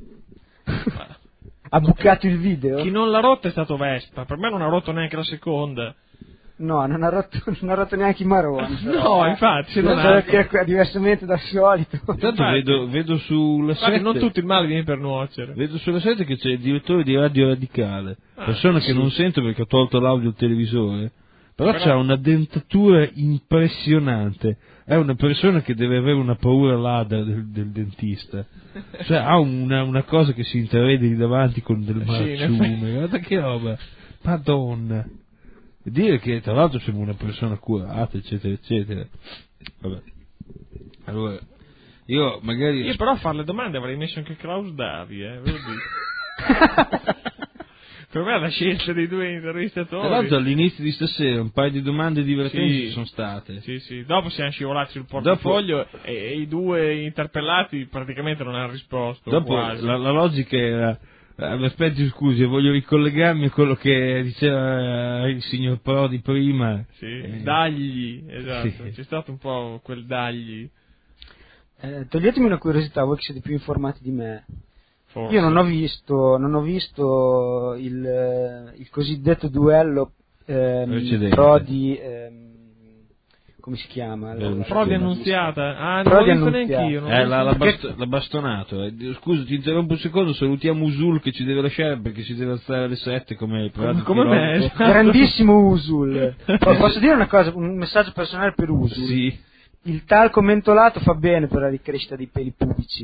Ha bucato il video? Chi non l'ha rotta è stato Vespa, per me non ha rotto neanche la seconda. No, non ha rotto neanche i Maroni. No, infatti. Diversamente dal solito. Intanto vedo sulla 7... non tutto il male viene per nuocere. Vedo sulla 7 che c'è il direttore di Radio Radicale, persona che non sento perché ho tolto l'audio al televisore, però c'ha una dentatura impressionante. È una persona che deve avere una paura ladra del dentista. Cioè ha una cosa che si intravede lì davanti con del marciume. Guarda che roba. Madonna. E dire che tra l'altro sembra una persona curata, eccetera, eccetera. Vabbè. Allora, io però a fare le domande avrei messo anche Klaus Davi, ve lo dico. Per me la scelta dei due intervistatori. Tra l'altro all'inizio di stasera un paio di domande divertenti ci sono state. Sì. Dopo siamo scivolati sul portafoglio e i due interpellati praticamente non hanno risposto. Dopo la logica era... Aspetti, scusi, voglio ricollegarmi a quello che diceva il signor Prodi prima. Sì, dagli, esatto, sì. C'è stato un po' quel dagli. Toglietemi una curiosità, voi che siete più informati di me. Forse. Io non ho visto il cosiddetto duello Prodi... come si chiama? Prodi Annunziata. Non l'ho visto neanch'io. L'ha bastonato. Scusa, ti interrompo un secondo, salutiamo Usul che ci deve lasciare perché ci deve alzare alle 7 come me. Grandissimo Usul. Posso dire una cosa, un messaggio personale per Usul? Sì. Il talco mentolato fa bene per la ricrescita dei peli pubici.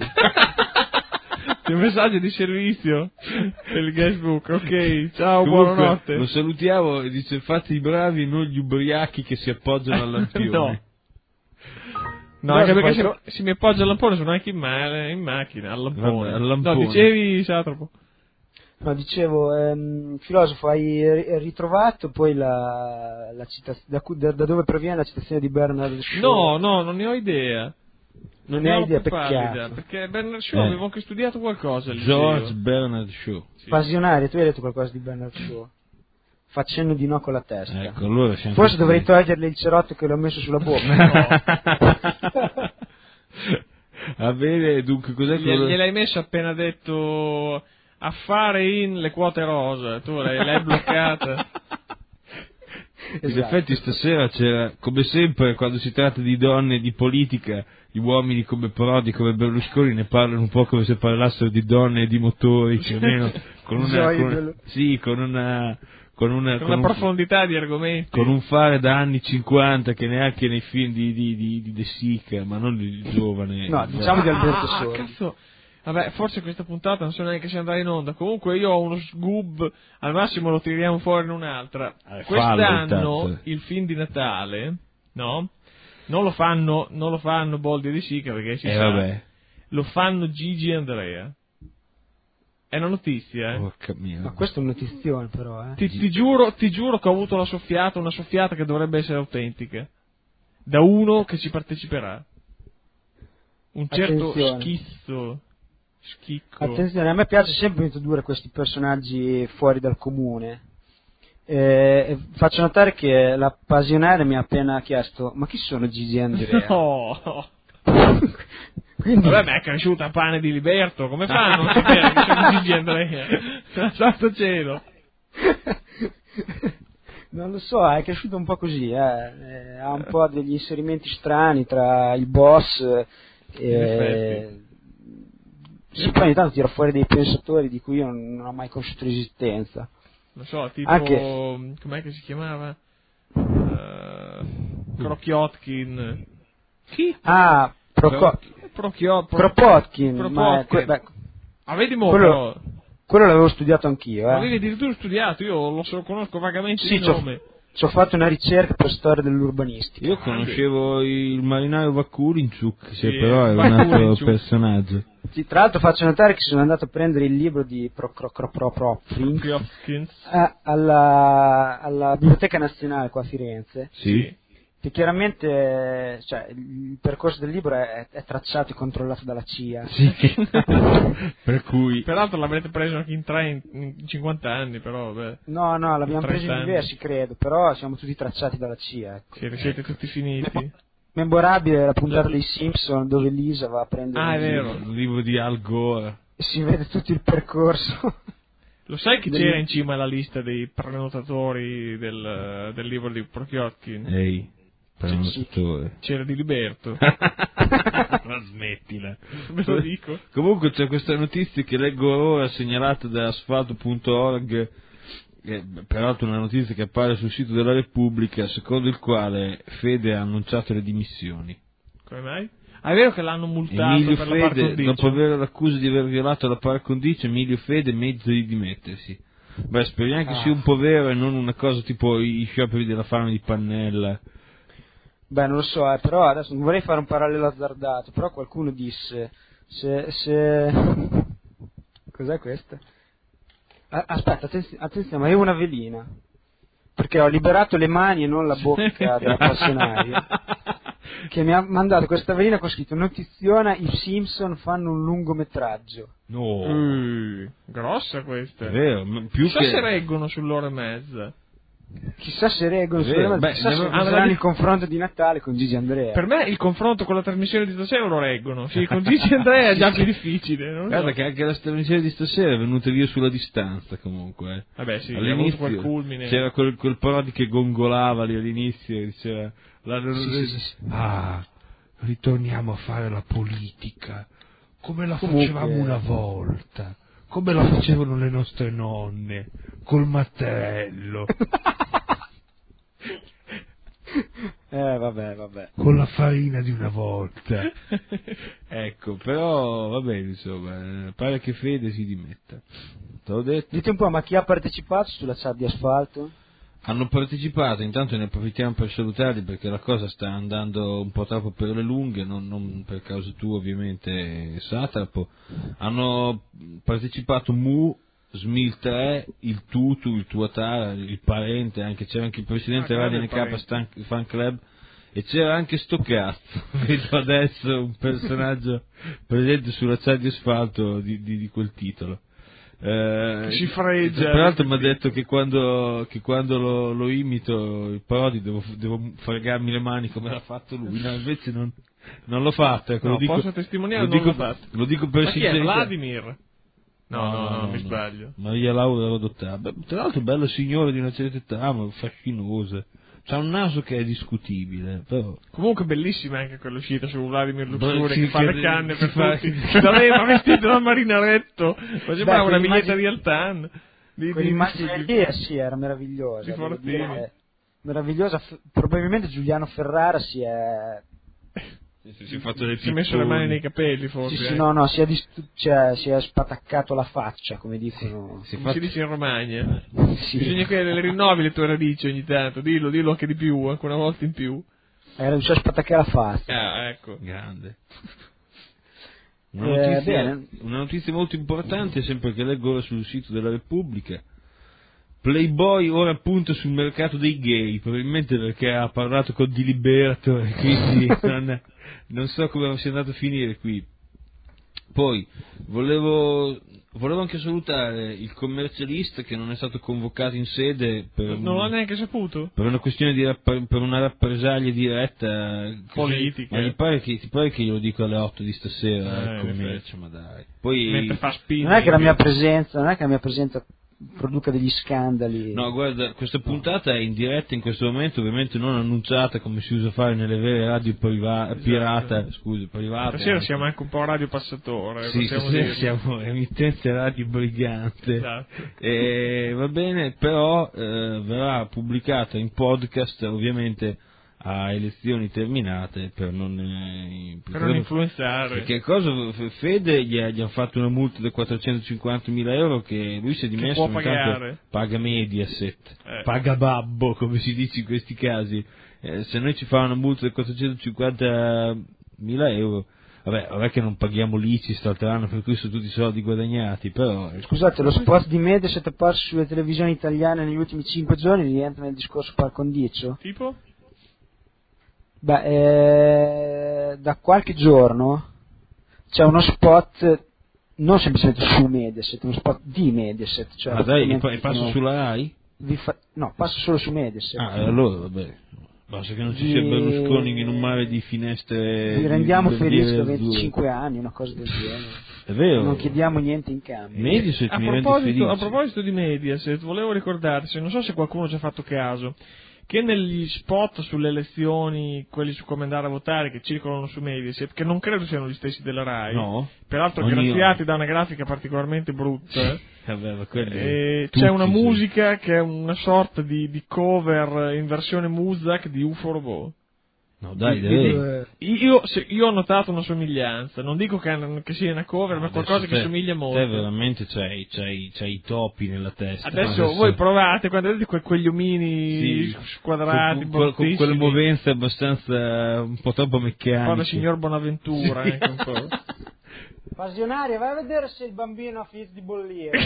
C'è un messaggio di servizio per il guestbook, ok, ciao, comunque, buonanotte. Lo salutiamo e dice fate i bravi, non gli ubriachi che si appoggiano al lampione. No, anche perché se mi appoggia al lampone sono anche in macchina, al lampone. Vabbè, al lampone. No, dicevi, Satrapo? No, dicevo, filosofo, hai ritrovato poi la da dove proviene la citazione di Bernard Shaw? No, non ne ho idea. Non ne hai idea, peccato. Perché Bernard Shaw avevo anche studiato qualcosa al George Bernard Shaw. Sì. Passionario, tu hai detto qualcosa di Bernard Shaw? Facendo di no con la testa. Ecco, allora forse dovrei toglierle il cerotto che l'ho messo sulla bocca. No. Va bene, dunque cos'è che... Gliel'hai messo appena detto affare in le quote rosa, tu l'hai bloccata. Esatto. In effetti stasera c'era, come sempre, quando si tratta di donne e di politica, gli uomini come Prodi, come Berlusconi ne parlano un po' come se parlassero di donne e di motori, più o meno, con una profondità di argomenti. Con un fare da anni 50 che neanche nei film di De Sica, ma non di giovane. No, diciamo di Alberto Sordi. Cazzo. Vabbè, forse questa puntata non so neanche se andrà in onda. Comunque io ho uno sgub, al massimo lo tiriamo fuori in un'altra. Quest'anno il film di Natale, no? Non lo fanno Boldi e De Sica perché si sa. Vabbè. Lo fanno Gigi e Andrea. È una notizia, Porca mia. Ma questa è una notizione però, Ti giuro che ho avuto una soffiata che dovrebbe essere autentica. Da uno che ci parteciperà. Un certo schicco. Attenzione, a me piace sempre introdurre questi personaggi fuori dal comune. Faccio notare che la Passionale mi ha appena chiesto: ma chi sono Gigi e Andrea? No. Quindi... Vabbè, ma è cresciuta a pane di Liberto, come fa a non sapere che sono Gigi e Andrea? Santo cielo. Non lo so, è cresciuto un po' così, ha un po' degli inserimenti strani tra il boss e... Sì, poi ogni tanto tira fuori dei pensatori di cui io non ho mai conosciuto l'esistenza. Non so, tipo... Anche... com'è che si chiamava? Krokiotkin. Chi? Ah, Kropotkin. Vedi mo' quello l'avevo studiato anch'io. L'avevi addirittura studiato, io lo conosco vagamente di nome. Ci ho fatto una ricerca per storia dell'urbanistica. Io conoscevo il marinaio Vakulinchuk, però è un altro personaggio. Sì, tra l'altro faccio notare che sono andato a prendere il libro di alla Biblioteca Nazionale qua a Firenze. Sì. che chiaramente il percorso del libro è tracciato e controllato dalla CIA. Sì, per cui... Peraltro l'avrete preso anche in 50 anni, però vabbè. No, l'abbiamo preso in diversi, credo, però siamo tutti tracciati dalla CIA. Ecco. Siete tutti finiti. Memorabile la puntata dei Simpson dove Lisa va a prendere è vero. Il libro di Al Gore. E si vede tutto il percorso. Lo sai che c'era in cima alla lista dei prenotatori del libro di Prochiotkin? Ehi, prenotatore. C'era di Liberto. Ma smettila. Ve lo dico. Comunque c'è questa notizia che leggo ora, segnalata da asfalto.org, peraltro una notizia che appare sul sito della Repubblica, secondo il quale Fede ha annunciato le dimissioni. Come mai? È vero che l'hanno multato Emilio per Fede, la par condicio. dopo avere l'accusa di aver violato la par condicio, Emilio Fede mezzo di dimettersi. Beh, speriamo che sia un po' vero e non una cosa tipo i scioperi della fame di Pannella. Beh, non lo so, però adesso non vorrei fare un parallelo azzardato, però qualcuno disse se... Cos'è questo? Aspetta, attenzione, ma io una velina, perché ho liberato le mani e non la bocca della passionaria, che mi ha mandato questa velina con scritto: notiziona, i Simpson fanno un lungometraggio. No, grossa questa. È vero, più chissà che... se reggono sull'ora e mezza. Chissà se reggono sull'ora e mezza, chissà se useranno il confronto di Natale con Gigi Andrea. Per me il confronto con la trasmissione di stasera lo reggono, sì, con Gigi Andrea è già più difficile. Guarda che anche la trasmissione di stasera è venuta via sulla distanza comunque. Vabbè sì, all'inizio quel culmine. C'era quel Prodi che gongolava lì all'inizio e diceva... ritorniamo a fare la politica come la facevamo una volta, come la facevano le nostre nonne, col mattarello. Vabbè. Con la farina di una volta. Ecco, però va bene, insomma, pare che Fede si dimetta. Te l'ho detto. Dite un po', ma chi ha partecipato sulla chat di Asfalto? Hanno partecipato, intanto ne approfittiamo per salutarli perché la cosa sta andando un po' troppo per le lunghe, non per causa tua ovviamente, Satrapo. Hanno partecipato Mu, Smil 3, il Tutu, il Tuatara, il parente, c'era anche il presidente Radio NK Fan Club e c'era anche sto cazzo, vedo adesso un personaggio presente sulla chat di Asfalto di quel titolo. Si fregia. Peraltro mi ha detto che quando lo imito il Prodi devo fregarmi le mani come l'ha fatto lui. No, invece non l'ho fatto. Ecco, no, posso testimoniare, lo dico per sincerità. Ma chi è Vladimir? No, mi sbaglio. Maria Laura Rodotà. Tra l'altro bella signora di una certa età, ma fascinosa. C'ha un naso che è discutibile, però. Comunque bellissima anche quell'uscita su Vladimir Luxury che fa le canne per tutti. L'aveva vestito da marinaretto, faceva una biglietta di Altan. Quell'immagine lì sì, era meravigliosa. Meravigliosa, probabilmente Giuliano Ferrara si è messo le mani nei capelli forse. Sì, no, si è spataccato la faccia, come dicono. Si dice in Romagna. Sì. Bisogna che le rinnovi le tue radici ogni tanto, dillo anche di più, anche una volta in più. Si è spattaccare la faccia. Ecco. Grande. Una notizia molto importante, sempre che leggo ora sul sito della Repubblica. Playboy ora punta sul mercato dei gay, probabilmente perché ha parlato con Di Liberto e quindi non so come sia andato a finire qui. Poi volevo anche salutare il commercialista che non è stato convocato in sede non l'ha neanche saputo per una questione per una rappresaglia diretta politica. Ma ti pare che glielo dico alle 8 di stasera il commercio, ma dai. Poi mentre fa non è che la mia presenza produca degli scandali. No, guarda, questa puntata è in diretta in questo momento, ovviamente non annunciata come si usa fare nelle vere radio private. Stasera siamo anche un po' radio passatore. Sì, siamo emittente radio brigante. Esatto. Va bene, però verrà pubblicata in podcast, ovviamente a elezioni terminate per non influenzare, perché Fede gli hanno fatto una multa di 450.000 euro che lui si è dimesso, paga Mediaset, paga babbo come si dice in questi casi. Se noi ci fa una multa di 450.000 euro, vabbè, ora che non paghiamo l'ICI l'altro anno, per cui sono tutti soldi guadagnati, però. Scusate, lo spot di Mediaset apparso sulle televisioni italiane negli ultimi 5 giorni rientra nel discorso par condicio? Tipo? Da qualche giorno c'è uno spot, non semplicemente su Mediaset, uno spot di Mediaset. Cioè passa sulla Rai? No, passa solo su Mediaset. Allora vabbè. Basta che non ci sia Berlusconi in un mare di finestre. Vi rendiamo felici da 25 anni, una cosa del genere. È vero. Non chiediamo niente in cambio. Mediaset a proposito di Mediaset, volevo ricordarsi, non so se qualcuno ci ha fatto caso, che negli spot sulle elezioni, quelli su come andare a votare, che circolano su Mediaset, che non credo siano gli stessi della Rai, no, peraltro graziati da una grafica particolarmente brutta, c'è una musica che è una sorta di cover in versione Muzak di UFO Robot. No, dai, io ho notato una somiglianza, non dico che sia una cover, ma qualcosa che somiglia molto. Te veramente c'hai i topi nella testa. Adesso voi provate, quando vedete quegli omini squadrati, con quelle movenze abbastanza un po' troppo meccaniche. Guarda signor Bonaventura, sì. Anche un po'. Passionaria, vai a vedere se il bambino ha fiz di bollire.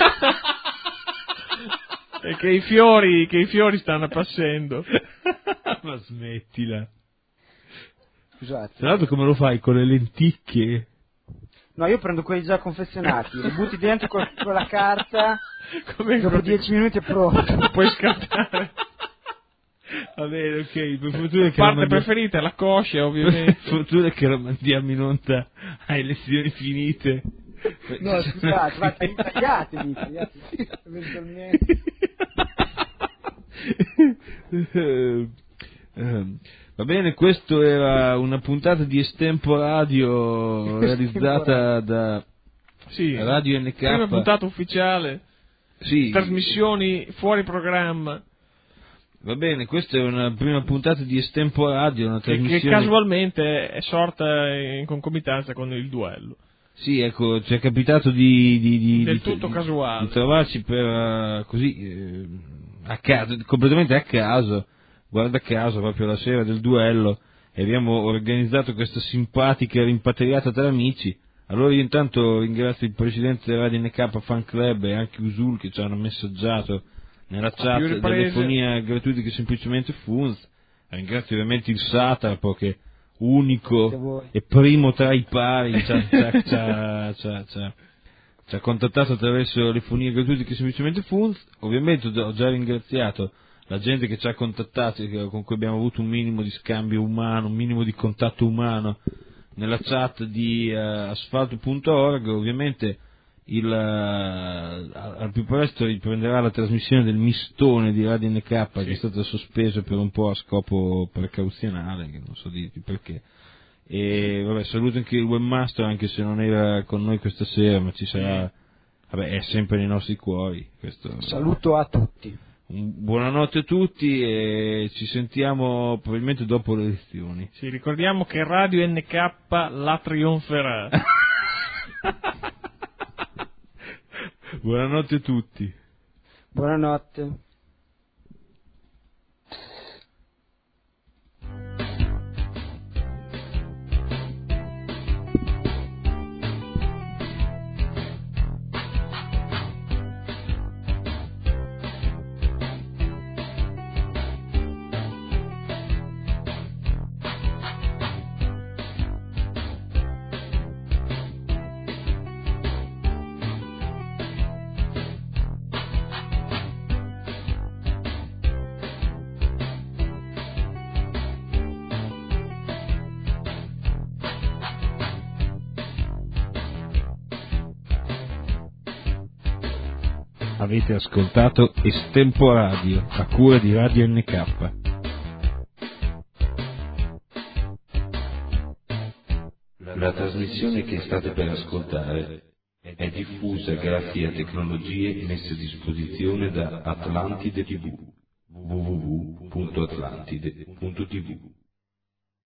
E che i fiori stanno appassendo. Ma smettila. Scusate. Tra l'altro come lo fai? Con le lenticchie? No, io prendo quelli già confezionati, li butti dentro con la carta, dopo 10 minuti è pronto. Puoi scattare. Va bene, ok, per fortuna la parte preferita è la coscia, ovviamente. Per fortuna che la mandiamo in onda a elezioni finite. No, scusate, tagliatemi eventualmente. Va bene, questo era una puntata di Estempo Radio realizzata da Radio NK. Prima puntata ufficiale. Sì. Trasmissioni fuori programma. Va bene, questa è una prima puntata di Estempo Radio, una trasmissione che casualmente è sorta in concomitanza con il duello. Sì, ecco, ci è capitato di tutto casuale. Di trovarci per così a caso, completamente a caso, guarda caso, proprio la sera del duello, e abbiamo organizzato questa simpatica rimpatriata tra amici. Allora io intanto ringrazio il presidente della Radio NK Fan Club e anche Usul che ci hanno messaggiato nella chat telefonia gratuita che semplicemente Funz. Ringrazio ovviamente il Satrapo che unico e primo tra i pari ci ha contattato attraverso le fonie gratuite che semplicemente Funz. Ovviamente ho già ringraziato la gente che ci ha contattato, con cui abbiamo avuto un minimo di scambio umano, un minimo di contatto umano nella chat di asfalto.org. Ovviamente al più presto riprenderà la trasmissione del mistone di Radio NK che è stata sospesa per un po' a scopo precauzionale, che non so dirti perché. E vabbè, saluto anche il webmaster, anche se non era con noi questa sera, ma ci sarà, vabbè, è sempre nei nostri cuori. Saluto a tutti. Buonanotte a tutti e ci sentiamo probabilmente dopo le elezioni. Sì, ricordiamo che Radio NK la trionferà. Buonanotte a tutti. Buonanotte. Avete ascoltato Estempo Radio, a cura di Radio NK. La trasmissione che state per ascoltare è diffusa grazie a tecnologie messe a disposizione da Atlantide TV, www.atlantide.tv.